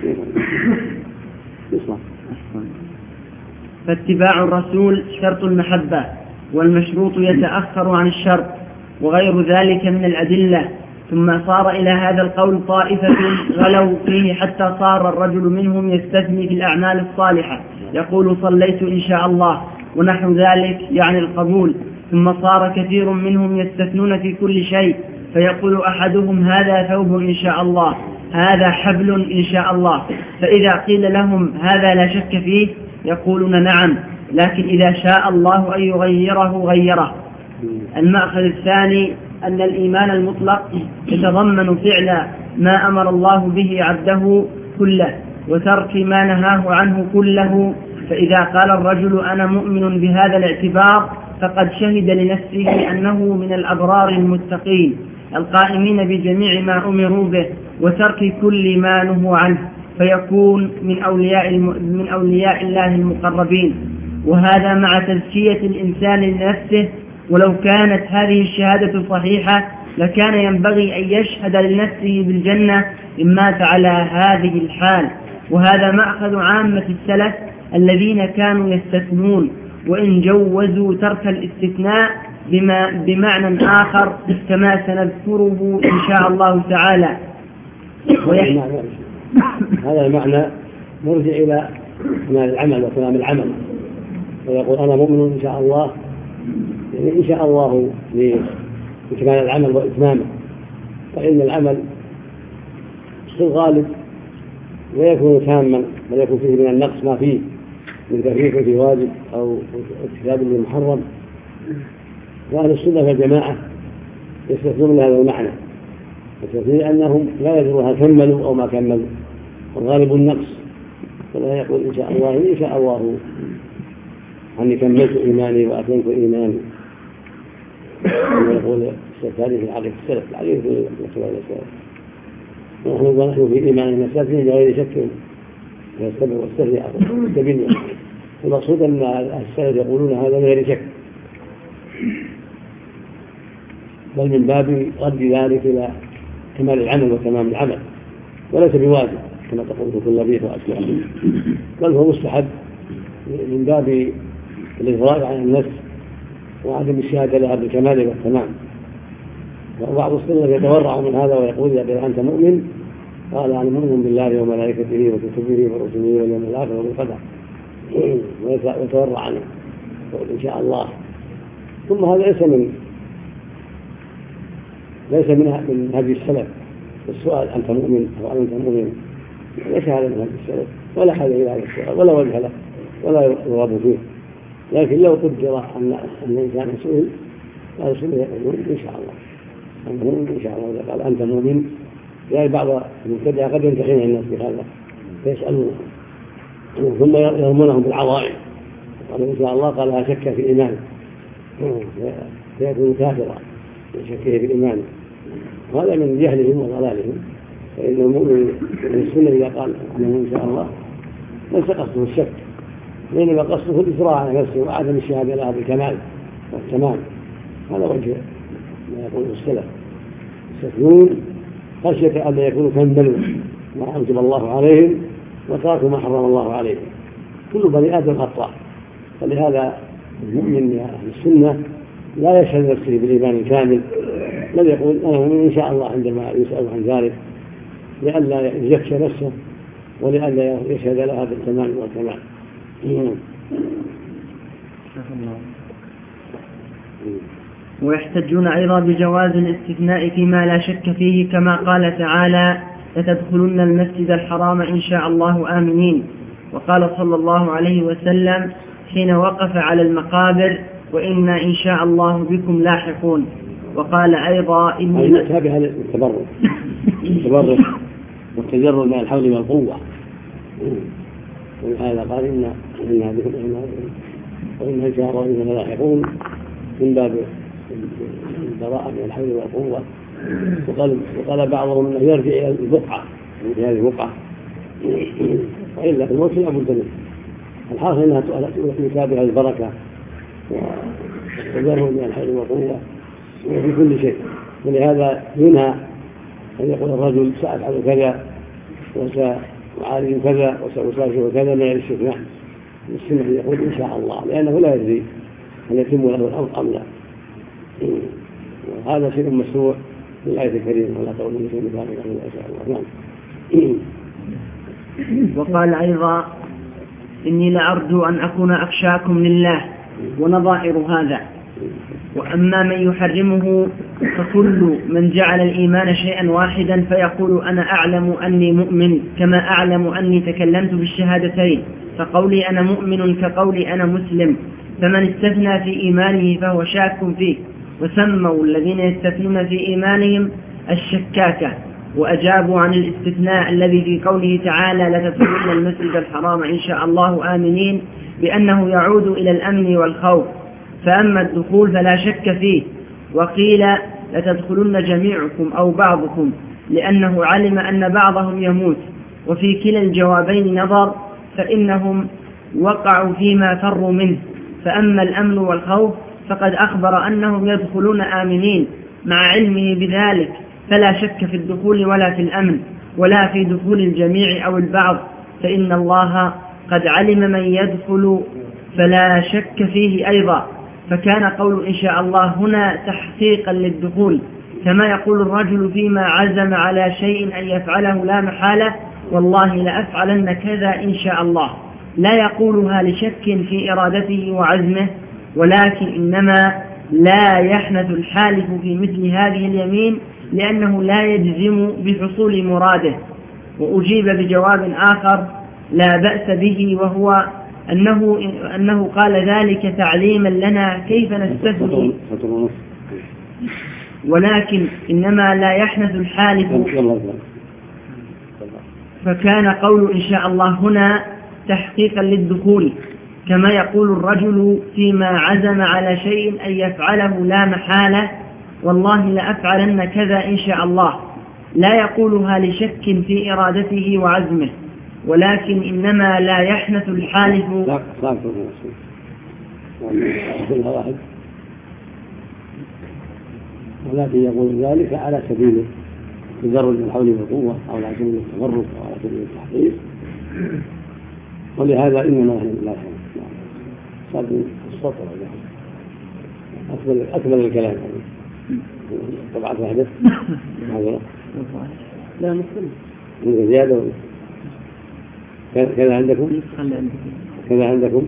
فاتباع الرسول شرط المحبة، والمشروط يتأخر عن الشرط، وغير ذلك من الأدلة. ثم صار إلى هذا القول طائفة غلوا فيه حتى صار الرجل منهم يستثني في الأعمال الصالحة، يقول صليت إن شاء الله ونحو ذلك، يعني القبول. ثم صار كثير منهم يستثنون في كل شيء، فيقول أحدهم هذا ثوب إن شاء الله، هذا حبل إن شاء الله. فإذا قيل لهم هذا لا شك فيه يقولون نعم، لكن إذا شاء الله أن يغيره غيره. المأخذ الثاني أن الإيمان المطلق يتضمن فعل ما أمر الله به عبده كله وترك ما نهاه عنه كله. فإذا قال الرجل أنا مؤمن بهذا الاعتبار فقد شهد لنفسه أنه من الأبرار المتقين القائمين بجميع ما أمروا به وترك كل ما نهوا عنه، فيكون من أولياء الله المقربين. وهذا مع تزكية الإنسان لنفسه. ولو كانت هذه الشهادة صحيحة لكان ينبغي أن يشهد لنفسه بالجنة إن مات على هذه الحال. وهذا مأخذ عامة السلف الذين كانوا يستثنون، وإن جوزوا ترك الاستثناء بمعنى آخر كما سنذكره إن شاء الله تعالى. هذا المعنى نرجع إلى كمال العمل وتمام العمل، ويقول أنا مؤمن إن شاء الله، يعني إن شاء الله لكمال العمل وإتمامه. فإن العمل في الغالب لا يكون تاما، بل يكون فيه من النقص ما فيه من تفريط في واجب أو ارتكاب للمحرم. وأهل السنة والجماعة يستثنون هذا المعنى، يستثنون أنهم لا يدرون هل كملوا أو ما كملوا، والغالب النقص. فلا يقول إن شاء الله إن شاء الله أني كملت إيماني وأتممت إيماني، ويقول السفاري في العقيدة السلف، العقيدة السلف ونحن في إيماننا السلفين بغير شك يستمع واستهزئ واستبين. المقصود أن السلف يقولون هذا بغير شك، بل من باب رد ذلك إلى كمال العمل وتمام العمل، وليس بواجب كما تقول الكلابية وأشباههم، بل هو مستحب من باب الإفراج عن النفس وعدم الشهادة لها بالكمال والتمام. وبعض السنة يتورع من هذا ويقول إذا قيل أنت مؤمن قال أنا مؤمن بالله وملائكته وكتبه ورسله واليوم الآخر والقدر ويتورع عنه يقول إن شاء الله. ثم هذا ليس من هدي السلف. السؤال أنت مؤمن أو أنت مؤمن ليس هذا من هدي السلف ولا حاجة إلى هذا السؤال ولا وجه له ولا يرغب فيه. لكن لو قدر أن الإنسان سئل قال سئل يقول إن شاء الله أنت مؤمن إن شاء الله. إذا قال أنت مؤمن يعني بعض المبتدع قد يمتحن الناس بهذا فيسألون ثم يرمونهم بالعظائم قالوا إن شاء الله قال لا شك في إيمانه فيكون كافرا شكه في إيمانه. وهذا من جهلهم وضلالهم. فإن المؤمن من السنة إذا قال أنه إن شاء الله ليس قصده الشك بينما قصده الإسراء على نفسه وعدم الشهادة لها بالكمال والتمام. هذا وجه ما يقول السلف يستثنون خشية أن يكونوا كملوا ما أوجب الله عليهم وتركوا ما حرم الله عليهم. كل بني آدم خطاء. فلهذا المؤمن من أهل السنة لا يشهد نفسه بالإيمان الكامل بل يقول أنا مؤمن إن شاء الله عندما يسأل عن ذلك لئلا يزكي نفسه ولئلا يشهد لها بالتمام والكمال. ويحتجون أيضا بجواز الاستثناء فيما لا شك فيه كما قال تعالى لتدخلن المسجد الحرام إن شاء الله آمنين. وقال صلى الله عليه وسلم حين وقف على المقابر وإنا إن شاء الله بكم لاحقون. وقال أيضا إني تابع التبرك والتجرد من الحول والقوة. ولهذا قال إنا بكم وإنا إن شاء الله بكم لاحقون من باب البراءة من الحول والقوة. وقال بعضهم أنه يرجع إلى البقعة في هذه البقعة وإلا في الموت لا بد منه. الحاصل أنها تتابع البركة والتجرد من الحول والقوة وفي كل شيء. ولهذا ينهى أن يقول الرجل سأفعل كذا وسأعالج كذا وسأسافر كذا من الاستثناء. السنة يقول إن شاء الله لأنه لا يدري أن يتم له الأمر أم لا. وهذا شيء مشروع في الآية الكريمة ولا تقولوا شيء من ذلك إلا إن شاء الله. نعم. وقال أيضا إني لأرجو أن أكون أخشاكم لله ونظائر هذا. وأما من يحرمه فكل من جعل الإيمان شيئا واحدا فيقول أنا أعلم أني مؤمن كما أعلم أني تكلمت بالشهادتين فقولي أنا مؤمن كقولي أنا مسلم. فمن استثنى في إيمانه فهو شاك فيه. وسموا الذين يستثنون في إيمانهم الشكاكة وأجابوا عن الاستثناء الذي في قوله تعالى لتدخلن المسجد الحرام إن شاء الله آمنين بأنه يعود إلى الأمن والخوف. فأما الدخول فلا شك فيه. وقيل لتدخلن جميعكم أو بعضكم لأنه علم أن بعضهم يموت. وفي كلا الجوابين نظر فإنهم وقعوا فيما فروا منه. فأما الأمن والخوف فقد أخبر أنهم يدخلون آمنين مع علمه بذلك فلا شك في الدخول ولا في الأمن ولا في دخول الجميع أو البعض فإن الله قد علم من يدخل فلا شك فيه أيضا. فكان قول إن شاء الله هنا تحقيقا للدخول كما يقول الرجل فيما عزم على شيء أن يفعله لا محالة والله لأفعلن كذا إن شاء الله. لا يقولها لشك في إرادته وعزمه ولكن إنما لا يحنث الحالف في مثل هذه اليمين لأنه لا يجزم بحصول مراده. وأجيب بجواب آخر لا بأس به وهو أنه قال ذلك تعليما لنا كيف نستثني ولكن إنما لا يحنث الحالف. فكان قول إن شاء الله هنا تحقيقا للدخول كما يقول الرجل فيما عزم على شيء أن يفعله لا محالة والله لأفعلن كذا إن شاء الله. لا يقولها لشك في إرادته وعزمه ولكن إنما لا يحنث الحالف. ولكن يقول ذلك على سبيل تجرد الحول والقوة أو على سبيل التمرد أو على سبيل التحقيق. ولهذا إنما نحن لا صار السطر أكمل الكلام. طبعا واحدة لا مسلم من زيادة كذا عندكم كذا عندكم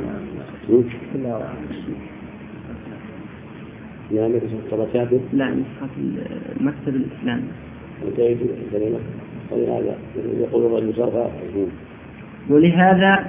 لا نسخة الطرسات لا نسخة المكتب الإسلامي وتأتي كلمة ولهذا يقول الرجل صرفا ولهذا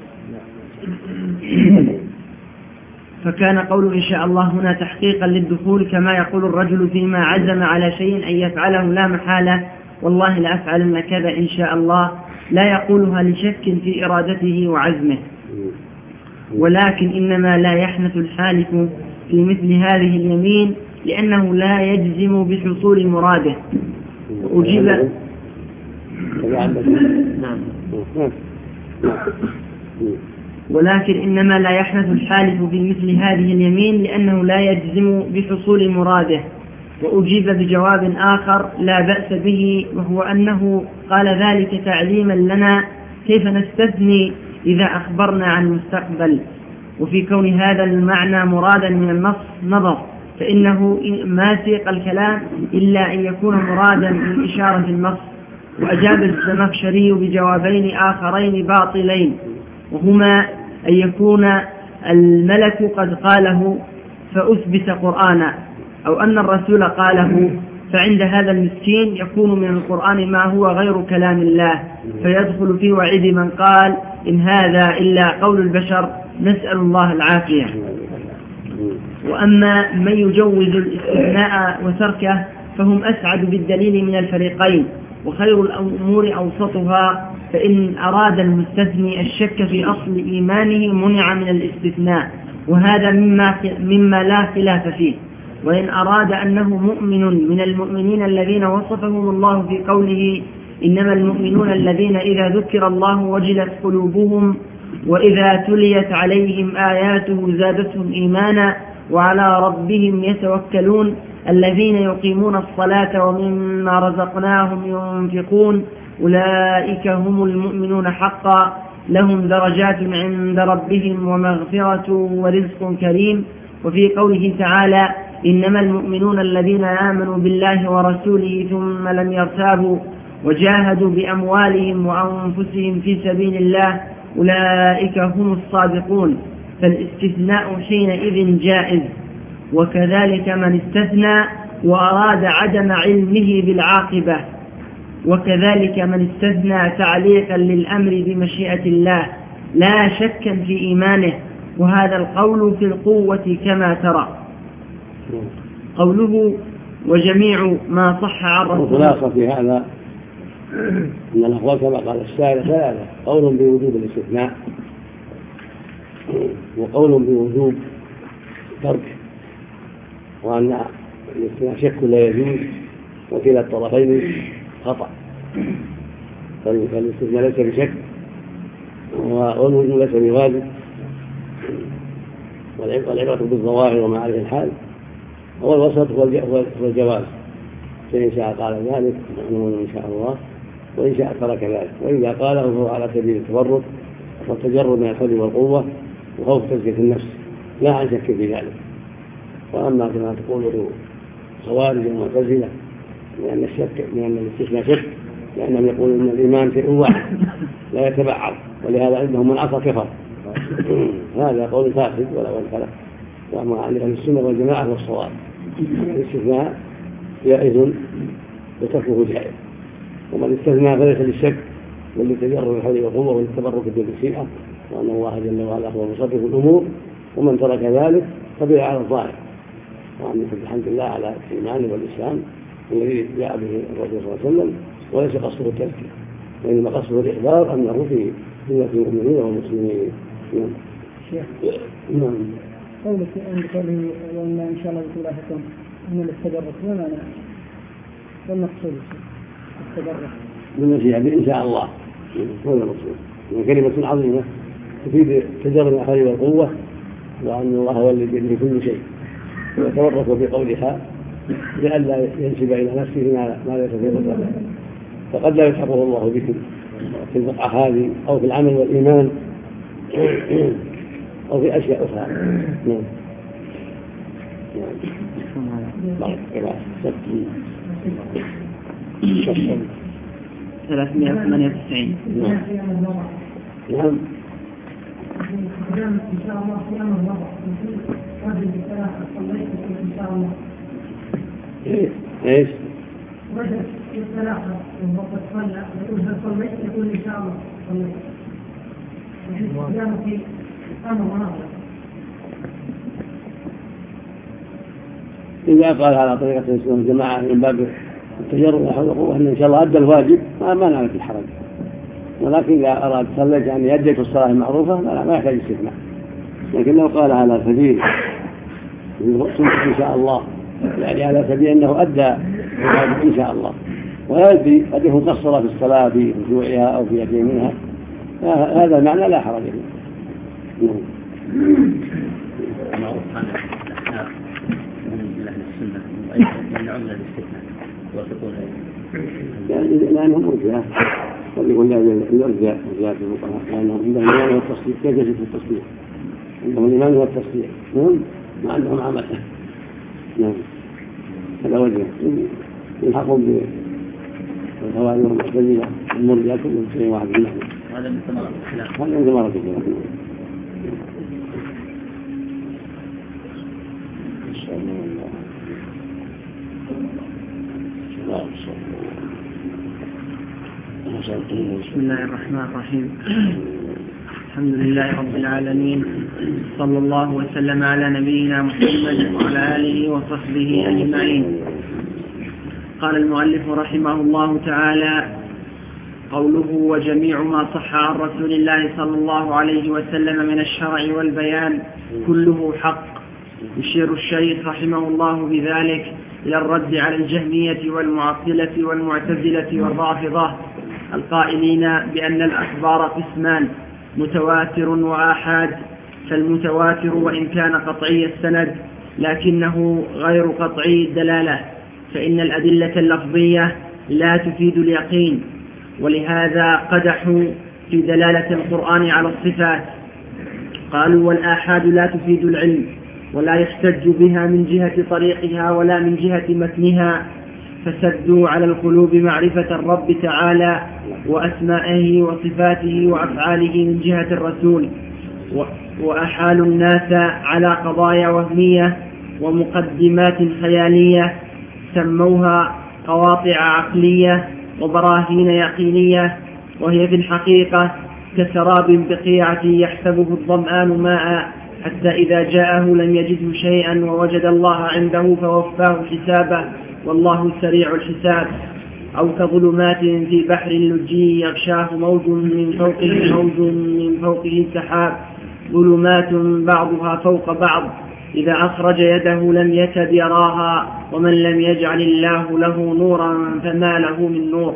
فكان قول إن شاء الله هنا تحقيقا للدخول كما يقول الرجل فيما عزم على شيء أن يفعله لا محالة والله لأفعلن كذا إن شاء الله لا يقولها لشك في إرادته وعزمه ولكن إنما لا يحنث الحالف في مثل هذه اليمين لأنه لا يجزم بحصول مراده وأجيب نعم ولكن إنما لا يحنث الحالف في مثل هذه اليمين لأنه لا يجزم بحصول مراده وأجيب بجواب آخر لا بأس به وهو أنه قال ذلك تعليما لنا كيف نستثني إذا أخبرنا عن المستقبل وفي كون هذا المعنى مرادا من النص نظر فإنه ما سيق الكلام إلا أن يكون مرادا من إشارة النص وأجاب الزمخشري بجوابين آخرين باطلين وهما أن يكون الملك قد قاله فأثبت قرآنا أو أن الرسول قاله فعند هذا المسكين يكون من القرآن ما هو غير كلام الله فيدخل في وعيد من قال إن هذا إلا قول البشر نسأل الله العافية. وأما من يجوز الاستثناء وتركه فهم أسعد بالدليل من الفريقين وخير الأمور أوسطها فإن أراد المستثني الشك في أصل إيمانه منع من الاستثناء وهذا مما لا خلاف فيه وإن أراد أنه مؤمن من المؤمنين الذين وصفهم الله في قوله إنما المؤمنون الذين إذا ذكر الله وجلت قلوبهم وإذا تليت عليهم آياته زادتهم إيمانا وعلى ربهم يتوكلون الذين يقيمون الصلاة ومما رزقناهم ينفقون أولئك هم المؤمنون حقا لهم درجات عند ربهم ومغفرة ورزق كريم. وفي قوله تعالى إنما المؤمنون الذين آمنوا بالله ورسوله ثم لم يرتابوا وجاهدوا بأموالهم وأنفسهم في سبيل الله أولئك هم الصادقون فالاستثناء حينئذ جائز. وكذلك من استثنى وأراد عدم علمه بالعاقبة وكذلك من استثنى تعليقا للأمر بمشيئة الله لا شكا في إيمانه وهذا القول في القوة كما ترى. قوله وجميع ما صح عن رسول الخلاصة في هذا أن الأقوال كما قال الشاعر ثلاثة قول بوجوب الاستثناء وقول بوجوب ترك وأن الاستثناء شك لا يجوز وكلا الطرفين خطأ فالاستثناء ليس بشك والوجوب ليس بواجب والعبرة بالظواهر وما عليه الحال هو الوسط هو الجواز فإن شاء قال ذلك نعلم إن شاء الله وإن شاء ترك ذلك وإذا قاله فهو على سبيل التبرك والتجرد من الحذر والقوة وخوف تزكية النفس لا عن شك في ذلك. وأما كما تقوله خوارج ومعتزلة لأن الاستثناء شك لأنهم يقولون أن الإيمان شيء واحد لا يتبعض ولهذا عندهم من عصى كفر هذا قول فاسد ولا والفلك. وأما عن أهل السنة والجماعة والصواب الاستثناء جائز وتركه جائز ومن استثنى فليس للشك وللتجرد الحول والقوة وللتبرك بالمشيئة وأن الله جل وعلا هو مصرف الأمور ومن ترك ذلك فبيع على الظاهر وأن الحمد لله على الإيمان والإسلام الذي جاء به الرسول صلى الله عليه وسلم وليس قصده التزكية وإنما قصده الإخبار أنه في ذمة المؤمنين والمسلمين. نعم. قولك عند قوله وإن إن شاء الله بطول أحكم من التبرك ما معنى والمقصود التبرك بالمشيئة إن شاء الله هو المقصود من كلمة عظيمة تفيد تجرد الحول والقوة وأن الله هو الذي بيده كل شيء ويتورط بقولها لئلا ينسب إلى نفسه ما ليس في قدرته فقد لا يسحقه الله بكم في البقعة هذه أو في العمل والإيمان أو في أشياء أخرى. 398. نعم. إن شاء الله في أمر الوضع رجل بثلاثة صليت إن شاء الله. إيش؟ رجل بثلاثة وقد صلى يقول هل صليت يقول إن شاء الله صليت. القيام في أمر مناطق. إذا قال على طريقة السنة الجماعة من باب التجرد والقوة أن شاء الله أدى الواجب ما نعرف الحرج، ولكن إذا أراد صليت يعني أديت الصلاة المعروفة ما يحتاج استثناء. لكن لو قال على سبيل سنة إن شاء الله يعني على سبيل أنه أدى الواجب إن شاء الله ولا يدري قد يكون قصر في الصلاة في ركوعها أو في يديه منها، هذا المعنى لا حرج فيه. معروف عن الأحناف من أهل السنة يمنعون الاستثناء يوافقون لأنهم مرجئة، قد يقول الإرجاء في الفقهاء لأنهم عندهم الإيمان والتصديق. كيف يجب التصديق؟ عندهم الإيمان والتصديق ما عندهم عمل. نعم هذا وجه يلحقون بالخوارج والمعتزلة المرجئة كلهم شيء واحد منهم. هذا من ثمرة الخلاف. هذا من ثمرة الخلاف. بسم الله الرحمن الرحيم. الحمد لله رب العالمين، صلى الله وسلم على نبينا محمد وعلى آله وصحبه أجمعين. قال المؤلف رحمه الله تعالى: قوله وجميع ما صح عن رسول الله صلى الله عليه وسلم من الشرع والبيان كله حق. يشير الشيخ رحمه الله بذلك إلى الرد على الجهمية والمعطلة والمعتزلة والرافضة القائلين بأن الأخبار قسمان: متواتر وآحاد. فالمتواتر وإن كان قطعي السند لكنه غير قطعي الدلالة، فإن الأدلة اللفظية لا تفيد اليقين، ولهذا قدحوا في دلالة القرآن على الصفات. قالوا والآحاد لا تفيد العلم ولا يحتج بها من جهة طريقها ولا من جهة متنها، فسدوا على القلوب معرفة الرب تعالى وأسمائه وصفاته وأفعاله من جهة الرسول، وأحالوا الناس على قضايا وهمية ومقدمات خيالية سموها قواطع عقلية وبراهين يقينية، وهي في الحقيقة كسراب بقيعة يحسبه الظمآن ماء حتى إذا جاءه لم يجده شيئا ووجد الله عنده فوفاه حسابه والله سريع الحساب. أو كظلمات في بحر لجي يغشاه موج من فوقه سحاب، ظلمات بعضها فوق بعض إذا أخرج يده لم يكد يراها، ومن لم يجعل الله له نورا فما له من نور.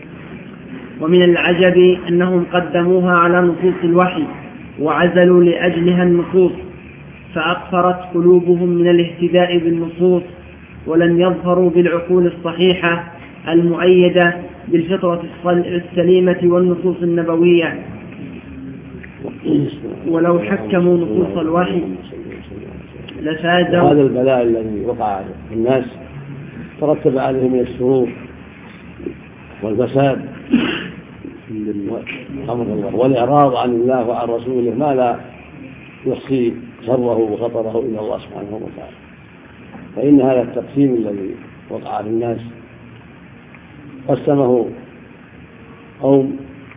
ومن العجب أنهم قدموها على نصوص الوحي وعزلوا لأجلها النصوص، فأقفرت قلوبهم من الاهتداء بالنصوص، ولم يظفروا بالعقول الصحيحة المؤيدة بالفطرة السليمة والنصوص النبوية. ولو حكموا نصوص الوحي لفادوا. هذا البلاء الذي وقع في الناس ترتب عليه من الشرور والفساد والإعراض عن الله وعن رسوله ما لا يحصي شره وخطره إلى الله سبحانه وتعالى. فإن هذا التقسيم الذي وقع في الناس قسمه قوم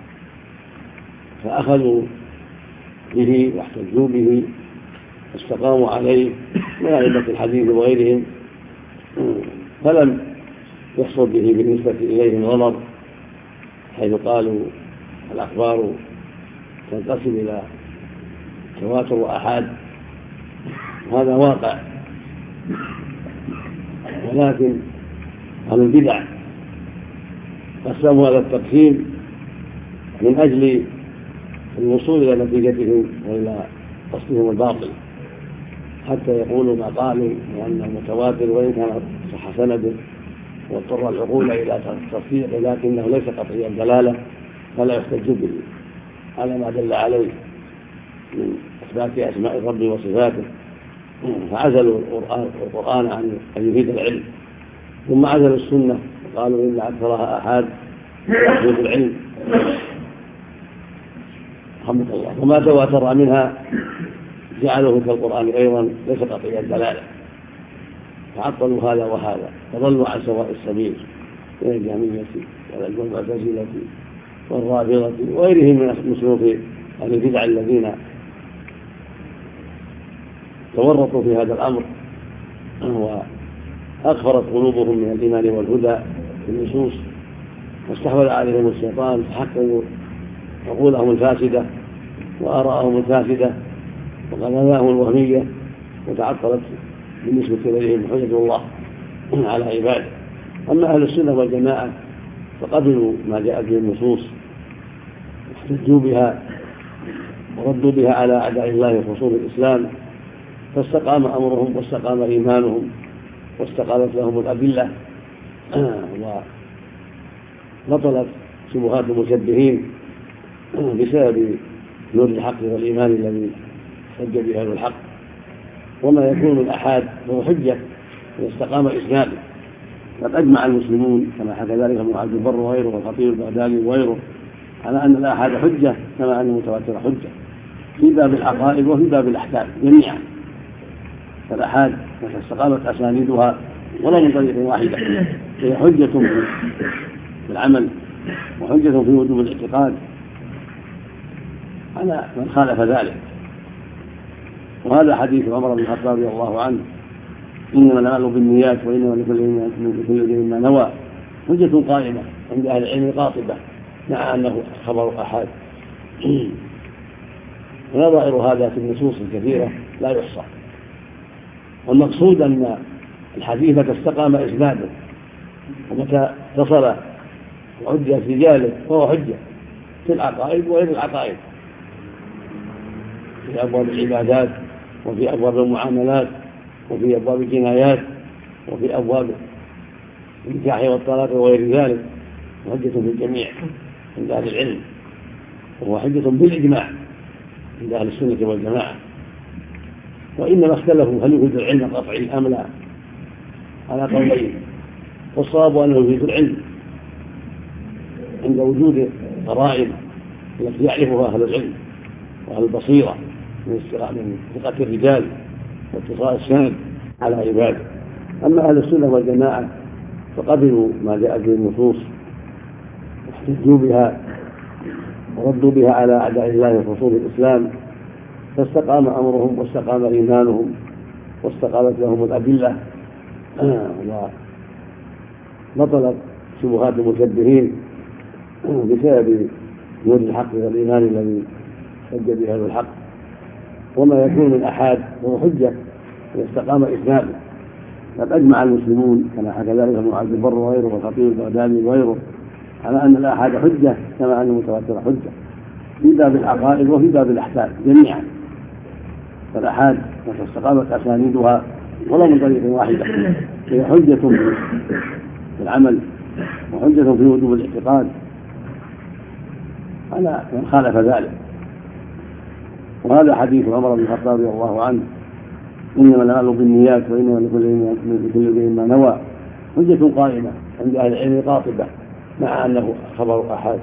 فأخذوا به واحتجوا به واستقاموا عليه من أئمة الحديث وغيرهم، فلم يحصل به بالنسبة إليهم ضرر، حيث قالوا الأخبار تنقسم إلى تواتر وآحاد، هذا واقع. ولكن أهل البدع قسموا هذا التقسيم من أجل الوصول إلى نتيجتهم وإلى قصدهم الباطل، حتى يقولوا ما قالوا وأن المتواتر وإن كان صح سنده واضطر العقول إلى تصديقه لكنه ليس قطعي الدلالة فلا يحتج به على ما دل عليه من إثبات أسماء الرب وصفاته فعزلوا القرآن عن أن يفيد العلم، ثم عزلوا السنة قالوا إن أكثرها آحاد يفيد العلم رحمك الله، وما تواتر منها جعله كالقرآن أيضا ليس قطعي الدلالة، فعطلوا هذا وهذا، فضلوا عن سواء السبيل من الجهمية والمعتزلة والرافضة وغيرهم من سلوك أهل البدع الذين تورطوا في هذا الأمر وأغفرت قلوبهم من الإيمان والهدى في النصوص، واستحوذ عليهم الشيطان فحققوا عقولهم الفاسدة وآراءهم الفاسدة وقناعهم الوهمية، وتعطلت بالنسبة إليهم حجة الله على عباده. أما أهل السنة والجماعة فقبلوا ما جاءت به النصوص واحتجوا بها وردوا بها على أعداء الله وخصوم الإسلام، فاستقام أمرهم واستقام إيمانهم واستقامت لهم الأدلة وبطلت شبهات المشبهين بسبب نور الحق والإيمان الذي حج به أهل الحق. وما يكون من أحاد فهو حجة إذا استقام إسناده، قد أجمع المسلمون كما حكى ذلك ابن عبد البر وغيره والخطيب البغدادي وغيره على أن الآحاد حجة كما أن المتواتر حجة في باب العقائد وفي باب الأحكام جميعا. فالآحاد استقامت أسانيدها ولا من طريق واحدة، هي حجة في العمل وحجة في وجوب الاعتقاد على من خالف ذلك. وهذا حديث عمر بن الخطاب رضي الله عنه إنما الأعمال بالنيات وإنما لكل امرئ ما نوى، حجة قائمة عند أهل العلم قاطبة مع أنه خبر أحد. ونظائر هذا في النصوص الكثيرة لا يحصى، والمقصود أن الحديث متى استقام إسناده ومتى اتصل وعد في رجاله فهو حجة في العقائد وغير العقائد، في أبواب العبادات وفي أبواب المعاملات وفي أبواب الجنايات وفي أبواب النكاح والطلاق وغير ذلك، حجة في الجميع عند أهل العلم، وهو حجة بالإجماع عند أهل السنة والجماعة. وإنما اختلفوا هل يفيد العلم قطعي أم لا على قولين، والصواب أنه يفيد العلم عند وجود قرائن التي يعرفها أهل العلم وأهل البصيرة من ثقة الرجال واتصال السند على عباده. أما أهل السنة والجماعة فقبلوا ما جاءت به النصوص واحتجوا بها وردوا بها على أعداء الله وخصوم الإسلام، فاستقام أمرهم واستقام إيمانهم واستقامت لهم الأدلة وبطلت شبهات المشبهين بسبب نور الحق والإيمان الذي حج به أهل الحق. وما يكون من أحاد فهو حجة إذا استقام إسناده، قد أجمع المسلمون كما حكى ذلك ابن عبد البر وغيره والخطيب البغدادي وغيره على أن الآحاد حجة كما أن المتواتر حجة في باب العقائد وفي باب الأحكام جميعا. فالآحاد متى استقامت أسانيدها ولا من طريق واحدة، هي حجة في العمل وحجة في وجوب الاعتقاد على من خالف ذلك. وهذا حديث عمر بن الخطاب رضي الله عنه إنما الأعمال بالنيات وإنما لكل امرئ ما نوى، حجة قائمة عند أهل العلم قاطبة مع أنه خبر أحد.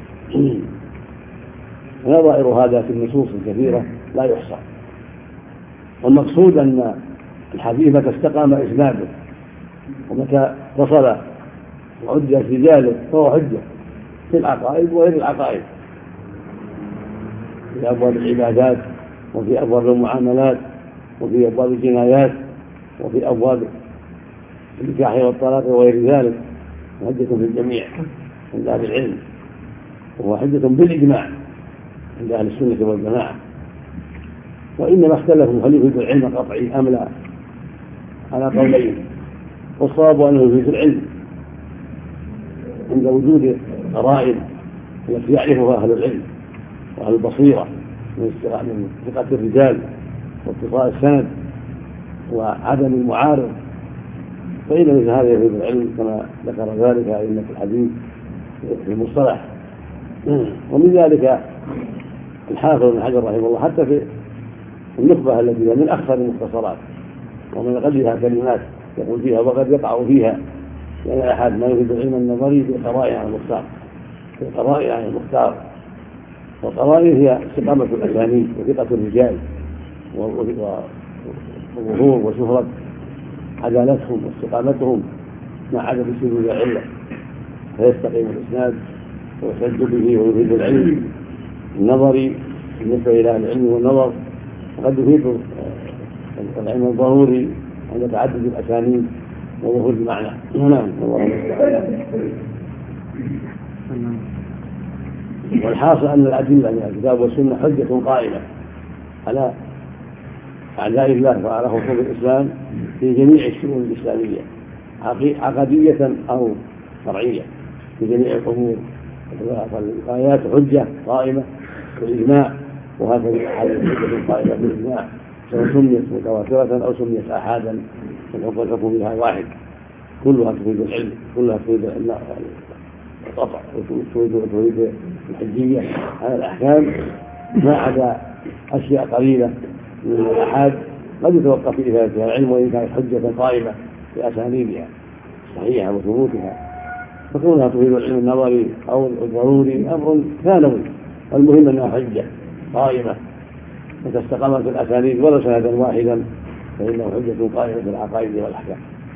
ونظائر هذا في النصوص الكثيرة لا يحصى، والمقصود أن الحديث متى استقام إسناده ومتى اتصل وعد في رجاله فهو حجة في العقائد وغير العقائد، في أبواب العبادات وفي أبواب المعاملات وفي أبواب الجنايات وفي أبواب النكاح والطلاق وغير ذلك، حجة في الجميع عند أهل العلم، وهو حجة بالإجماع عند أهل السنة والجماعة. وإنما اختلفوا هل يفيد العلم قطعي أم لا على قولين، والصواب أنه يفيد العلم عند وجود قرائن التي يعرفها أهل العلم وأهل البصيرة من ثقة الرجال واتصال السند وعدم المعارض، فإن مثل هذا يفيد العلم كما ذكر ذلك أئمة الحديث في المصطلح. ومن ذلك الحافظ بن حجر رحمه الله حتى في النخبة التي هي من أكثر المختصرات ومن أقلها كلمات يقول فيها وقد يقع فيها، لأن أحد ما يريد العلم النظري بالقرائن عن المختار، بالقرائن عن المختار. والقرائن هي استقامة الأسانيد وثقة الرجال وظهور وشهرة عدالتهم واستقامتهم مع عدم شذوذ العلة، فيستقيم الإسناد ويحتج به ويفيد العلم النظري بالنسبة إلى العلم والنظر، وقد يفيد العلم الضروري عند تعدد الأسانيد وظهور المعنى. نعم، الله المستعان. والحاصل أن الأدلة من الكتاب والسنة حجة قائمة على أعداء الله وعلى خصوم الإسلام في جميع الشؤون الإسلامية عقدية أو شرعية، في جميع الأمور. فالآيات حجة قائمة بالإجماع، وهذا الأحاديث حجة قائمة بالإجماع، سواء سميت متواترة أو سميت آحادا، الحكم بها واحد، كلها تفيد العلم، كلها تفيد القطع وتريد الحجية على الأحكام، ما عدا أشياء قليلة من الآحاد قد يتوقف في إفادتها العلم، وإن كانت حجة قائمة بأسانيدها صحيحة وثبوتها، فكونها تفيد العلم النظري أو الضروري أمر ثانوي، والمهم أنها حجة قائمة وتستقامت الأسانيد ولو سندا واحدا، فإنه حجة قائمة في العقائد والأحكام.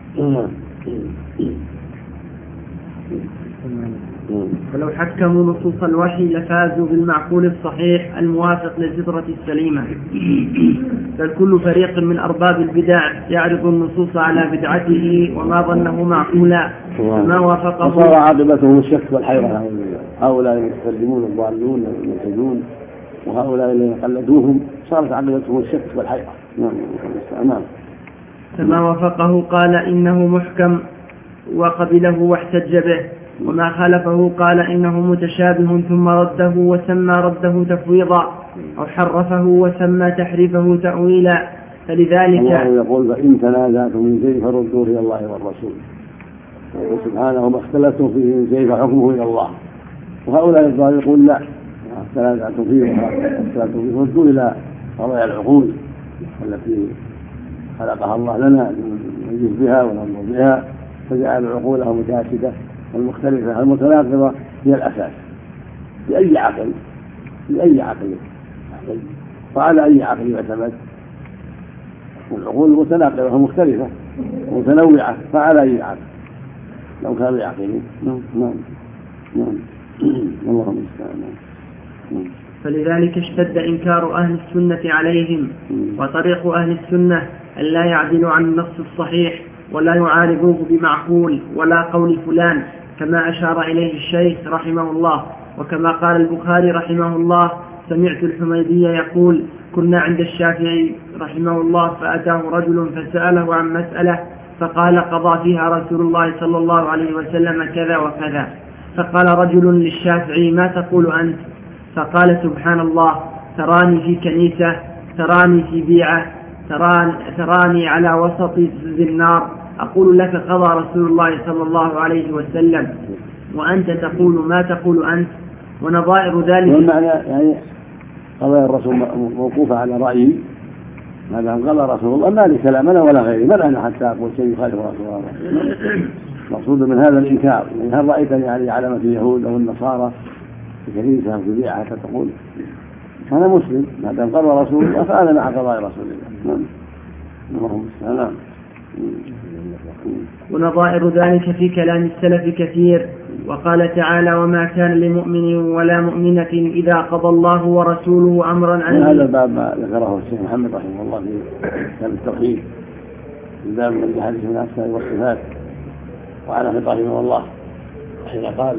ولو حكموا نصوص الوحي لفازوا بالمعقول الصحيح الموافق للفطرة السليمة، بل كل فريق من أرباب البدع يعرض النصوص على بدعته وما ظنه معقولا فما وافقه، وصار عاقبتهم الشك والحيرة. هؤلاء المتكلمون الضالون الملحدون وهؤلاء الذين قلدوهم صارت عاقبتهم الشك والحيرة. نعم. فما وافقه قال إنه محكم وقبله واحتج به، وما خالفه قال إنه متشابه ثم رده وسمى رده تفويضا، أو حرفه وسمى تحريفه تأويلا. فلذلك الله يقول فإن تنازعتم من شيء فردوه إلى الله والرسول، سبحانه ما اختلفتم فيه من شيء فحكمه إلى الله. وهؤلاء الضالين يقول لا، تنازعتم فيه فردوه إلى قضايا العقول التي خلقها الله لنا نجلس بها وننظر بها، فجعل عقولها متعددة المختلفة المتناقضة هي الأساس لأي عقل وعلى أي عقل يعتمد. والعقول متناقضة ومختلفة ومتنوعة، فعلى أي عقل لو كانوا يعقلون. نعم. اللهم المستعان. فلذلك اشتد إنكار أهل السنة عليهم، وطريق أهل السنة أن لا يعدلوا عن النص الصحيح ولا يعارضوه بمعقول ولا قول فلان، كما أشار إليه الشيخ رحمه الله، وكما قال البخاري رحمه الله: سمعت الحميدي يقول: كنا عند الشافعي رحمه الله فأتاه رجل فسأله عن مسألة فقال: قضى فيها رسول الله صلى الله عليه وسلم كذا وكذا. فقال رجل للشافعي: ما تقول أنت؟ فقال: سبحان الله، تراني في كنيسة، تراني في بيعة، تراني على وسط ذي النار، أقول لك قضى رسول الله صلى الله عليه وسلم، وأنت تقول ما تقول أنت. ونظائر ذلك والمعنى يعني قضايا الرسول موقوفة على رأيه، ماذا قال رسول الله ما لي كلامنا ولا غيري، من أنا حتى أقول شيء يخالف رسول الله. مقصود من هذا الإنكار، يعني هل رأيتني على علامة اليهود أو النصارى في كنيسة في بيعة حتى تقول أنا مسلم؟ ما دام قضى رسول الله فأنا مع قضاء رسول الله. اللهم السلام. ونظائر ذلك في كلام السلف كثير، وقال تعالى: وما كان لمؤمن ولا مؤمنة إذا قضى الله ورسوله أمرا أن. هذا الباب ما ذكره الشيخ محمد رحمه الله في كتاب التوحيد، الباب من الحديث من الأسماء والصفات، وعلى خطابه رحمه الله حين قال: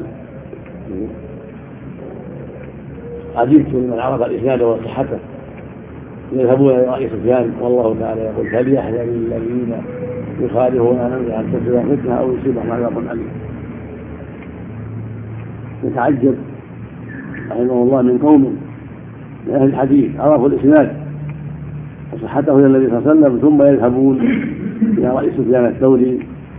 عجبت لمن عرف الإسناد وصحته يذهبون إلى رأي سفيان، والله تعالى يقول: فليحذر الذين يخالفون عن أمره أن تصيبهم فتنة أو يصيبهم عذاب أليم. يتعجب رحمه الله من قوم من أهل الحديث عرفوا الإسناد وصحته إلى النبي صلى الله عليه وسلم ثم يذهبون إلى رأي سفيان الثوري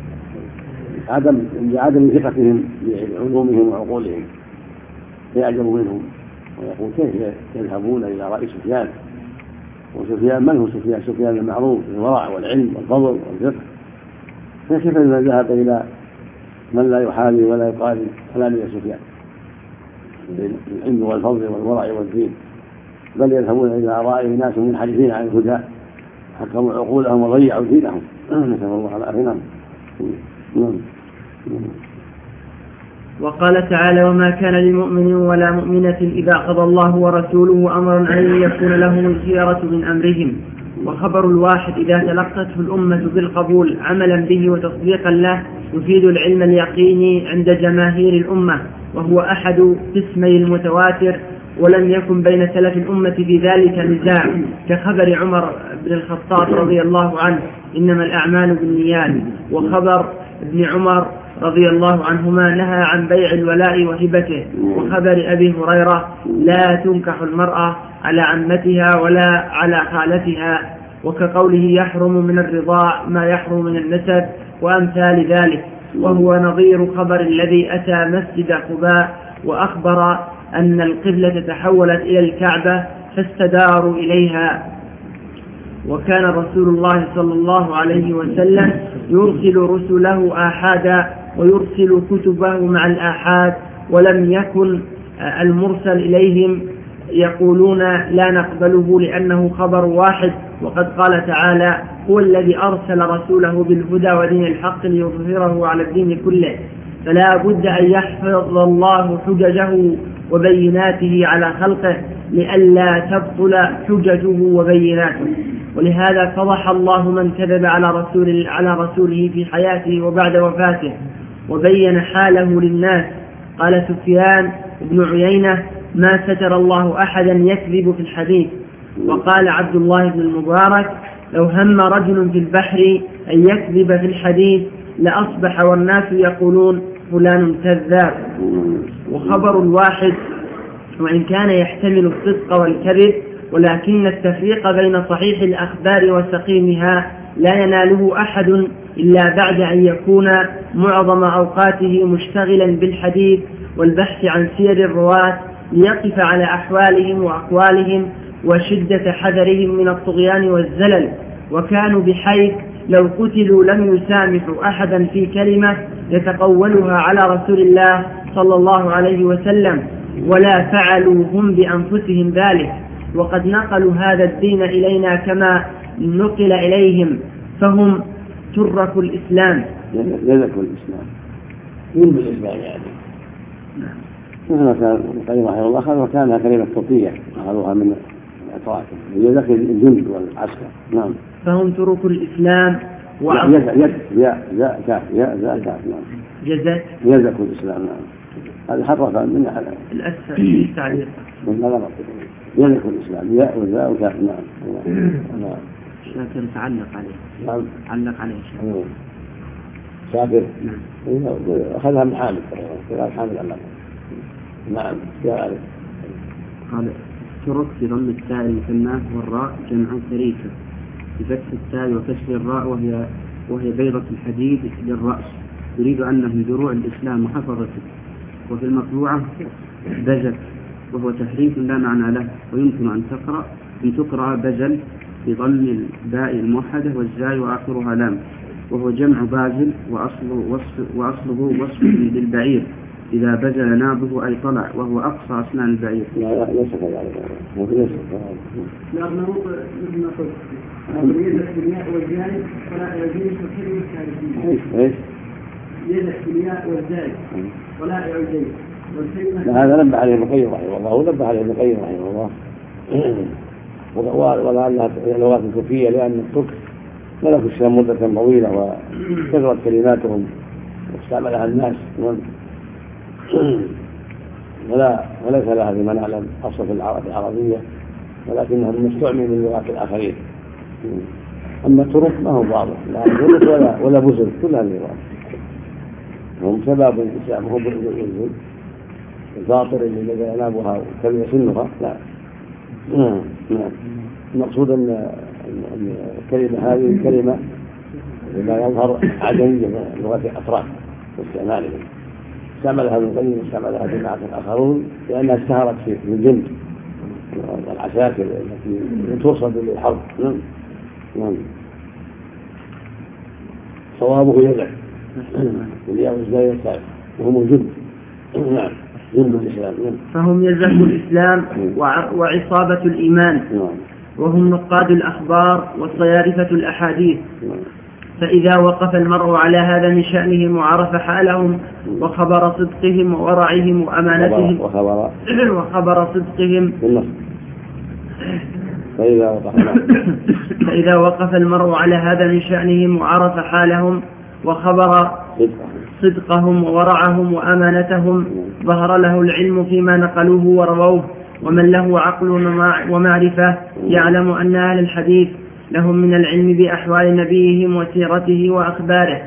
بعدم ثقتهم بعلومهم وعقولهم، فيعجب منهم ويقول: كيف يذهبون إلى رأي سفيان وسفيان من هو سفيان؟ سفيان المعروف بالورع والعلم والفضل والفقه، فكيف إذا ذهب إلى من لا يحاذي ولا يقارن كلام سفيان بالعلم والفضل والورع والدين، بل يذهبون إلى آراء ناس منحرفين عن الهدى حكموا عقولهم وضيعوا دينهم. نسأل الله العافية. وقال تعالى: وما كان لمؤمن ولا مؤمنة إذا قضى الله ورسوله أمرا أن يكون لهم الخيرة من أمرهم. وخبر الواحد إذا تلقته الأمة بالقبول عملا به وتصديقا له يفيد العلم اليقيني عند جماهير الأمة، وهو أحد قسمي المتواتر، ولم يكن بين سلف الأمة في ذلك نزاع، كخبر عمر بن الخطاب رضي الله عنه: إنما الأعمال بالنيات، وخبر ابن عمر رضي الله عنهما نهى عن بيع الولاء وهبته، وخبر أبي هريرة: لا تنكح المرأة على عمتها ولا على خالتها، وكقوله: يحرم من الرضاع ما يحرم من النسب، وأمثال ذلك. وهو نظير خبر الذي أتى مسجد قباء وأخبر أن القبلة تحولت إلى الكعبة فاستداروا إليها. وكان رسول الله صلى الله عليه وسلم يرسل رسله آحادا ويرسل كتبه مع الآحاد، ولم يكن المرسل إليهم يقولون لا نقبله لأنه خبر واحد، وقد قال تعالى: هو الذي أرسل رسوله بالهدى ودين الحق ليظهره على الدين كله. فلا بد أن يحفظ الله حججه وبيناته على خلقه لئلا تبطل حججه وبيناته. ولهذا فضح الله من كذب على رسوله في حياته وبعد وفاته، وبين حاله للناس. قال سفيان بن عيينة: ما ستر الله أحدا يكذب في الحديث. وقال عبد الله بن المبارك: لو هم رجل في البحر أن يكذب في الحديث لأصبح والناس يقولون فلان كذاب. وخبر الواحد وإن كان يحتمل الصدق والكذب، ولكن التفريق بين صحيح الأخبار وسقيمها لا يناله أحد إلا بعد أن يكون معظم أوقاته مشتغلا بالحديث والبحث عن سير الرواة ليقف على أحوالهم وأقوالهم وشدة حذرهم من الطغيان والزلل. وكانوا بحيث لو قتلوا لم يسامحوا أحدا في كلمة يتقولها على رسول الله صلى الله عليه وسلم، ولا فعلوا هم بأنفسهم ذلك. وقد نقلوا هذا الدين إلينا كما نقل إليهم، فهم تركوا الإسلام. يذكوا الإسلام من بالإسلام يعني. مثل كان القيم رحمه الله أخذ وكانها كلمة صوتية أخذوها من الأتراك يذكوا الجند والعسكر. نعم. فهم تركوا الإسلام يذكوا الإسلام. نعم. هذا حرف من الأسفل في التعليق من هذا يذكوا الإسلام ياء وزاء وكاف. نعم. شاكر تعلق عليه. نعم. علق عليه شاكر. نعم. أخذها من حامد كذا حامد علق. نعم. قال: ترك بضم التاء المثنى والراء جمع تريكة، بفتح التاء وكسر الراء وهي بيضة الحديد للرأس، يريد أنه دروع الإسلام وحفظته. وفي المطبوعة بجل، وهو تحريف لا معنى له، ويمكن أن تقرأ بجل بضم الباء الموحدة والزاي وآخرها لام، وهو جمع بازل، وأصله وصف للبعير إذا بزل نابه أي طلع، وهو أقصى أسنان البعير. لا ليس كذلك. لأنه مثل يدك بالياء والزاي ولا يعجز الحلم الثالثين. يدك بالياء والزاي ولا يعجز. هذا نبه عليه ابن القيم رحمه الله، ونبه عليه ابن القيم رحمه الله، ولعلها لغات كوفية لأن الترك ملكوا الشام مدة طويلة وكثرت كلماتهم واستعملها الناس، وليس لها بما نعلم أصل في العربية، ولكنها مستعمل من لغات الآخرين. أما الترك ما هو واضح، لا ترك ولا بزل، كلها اللغات هم سبب الإسلام، هو بزل الفاطر اللي ينابها وكلمة سنها. لا. المقصود أن الكلمة هذه الكلمة لما يظهر عدمية من لغة الأتراك واستعمالهم، استعملها ابن القيم واستعملها جماعة آخرون لأنها اشتهرت في الجند العساكر التي توصل للحرب. نعم. صوابه يزع والياء والزاي الثالث وهم الجند. نعم، جند الإسلام. فهم يزع الإسلام وعصابة الإيمان، وهم نقاد الأخبار وصيارفة الأحاديث. فإذا وقف المرء على هذا من شأنهم وعرف حالهم وخبر صدقهم وورعهم وأمانتهم وخبر صدقهم فإذا وقف المرء على هذا من شأنهم وعرف حالهم وخبر صدقهم وورعهم وأمانتهم ظهر له العلم فيما نقلوه ورووه. ومن له عقل ومعرفة يعلم أن أهل الحديث لهم من العلم بأحوال نبيهم وسيرته وأخباره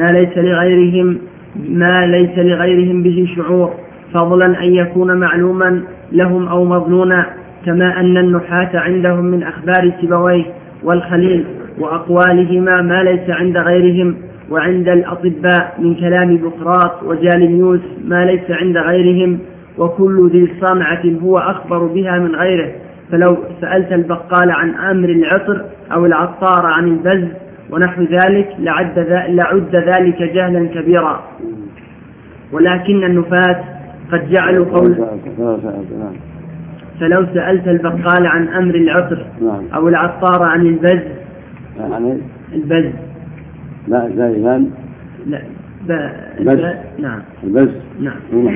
ما ليس لغيرهم به شعور، فضلا أن يكون معلوما لهم أو مظنونا، كما أن النحاة عندهم من أخبار سيبويه والخليل وأقوالهما ما ليس عند غيرهم، وعند الأطباء من كلام بقراط وجالينيوس ما ليس عند غيرهم، وكل ذي صنعة هو أخبر بها من غيره. فلو سألت البقال عن أمر العطر أو العطار عن البز ونحو ذلك لعد ذلك جهلا كبيرا. ولكن النفاة قد جعلوا فلو سألت البقال عن أمر العطر أو العطار عن البز البز نعم البز نعم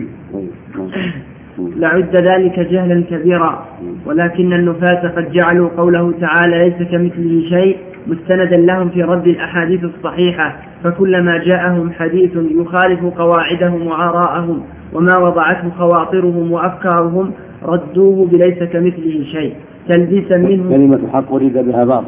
لعد ذلك جهلا كبيرا. ولكن النفاة قد جعلوا قوله تعالى ليس كمثله شيء مستندا لهم في رد الأحاديث الصحيحة، فكلما جاءهم حديث يخالف قواعدهم وآراءهم وما وضعته خواطرهم وأفكارهم ردوه بليس كمثله شيء تلبيسا منه. كلمة حق ورد بها باطل،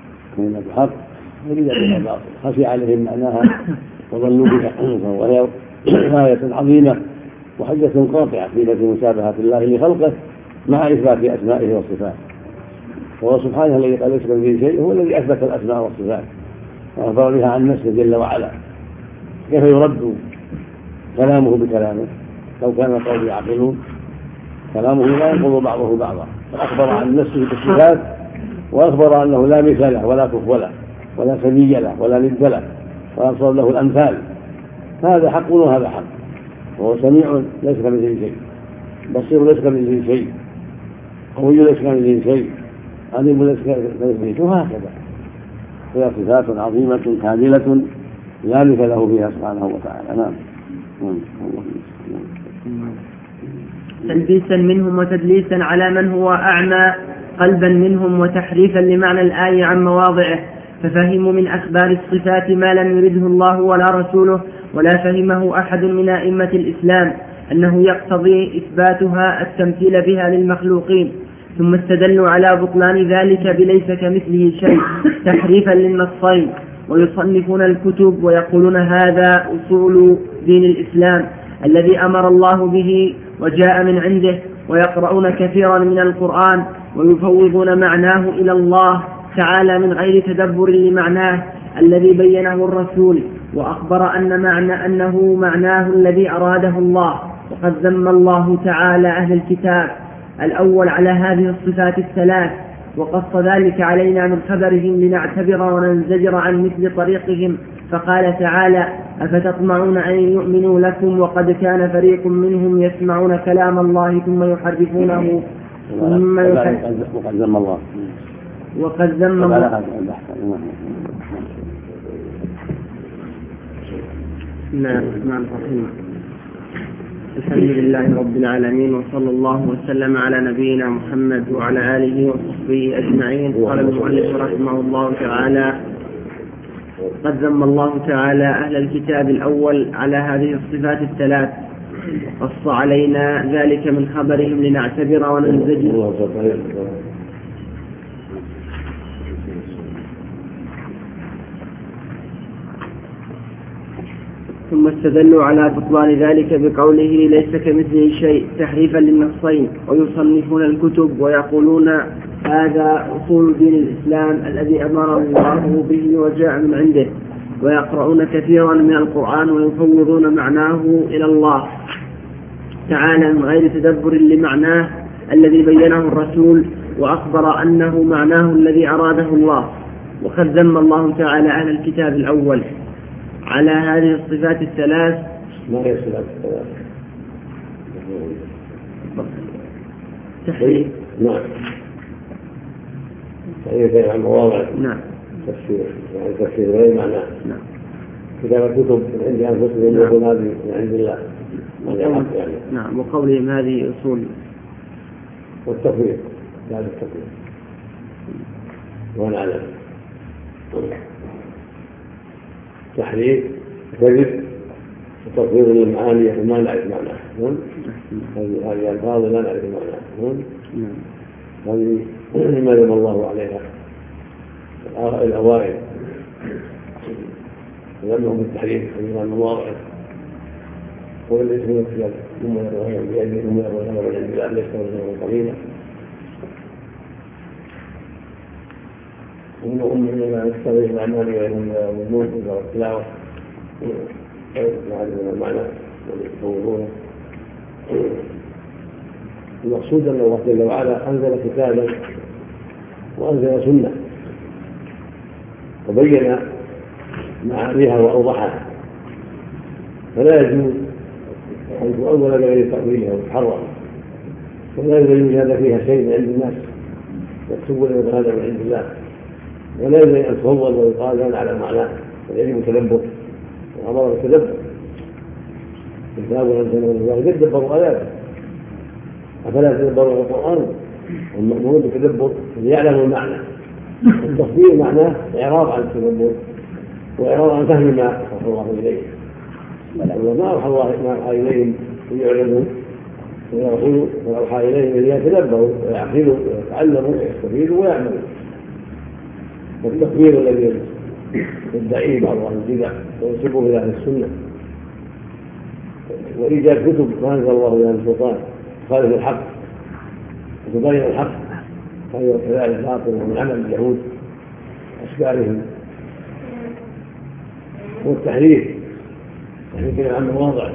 خفي عليهم معناها وظلوا بها، وهي آية عظيمة وحجة قاطعة في مشابهة الله لخلقه مع إثبات أسمائه وصفاته. وهو سبحانه الذي قال ليس كمثله شيء هو الذي أثبت الأسماء والصفات وأخبر بها عن نفسه جل وعلا. كيف يرد كلامه بكلامه؟ لو كان قوله يعقلون كلامه لا ينقض بعضه بعضا، فأخبر عن نفسه بالصفات وأخبر أنه لا مثل له ولا كفو له ولا سمي له ولا ند له وأبصر له الأمثال. هذا حق وهذا حق، وهو سميع ليس كمثله شيء، بصير ليس كمثله شيء، قوي ليس كمثله شيء، عليم ليس كمثله شيء، وهكذا. هي صفات عظيمة كاملة لا مثل له فيها سبحانه وتعالى. نعم. تلبيسا منهم وتدليسا على من هو أعمى قلبا منهم، وتحريفا لمعنى الآية عن مواضعه، ففهموا من أخبار الصفات ما لم يرده الله ولا رسوله ولا فهمه أحد من أئمة الإسلام، أنه يقتضي إثباتها التمثيل بها للمخلوقين، ثم استدلوا على بطلان ذلك بليس كمثله شيء تحريفا للنصين، ويصنفون الكتب ويقولون هذا أصول دين الإسلام الذي أمر الله به وجاء من عنده، ويقرؤون كثيرا من القرآن ويفوضون معناه إلى الله تعالى من غير تدبر لمعناه الذي بينه الرسول، وأخبر أنه معناه الذي أراده الله. وقد ذم الله تعالى أهل الكتاب الأول على هذه الصفات الثلاث، وقص ذلك علينا من خبرهم لنعتبر وننزجر عن مثل طريقهم، فقال تعالى أفتطمعون أن يؤمنوا لكم وقد كان فريق منهم يسمعون كلام الله ثم يحرفونه وقد ذم الله الحمد لله رب العالمين، وصلى الله وسلم على نبينا محمد وعلى آله وصحبه أجمعين. قال المؤلف رحمه الله تعالى قد ذم الله تعالى أهل الكتاب الأول على هذه الصفات الثلاث، وقص علينا ذلك من خبرهم لنعتبر وننزجر. ثم استدلوا على بطلان ذلك بقوله ليس كمثله شيء تحريفا للنصين، ويصنفون الكتب ويقولون هذا أصول دين الإسلام الذي أمر الله به وجاء من عنده، ويقرؤون كثيرا من القرآن ويفوضون معناه إلى الله تعالى من غير تدبر لمعناه الذي بينه الرسول وأخبر أنه معناه الذي أراده الله. وقد ذم الله تعالى أهل الكتاب الأول على هذه الصفات الثلاث. ما هي الصفات الثلاث؟ تحريف. نعم. هي عن مواضع. نعم. تفسير يعني تفسير غير معناه. نعم. كتابة كتب من عند أنفسهم يقول هذه من عند الله. يعني. نعم. وقولهم هذه أصول. والتفويض هذا التفويض والعلم. تحريف كذب وتفويض للمعاني وما نعرف معناها. هذه الفاظ لا نعرف معناها. هذه ما ذم الله عليها الأوائل ذمهم بالتحريف في المواضع والذي يسمون الكتاب ثم يروون بأيديهم ويروون من عند الله ليس رجلا قليلا ومنهم من يستغيث الأعمال ويهم يظنون إذا التلاوة يعلمون المعنى ويفوضونه. المقصود أن الله جل وعلا أنزل كتابا وأنزل سنة وبين معانيها وأوضحها، فلا يجوز أن تؤول بغير تأويلها وتحرم، ولا يجوز هذا فيها شيء من عند الناس يكتبون هذا من عند الله، ولا يجوز أن تفوض ويقال هذا على معناه، بل يجب التدبر وأمر بالتدبر. الكتاب أنزله الله يتدبروا آياته أفلا يتدبروا القرآن؟ والمأمور بالتدبر ليعلموا المعنى. التصديق معناه إعراض عن التدبر وإعراض عن فهم ما أوحى الله إليه، ما أوحى الله ما أوحى إليهم ليعلموا ويقولوا ما أوحى إليهم ليتدبروا ويعقلوا ويتعلموا ويستفيدوا ويعملوا. والتكبير الذي يدعيه بعض أهل البدع وينسبه إلى أهل السنة وإيجاد كتب ما أنزل الله بها من سلطان تخالف الحق وتبين الحق فهي كذلك باطل ومن عمل اليهود أشكالهم. والتحريف كلام عن مواضع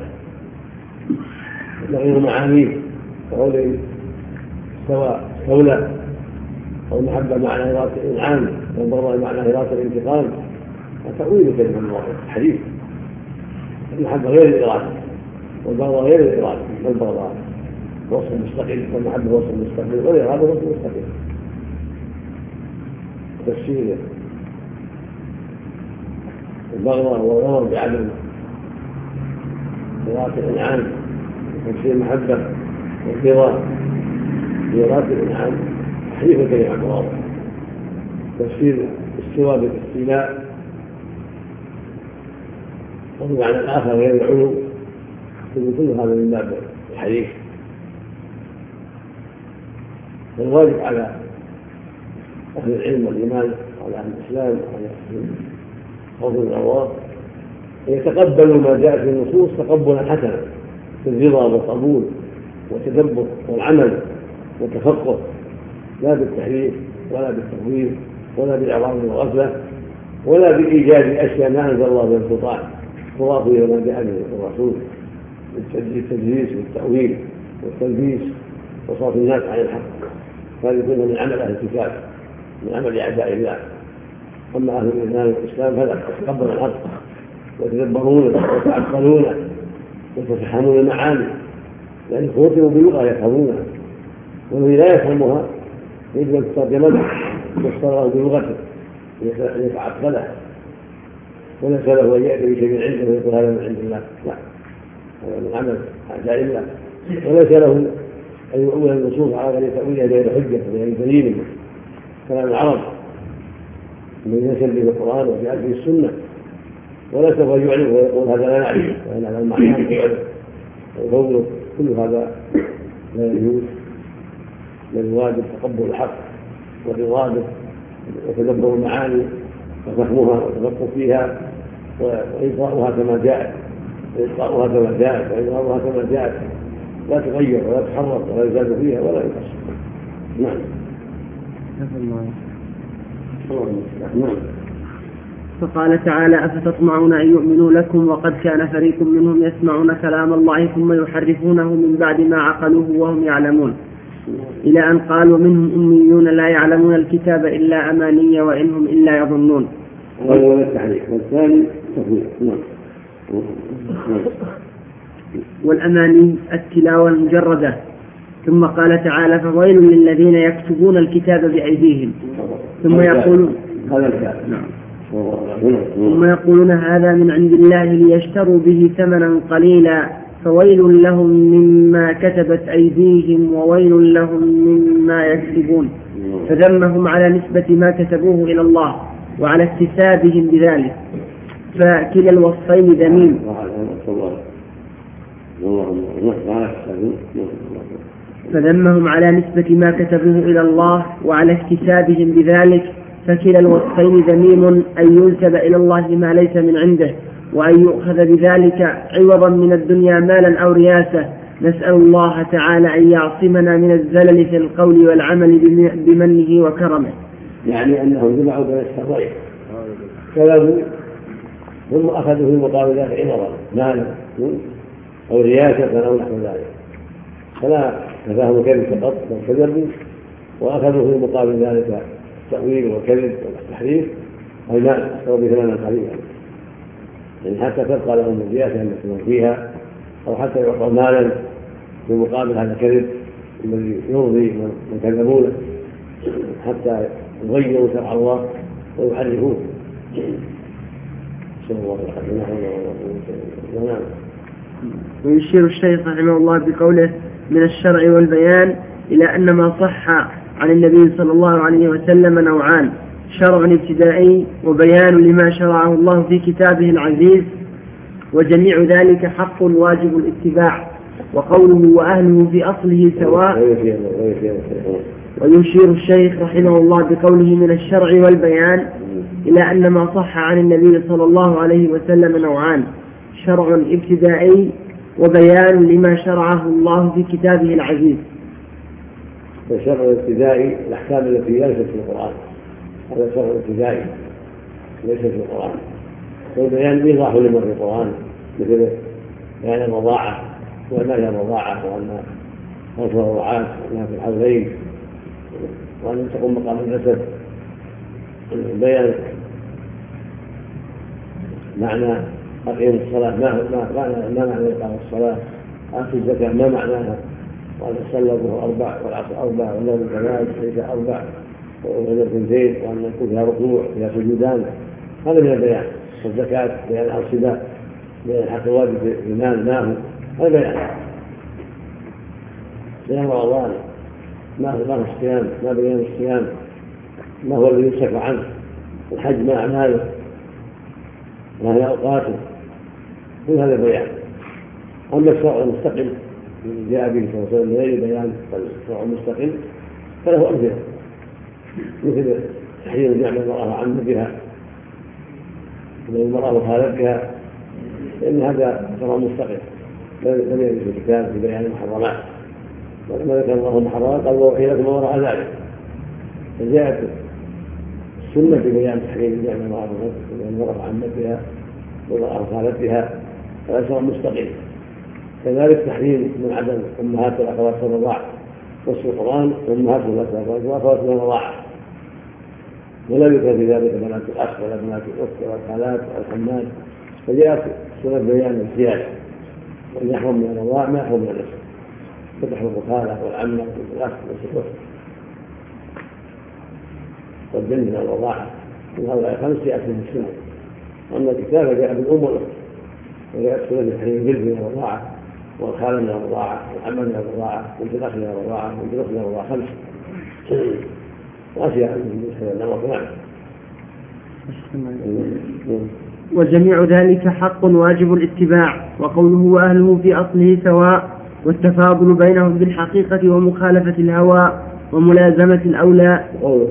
تغيير معانيه كقوله استولى أو محبة معنى إرادة الإنعام والبغضاء معنى إرادة الانتقام، وتأويل كلمة المواضع التحريف. المحبة غير الإرادة والبغضاء غير الإرادة، والبغضاء وصف مستقل والمحبة وصف مستقل والإرادة وصف مستقل. تفسير البغضاء والغضب بعدم إرادة الإنعام، وتفسير المحبة والرضا بإرادة الإنعام تحريف الكلمة عن مواضع. تفسير استواء بالاستيلاء والمعنى الآخر غير العلو، كل هذا من باب الحديث. فالواجب على أهل العلم والإيمان وعلى أهل الإسلام وعلى أهل خوف من الله أن يتقبلوا ما جاء في النصوص تقبلا حسنا في الرضا والقبول والتدبر والعمل والتفقه، لا بالتحريف ولا بالتفويض ولا بالإعراض والغفلة ولا بإيجاد أشياء ما أنزل الله بها سلطان تضاف إلى ما جاء به الرسول بالتدليس والتأويل والتلبيس وصرف الناس عن الحق. هذا كله من عمل أهل الكتاب، من عمل أعداء الله. أما أهل الإيمان والإسلام فلا يتقبلون الحق ويتدبرونه ويتعقلونه ويتفهمون المعاني، لأن خوتموا بلغة يفهمونها، والذي لا يفهمها يجب أن تترجم له ويفسر بلغته ليتعقلها، وليس له أن يأتي بشيء عنده ويقول هذا من عند الله، لا، هذا من عمل أعداء الله. وليس له أن يؤول النصوص على غير تأويلها بغير حجة بغير دليل كلام العرب من ينسب به القرآن وجاء به السنة، ولا سوف يعلم ويقول هذا لا نعرفه ولا نعلم معناه يعلم ويفوض. كل هذا لا يجوز، بل الواجب تقبل الحق والرضا به وتدبر المعاني وفهمها والتفقه فيها وإلقاؤها كما جاءت وإظهارها كما جاءت، لا تغير ولا تحرف ولا يزاد فيها ولا ينقص. نعم. نعم. فقال تعالى: أفتطمعون أن يؤمنوا لكم وقد كان فريق منهم يسمعون كلام الله ثم يحرفونه من بعد ما عقلوه وهم يعلمون. إلى أن قالوا منهم أميون لا يعلمون الكتاب إلا أماني وإنهم إلا يظنون. هذا التحريف. والثاني تفويض. والأماني التلاوة المجردة. ثم قال تعالى فويل للذين يكتبون الكتاب بأيديهم ثم يقولون هذا من عند الله ليشتروا به ثمنا قليلا فويل لهم مما كتبت أيديهم وويل لهم مما يكسبون. فذمهم على نسبة ما كتبوه إلى الله وعلى اكتسابهم بذلك، فكلا الوصفين ذميم. فذمهم على نسبة ما كتبوه إلى الله وعلى اكتسابهم بذلك، فكلا الوصفين ذميم، أن ينسب إلى الله ما ليس من عنده وأن يؤخذ بذلك عوضا من الدنيا مالا أو رياسة. نسأل الله تعالى أن يعصمنا من الزلل في القول والعمل بمنه وكرمه. يعني أنهم جمعوا بين الشرين، كذبوا ثم أخذوا في مقابل ذلك عوضا مالا أو رياسة أو نحو ذلك، فلا تفاهموا كذب فقط بل كذبوا وأخذوا في مقابل ذلك التأويل والكذب والتحريف المال اشتروا بثمنا قليلا، يعني حتى تبقى لهم الرياسة التي فيها أو حتى يعطوا مالا في مقابل هذا الكذب الذي يرضي من كذبونه حتى يغيروا شرع الله ويحرفوه. ويشير الشيخ رحمه الله بقوله من الشرع والبيان إلى أن ما صح عن النبي صلى الله عليه وسلم نوعان: شرع ابتدائي وبيان لما شرعه الله في كتابه العزيز، وجميع ذلك حق واجب الاتباع. وقوله وأهله في أصله سواء. ويشير الشيخ رحمه الله بقوله من الشرع والبيان إلى أن ما صح عن النبي صلى الله عليه وسلم نوعان: شرع ابتدائي وبيان لما شرعه الله في كتابه العزيز. الشرع الابتدائي الأحكام التي ليست في القرآن، هذا شرع ابتدائي ليس في القرآن. والبيان إيضاح لما في القرآن مثل بيان الرضاعة وما هي الرضاعة وأن خمس رضاعات وأنها في الحولين وأن تقوم مقام الجسد. بيان معنى أقيم الصلاة ما معنى إقام الصلاة، آتوا الزكاة ما معناها، وأن صلى الظهر 4 والعصر 4 والنوم كذلك ليس 4 وغير 2 وأن يكون فيها ركوع فيها سجودان. هذا من البيان. والزكاة بيان الأنصبة بيان الحق الواجب في المال ما هو، هذا بيان. بيان رمضان ما هو الصيام، ما بيان الصيام، ما هو الذي يمسك عنه، الحج ما أعماله، ما هي أوقاته، كل هذا بيان. أما الشرع المستقل جاء به صلى الله عليه وسلم غير بيان الشرع المستقل فله أمثلة مثل تحريم نعمة المرأة عن بها إذا المرأة مخالف بها، لأن هذا شرع مستقل لم يرد في الكتاب في بيان المحرمات. ولما ذكر الله المحرمات قال وأحل لكم ما وراء ذلك، فجاءت السنة في بيان تحريم النعمة المرأة عن بها والمرأة مخالف بها، هذا شرع مستقل. كذلك تحريم من عدم أمهات والأخوات في الرضاعة، نص القرآن أمهات والأخوات في الرضاعة، ولا يذكر في ذلك بنات الأخ ولا بنات الأخت ولا الخالات ولا الحمات. فجاءت سنة بيان الزيادة، وأن يحرم من الرضاعة ما يحرم من النسب، فتحرم الخالة والعمة والأخ والأخت والبنت من الرضاعة. من هؤلاء 5 يأتي من السنة. أما الكتاب جاء بالأم والأخت، وجاءت سنة تحريم البنت من الرضاعة والخالة من الرضاعة والعمة من الرضاعة وبنت الأخ من الرضاعة وبنت الأخت من الرضاعة 5 وأشياء بالنسبة للنمط. وجميع ذلك حق واجب الاتباع. وقوله وأهله في أصله سواء، والتفاضل بينهم بالحقيقة ومخالفة الهوى وملازمة الأولى.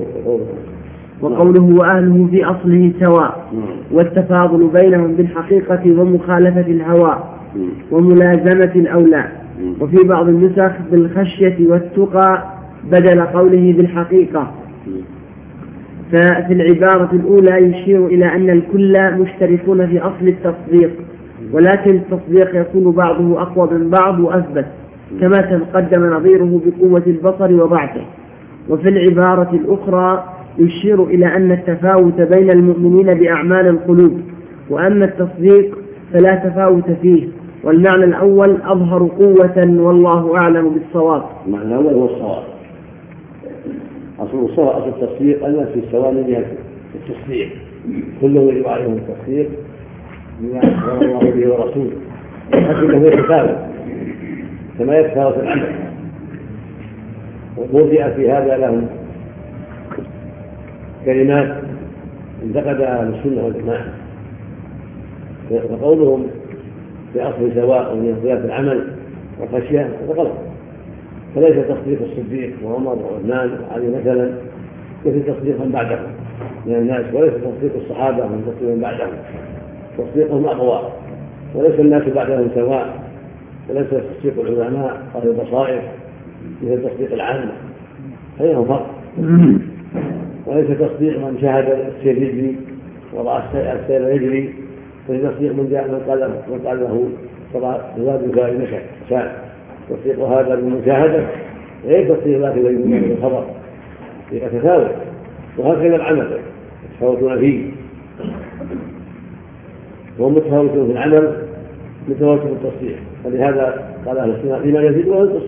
وقوله وأهله في أصله سواء، والتفاضل بينهم بالحقيقة ومخالفة الهوى وملازمة الأولى. وفي بعض النسخ بالخشية والتقى بدل قوله بالحقيقة. ففي العبارة الأولى يشير إلى أن الكل مشتركون في أصل التصديق، ولكن التصديق يكون بعضه أقوى من بعض وأثبت، كما تقدم نظيره بقوة البصر وضعفه. وفي العبارة الأخرى يشير إلى أن التفاوت بين المؤمنين بأعمال القلوب، وأما التصديق فلا تفاوت فيه. والمعنى الأول أظهر قوة والله أعلم بالصواب. المعنى الأول هو الصواب. أصل التصديق أن في السواء من التصديق كله يجب عليهم التصديق بما أخبر الله به ورسوله، لكنه يتفاوت كما يتفاوت العمل. ووضع في هذا لهم كلمات انتقدها أهل السنة والجماعة، فقولهم في أصل سواء من اختلاف العمل والخشية هذا غلط. فليس تصديق الصديق وعمر وعثمان وعلي مثلا مثل تصديق من بعدهم من الناس، وليس تصديق الصحابة من تصديق من بعدهم، تصديقهم أقوى. وليس الناس بعدهم سواء، وليس تصديق العلماء أهل البصائر مثل تصديق العامة، بينهم فرق. وليس تصديق من شاهد السير يجري ورأى السير يجري، وليس تصديق من جاء من قال له زاد فاري مشى. تصديق هذا بالمشاهدة غير تصديق ذاك الذي من الخبر، يتفاوت. وهكذا العمل يتفاوتون فيه، وهم متفاوتون في العمل متفاوتون في التصديق. فلهذا قال أهل السنة فيما يزيد وينقص،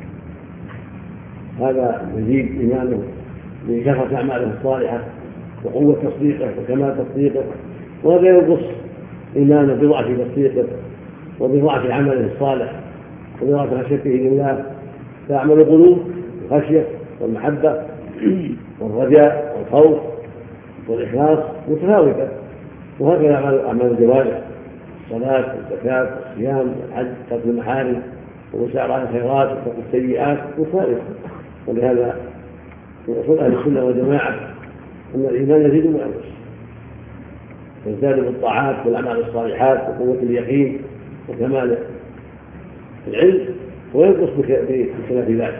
هذا يزيد إيمانه بكثرة أعماله الصالحة وقوة تصديقه وكمال تصديقه، وهذا ينقص إيمانه بضعف تصديقه وبضعف عمله الصالح وبضعف خشيته لله. فأعمال القلوب الخشية والمحبة والرجاء والخوف والإخلاص متفاوتة. وهكذا أعمال الجوارح، الصلاة والزكاة والصيام والحج ترك المحارم ومسارعة على الخيرات وترك السيئات متفاوتة. ولهذا من أصول أهل السنة والجماعة أن الإيمان يزيد وينقص، يزداد بالطاعات والأعمال الصالحات وقوة اليقين وكمال العلم، وينقص بخلاف ذلك.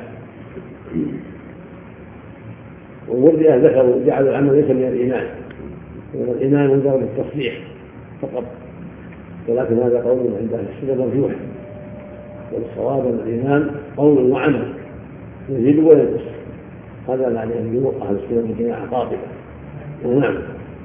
والمرجئة ذكروا جعلوا العمل ليس من الإيمان، وأن الإيمان مجرد التصديق فقط، ولكن هذا قول عند أهل السنة مرجوح. والصواب أن الإيمان قول وعمل يزيد وينقص، هذا معنى جمهور أهل السنة والجماعة قاطبة. نعم.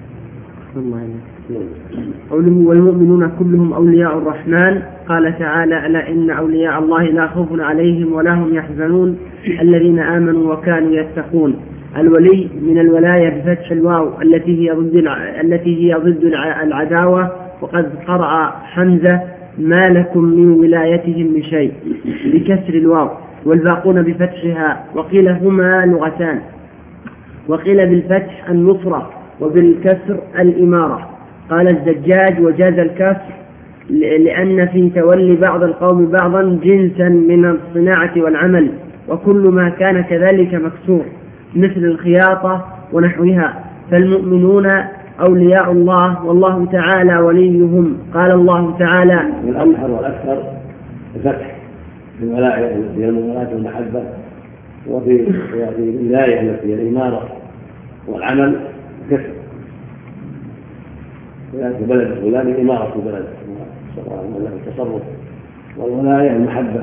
قوله والمؤمنون كلهم أولياء الرحمن، قال تعالى ألا إن أولياء الله لا خوف عليهم ولا هم يحزنون الذين آمنوا وكانوا يتقون. الولي من الولاية بفتح الواو التي هي ضد العداوة، وقد قرأ حمزة ما لكم من ولايتهم من شيء بكسر الواو، والباقون بفتحها. وقيل هما لغتان، وقيل بالفتح النصرة وبالكسر الإمارة. قال الزجاج وجاز الكسر لأن في تولي بعض القوم بعضا جنسا من الصناعة والعمل، وكل ما كان كذلك مكسور مثل الخياطة ونحوها. فالمؤمنون أولياء الله والله تعالى وليهم. قال الله تعالى الأظهر والأكثر الفتح في الولاية التي هي المولاة والمحبة، وفي الولاية التي هي الإمارة والعمل كسر. ولاية بلد فلان إمارة البلد التصرف، والولاية المحبة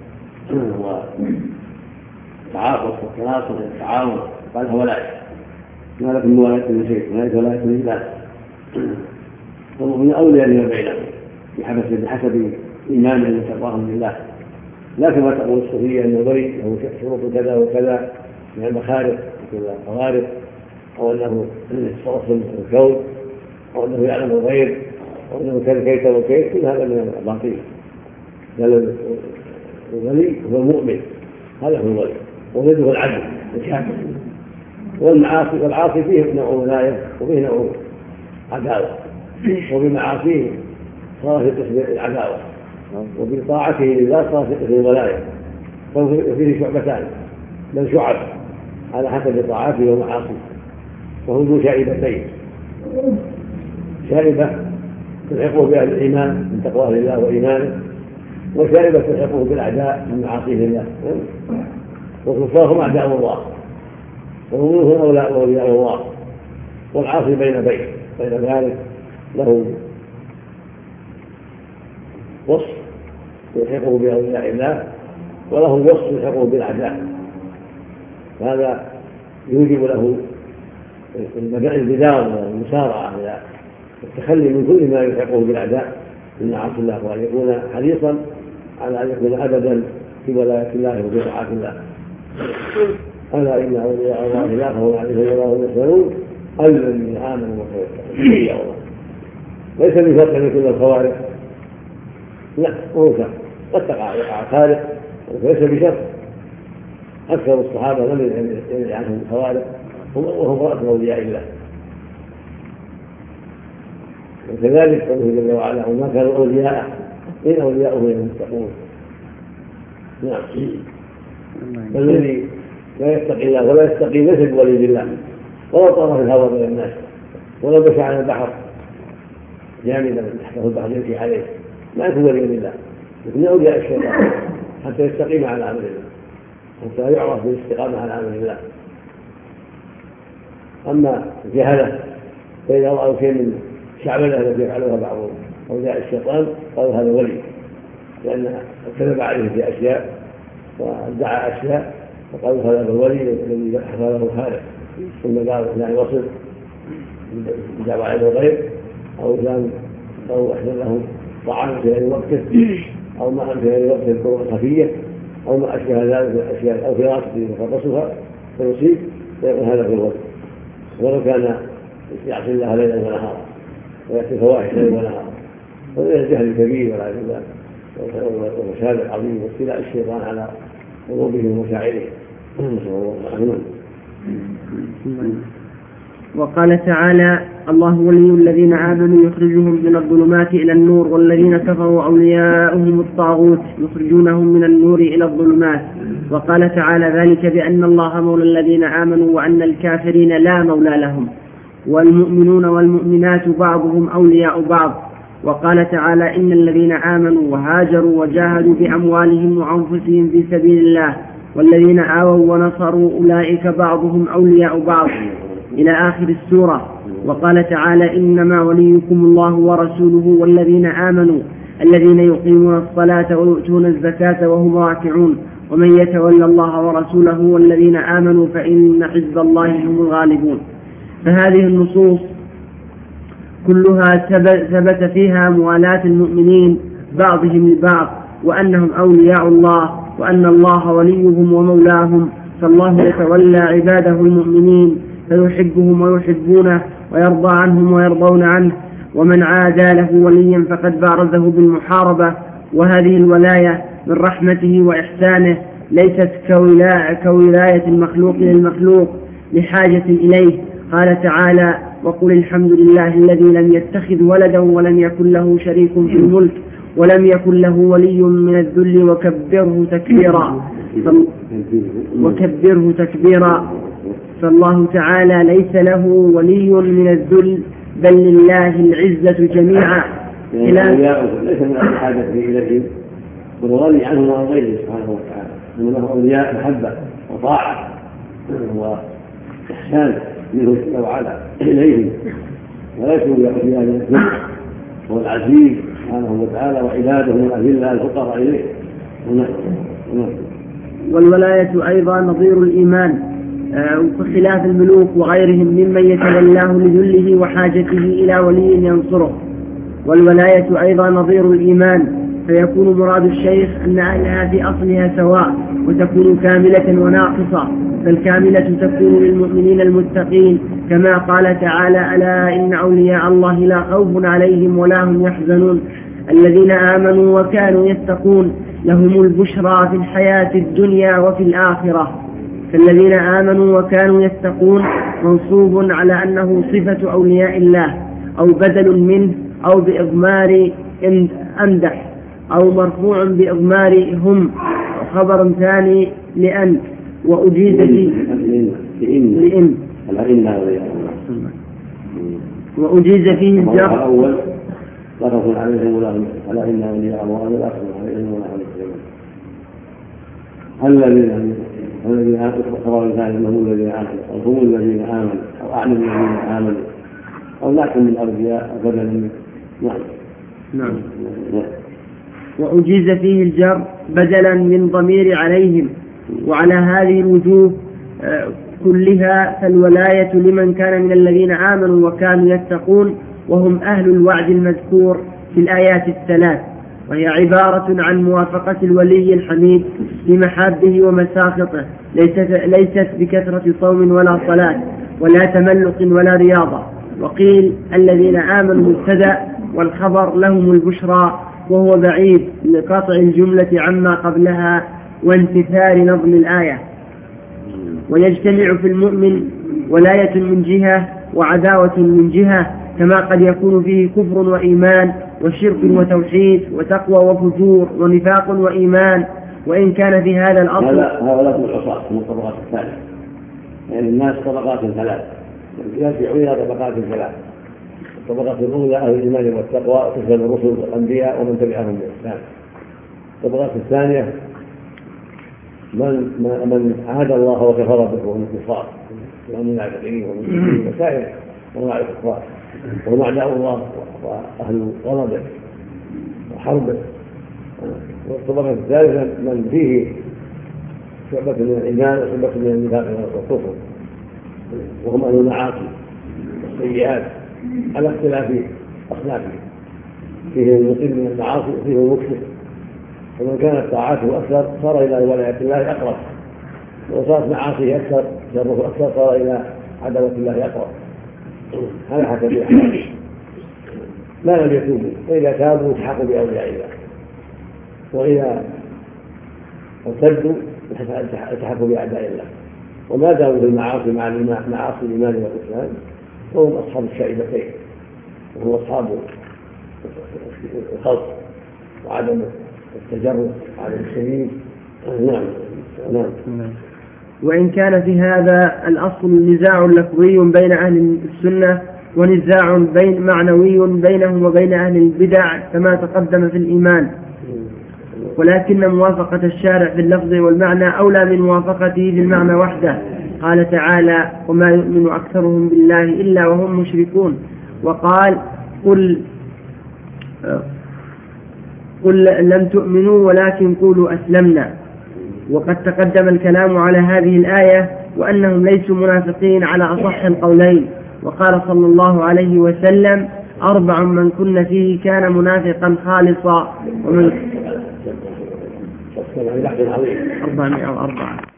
والتعاطف والتناصر والتعاون، قالها ولاية. ما لكم من ولاية من شيء، ولاية لله. والمؤمنين أولياء لما بينهم بحسب إيمانهم وتقواهم لله، لا كما تقول الصوفية أن الولي له شروط كذا وكذا من المخارج والخوارق، أو أنه يتصرف في الكون، أو أنه يعلم الغيب، أو أنه كان كيف وكيف. كل هذا من الباطل. بل الولي هو المؤمن، هذا هو الولي، وولده العدل الكامل. والعاصي فيه نوع ولاية وفيه نوع عداوة، وبمعاصيه صار في قسم العداوة، وبطاعته لله صار في قسم الولاية. ففيه شعبتان بل شعب على حسب طاعاته ومعاصيه. وهو ذو شائبتين، شائبة تلحقه بأهل الإيمان من تقواه لله وإيمانه، وشائبة تلحقه بالأعداء من معاصيه لله. وكفارهم أعداء الله، ومؤمنهم أولياء الله. والعاصي بين ذلك له وصف يلحقه بأولياء الله وله وصف يلحقه بالأعداء، هذا يوجب له البدار والمسارعة إلى التخلي من كل ما يلحقه بالأعداء من معاصي الله، وأن يكون حريصا على أن يكون أبدا في ولاية الله وفي طاعة الله. ألا إن أولياء الله لا خوف عليهم ولا هم يحزنون الذين آمنوا وتوكلوا. ليس بفرق من كل الخوارق، لا أنثى قد تقع خارق وليس بشرط. أكثر الصحابة لم يرد عنهم الخوارق وهم رأس أولياء الله. وكذلك قوله جل وعلا وما كانوا أولياء إن أولياؤه المتقون. نعم. الذي لا يتقي الله ولا يستقي ليس بولي بالله، ولو طار في الهواء بين الناس ولو مشى على البحر جامدا تحته البحر يمشي عليه لا يكون ولي بالله، لكن أولياء الشيطان حتى يستقيم على أمر الله، حتى يعرف بالاستقامة على أمر الله. أما الجهلة فإذا رأوا شيء من شعبنا التي يفعلها بعض أولياء الشيطان قالوا هذا ولي، لأن كذب عليه في أشياء وادعى أشياء فقالوا هذا الولي الذي حصل له خالق، ثم قالوا يعني وصل بدعوى علم الغيب أو أحسن له طعام في غير وقته أو ماء في غير وقته بطرق خفية أو ما أشبه ذلك من الأشياء أو في راسه فقصها فيصيب فيقول هذا في الولي، ولو كان يعصي الله ليلا ونهارا ويأتي فواحش ليلا ونهارا، وهذا الجهل الكبير والعياذ بالله والفساد العظيم واستيلاء الشيطان على قلوبهم ومشاعرهم. نسأل الله العافية. وقال تعالى الله ولي الذين آمنوا يخرجهم من الظلمات إلى النور والذين كفروا أولياؤهم الطاغوت يخرجونهم من النور إلى الظلمات. وقال تعالى ذلك بأن الله مولى الذين آمنوا وأن الكافرين لا مولى لهم والمؤمنون والمؤمنات بعضهم أولياء بعض. وقال تعالى إن الذين آمنوا وهاجروا وجاهدوا بأموالهم وأنفسهم في سبيل الله والذين آووا ونصروا أولئك بعضهم أولياء بعض إلى آخر السورة. وقال تعالى إنما وليكم الله ورسوله والذين آمنوا الذين يقيمون الصلاة ويؤتون الزكاة وهم راكعون ومن يتولى الله ورسوله والذين آمنوا فإن حزب الله هم الغالبون. فهذه النصوص كلها ثبت فيها موالاة المؤمنين بعضهم لبعض وأنهم أولياء الله وأن الله وليهم ومولاهم، فالله يتولى عباده المؤمنين فيحبهم ويحبونه ويرضى عنهم ويرضون عنه، ومن عادى له وليا فقد بارزه بالمحاربة. وهذه الولاية من رحمته وإحسانه ليست كولاية المخلوق للمخلوق لحاجة إليه. قال تعالى وقل الحمد لله الذي لم يتخذ ولدا ولم يكن له شريك في الملك ولم يكن له ولي من الذل وكبره تكبيرا. فالله تعالى ليس له ولي من الذل بل لله العزة جميعا. ليس من الحاجة إليهم والغني عنهم وعن غيره سبحانه وتعالى، إنما أولياء محبة وطاعة وإحسان منه جل وعلا إليهم، وليسوا أولياء من الذل. هو العزيز سبحانه وتعالى وعباده من الأذلة الفقراء إليه. والولاية أيضا نظير الإيمان وخلاف الملوك وغيرهم ممن يتولاه لذله وحاجته إلى ولي ينصره. والولاية أيضا نظير الإيمان، فيكون مراد الشيخ أن أهلها في أصلها سواء وتكون كاملة وناقصة، فالكاملة تكون للمؤمنين المتقين كما قال تعالى ألا إن أولياء الله لا خوف عليهم ولا هم يحزنون الذين آمنوا وكانوا يتقون لهم البشرى في الحياة الدنيا وفي الآخرة. فالذين آمنوا وكانوا يتقون منصوب على أنه صفة أولياء الله أو بدل منه أو بإضمار أمدح أو مرفوع بإضمار هم خبر ثاني لأن وأجيز لإن وأجيز فيه الجر الأول لا خوف عليهم ولا هم يحزنون ألا إن أولياء الله لا خوف عليهم ولا هم يحزنون الذين خبر ثاني هم الذين آمنوا أو هم الذين آمنوا أو أعلم الذين آمنوا أو لكن من الأولياء بدلا منه. نعم. وأجيز فيه الجر بدلا من ضمير عليهم. وعلى هذه الوجوه كلها فالولاية لمن كان من الذين آمنوا وكانوا يتقون، وهم أهل الوعد المذكور في الآيات الثلاث، وهي عبارة عن موافقة الولي الحميد لمحابه ومساخطه، ليست بكثرة صوم ولا صلاة ولا تملق ولا رياضة. وقيل الذين آمنوا مبتدأ والخبر لهم البشرى، وهو بعيد لقطع الجملة عما قبلها وانتثار نظم الآية. ويجتمع في المؤمن ولاية من جهة وعداوة من جهة، كما قد يكون فيه كفر وإيمان وشرك وتوحيد وتقوى وفجور ونفاق وإيمان، وإن كان في هذا الأصل هؤلاء من العصاة من الطبقات الثالثة، يعني الناس طبقات ثلاث يرجعون إلى طبقات ثلاث. الطبقات الأولى أهل الإيمان والتقوى تشمل الرسل والأنبياء ومن تبعهم بإحسان. الطبقات الثانية من عاد الله وكفر به ومن الكفار والمنافقين والمشركين وسائر أنواع الكفار، وهم أعداء الله وأهل غضبه وحربه. والطبقة الثالثة من فيه شعبة من الإيمان وشعبة من النفاق والكفر، وهم أهل المعاصي والسيئات على اختلاف أصنافهم، فيه المقيم من المعاصي وفيه المكفر. ومن كانت طاعاته أكثر صار إلى ولاية الله أقرب، وصارت معاصيه أكثر شره أكثر صار إلى عداوة الله أقرب. هذا حسب الأحوال ما لم يتوبوا، فإذا تابوا التحقوا بأولياء الله، وإذا ارتدوا التحقوا بأعداء الله. وما داموا في المعاصي مع معاصي الإيمان والإسلام فهم أصحاب الشائبتين، وهم أصحاب الخلق وعدم التجرد وعدم الشهيد. نعم. وإن كان في هذا الأصل نزاع لفظي بين أهل السنة ونزاع معنوي بينهم وبين أهل البدع كما تقدم في الإيمان، ولكن موافقة الشارع في اللفظ والمعنى أولى من موافقته في المعنى وحده. قال تعالى: وما يؤمن أكثرهم بالله إلا وهم مشركون. وقال: قل لم تؤمنوا ولكن قولوا أسلمنا. وقد تقدم الكلام على هذه الآية وأنهم ليسوا منافقين على أصح القولين. وقال صلى الله عليه وسلم: 4 من كن فيه كان منافقا خالصا. ومن 404.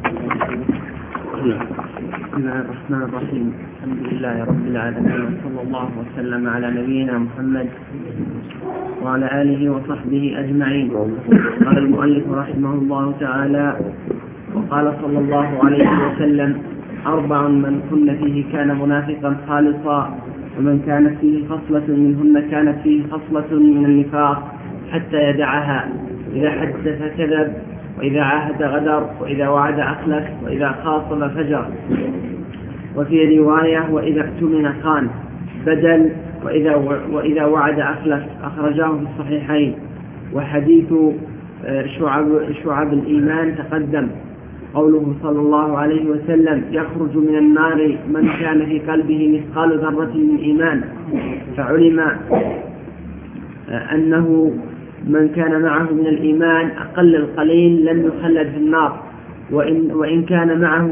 بسم الله الرحمن الرحيم. الحمد لله رب العالمين، وصلى الله وسلم على نبينا محمد وعلى آله وصحبه أجمعين. قال المؤلف رحمه الله تعالى: وقال صلى الله عليه وسلم: 4 من كن فيه كان منافقا خالصا، ومن كانت فيه خصلة منهن كانت فيه خصلة من النفاق حتى يدعها: إذا حدث كذب، وإذا عاهد غدر، وإذا وعد أخلف، وإذا خاصم فجر. وفي رواية: وإذا اؤتمن خان، بدل وإذا وعد أخلف. أخرجاه في الصحيحين. وحديث شعب الإيمان تقدم. قوله صلى الله عليه وسلم: يخرج من النار من كان في قلبه مثقال ذرة من إيمان. فعلم أنه من كان معه من الإيمان أقل القليل لم يخلد في النار، وإن كان معه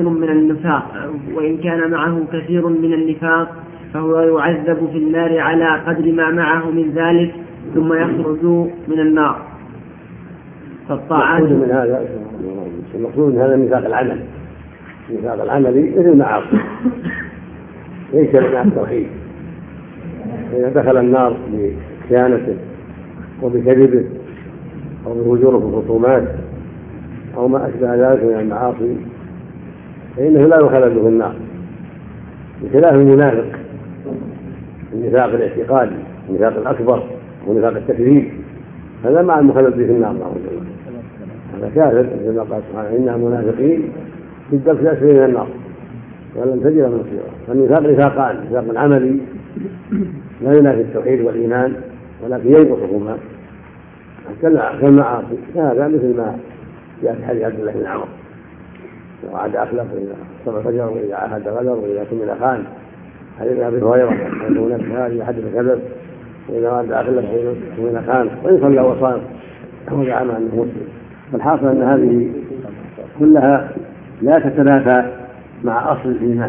كثير من النفاق فهو يعذب في النار على قدر ما معه من ذلك ثم يخرج من النار. فالطاعات من هذا المقصود من هذا النفاق العملي. النفاق العملي مثل المعاصي ليس مع التوحيد. إذا دخل النار بخيانته وبكذبه أو بالهجور في الخصومات أو ما أشبه ذلك من المعاصي فإنه لا يخلد في النار، بخلاف المنافق النفاق الاعتقادي، النفاق الأكبر ونفاق التكذيب، هذا مع المخلد في النار نعوذ بالله. هذا كافر كما قال سبحانه: إن المنافقين في الدرك الأسفل من النار ولن تجد لهم نصيرا. فالنفاق نفاقان: نفاق عملي لا ينافي التوحيد والإيمان ولكن ينقصهما كالمعاصي، هذا مثل ما جاء في حديث عبد الله بن عمر: وعد أخلف، وإذا صبر فجر، وإذا عاهد غدر، وإذا اؤتمن خان. حديث أبي هريرة: هناك هذه حدث كذب وإذا أراد داخل حين كان وإن صلى وصام وزعم أنه مسلم. فالحاصل أن هذه كلها لا تتنافى مع أصل الإيمان،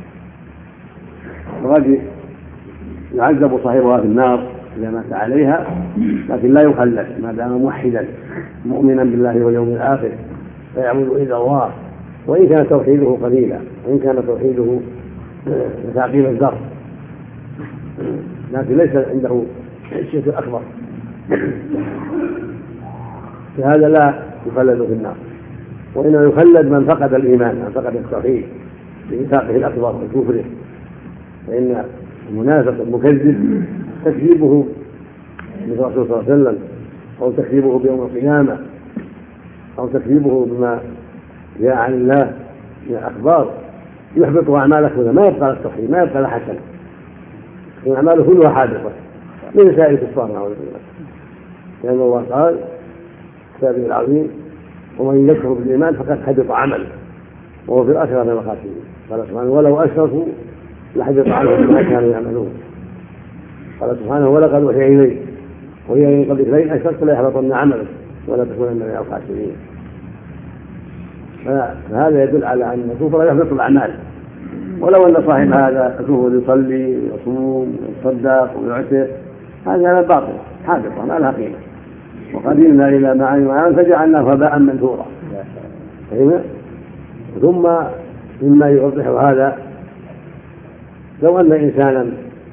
وقد يعذب صاحبها في النار إذا مات عليها، لكن لا يخلد ما دام موحدا مؤمنا بالله واليوم الآخر فيعبد إلا الله، وإن كان توحيده قليلا، وإن كان توحيده مثاقيل الذر، لكن ليس عنده شيء أكبر، فهذا لا يخلد في النار. وإنما يخلد من فقد الإيمان، من فقد التوحيد بميثاقه الأكبر وكفره، فإن المنافق المكذب تكذيبه بالرسول صلى الله عليه وسلم، أو تكذيبه بيوم القيامة، أو تكذيبه بما جاء عن الله من الأخبار يحبط أعماله كلها، ما يبقى التوحيد، ما يبقى الحسن، أعماله كلها حادثة من سائر الكفار نعوذ بالله. لأن الله قال كتابه العظيم: ومن يكفر بالإيمان فقد حبط عمله وهو في الآخرة من الخاسرين. قال سبحانه: ولو أشركوا لحبط عنهم ما كانوا يعملون. قال سبحانه: ولقد أوحي إليك وهي من قبلك لئن أشركت ليحبطن عملك ولا تكونن من الخاسرين. فهذا يدل على أن الكفر يحبط الأعمال، ولو أن صاحب هذا الكفر يصلي ويصوم ويصدق ويعتق، هذا باطل حادثة ما لها قيمة. وقدمنا إلى ما عملوا فجعلناه هباء منثورا. ثم مما يوضح هذا لو أن إنسانا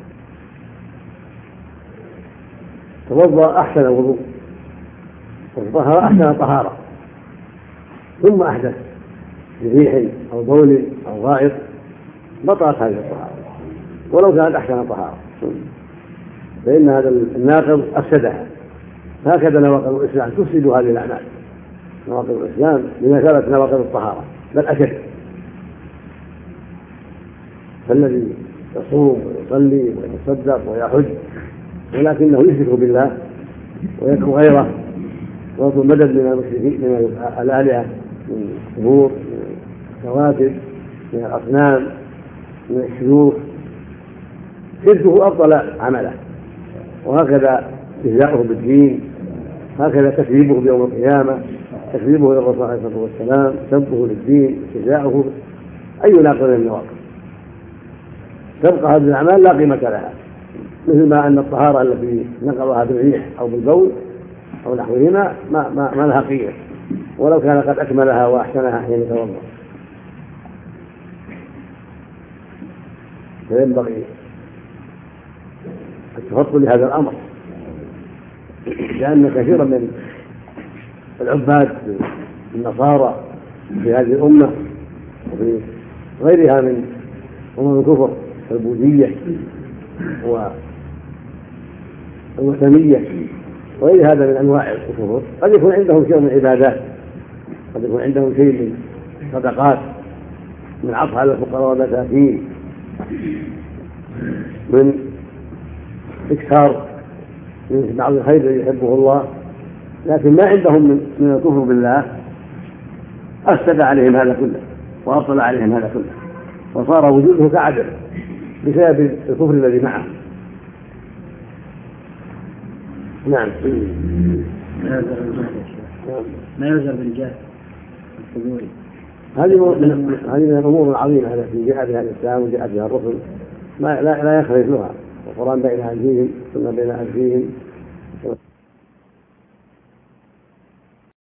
توضأ أحسن الوضوء وطهر أحسن طهارة ثم أحدث بريح أو بول أو غائط بطلت هذه الطهارة ولو كانت أحسن طهارة، فإن هذا الناقض أفسدها. هكذا نواقض الإسلام تفسد هذه الأعمال. نواقض الإسلام بمثابة نواقض الطهارة بل أشد. فالذي يصوم ويصلي ويتصدق ويحج ولكنه يشرك بالله ويدعو غيره ويطلب مدد من المشركين من الآلهة من القبور من الكواكب من الأصنام من الشيوخ، شركه أبطل عمله. وهكذا استهزاؤه بالدين، هكذا تكذيبه بيوم القيامة، تكذيبه للرسول عليه الصلاة والسلام، سبه للدين، استهزاؤه أي ناقض من النواقض. تبقى هذه الأعمال لا قيمة لها، مثل ما أن الطهارة التي نقضها بالريح أو بالبول أو نحوهما ما لها قيمة ولو كان قد أكملها وأحسنها حين يتوضأ. فينبغي التفضل لهذا الأمر، لأن كثيرا من العباد النصارى في هذه الأمة وفي غيرها من الكفر البوذية والوثنية وغير هذا من أنواع الكفر قد يكون عندهم شيء من العبادات، قد يكون عندهم شيء من صدقات، من عطف على الفقراء والمساكين، من إكثار من بعض الخير الذي يحبه الله، لكن ما عندهم من الكفر بالله أفسد عليهم هذا كله وأبطل عليهم هذا كله، وصار وجوده كعدم بسبب الكفر الذي معه. نعم. ما يلزم بالجهل القبوري. هذه من الأمور العظيمة التي جاء بها الإسلام وجاء بها الرسل لا يخرج لها. القرآن بين أيديهم ثم بين أيديهم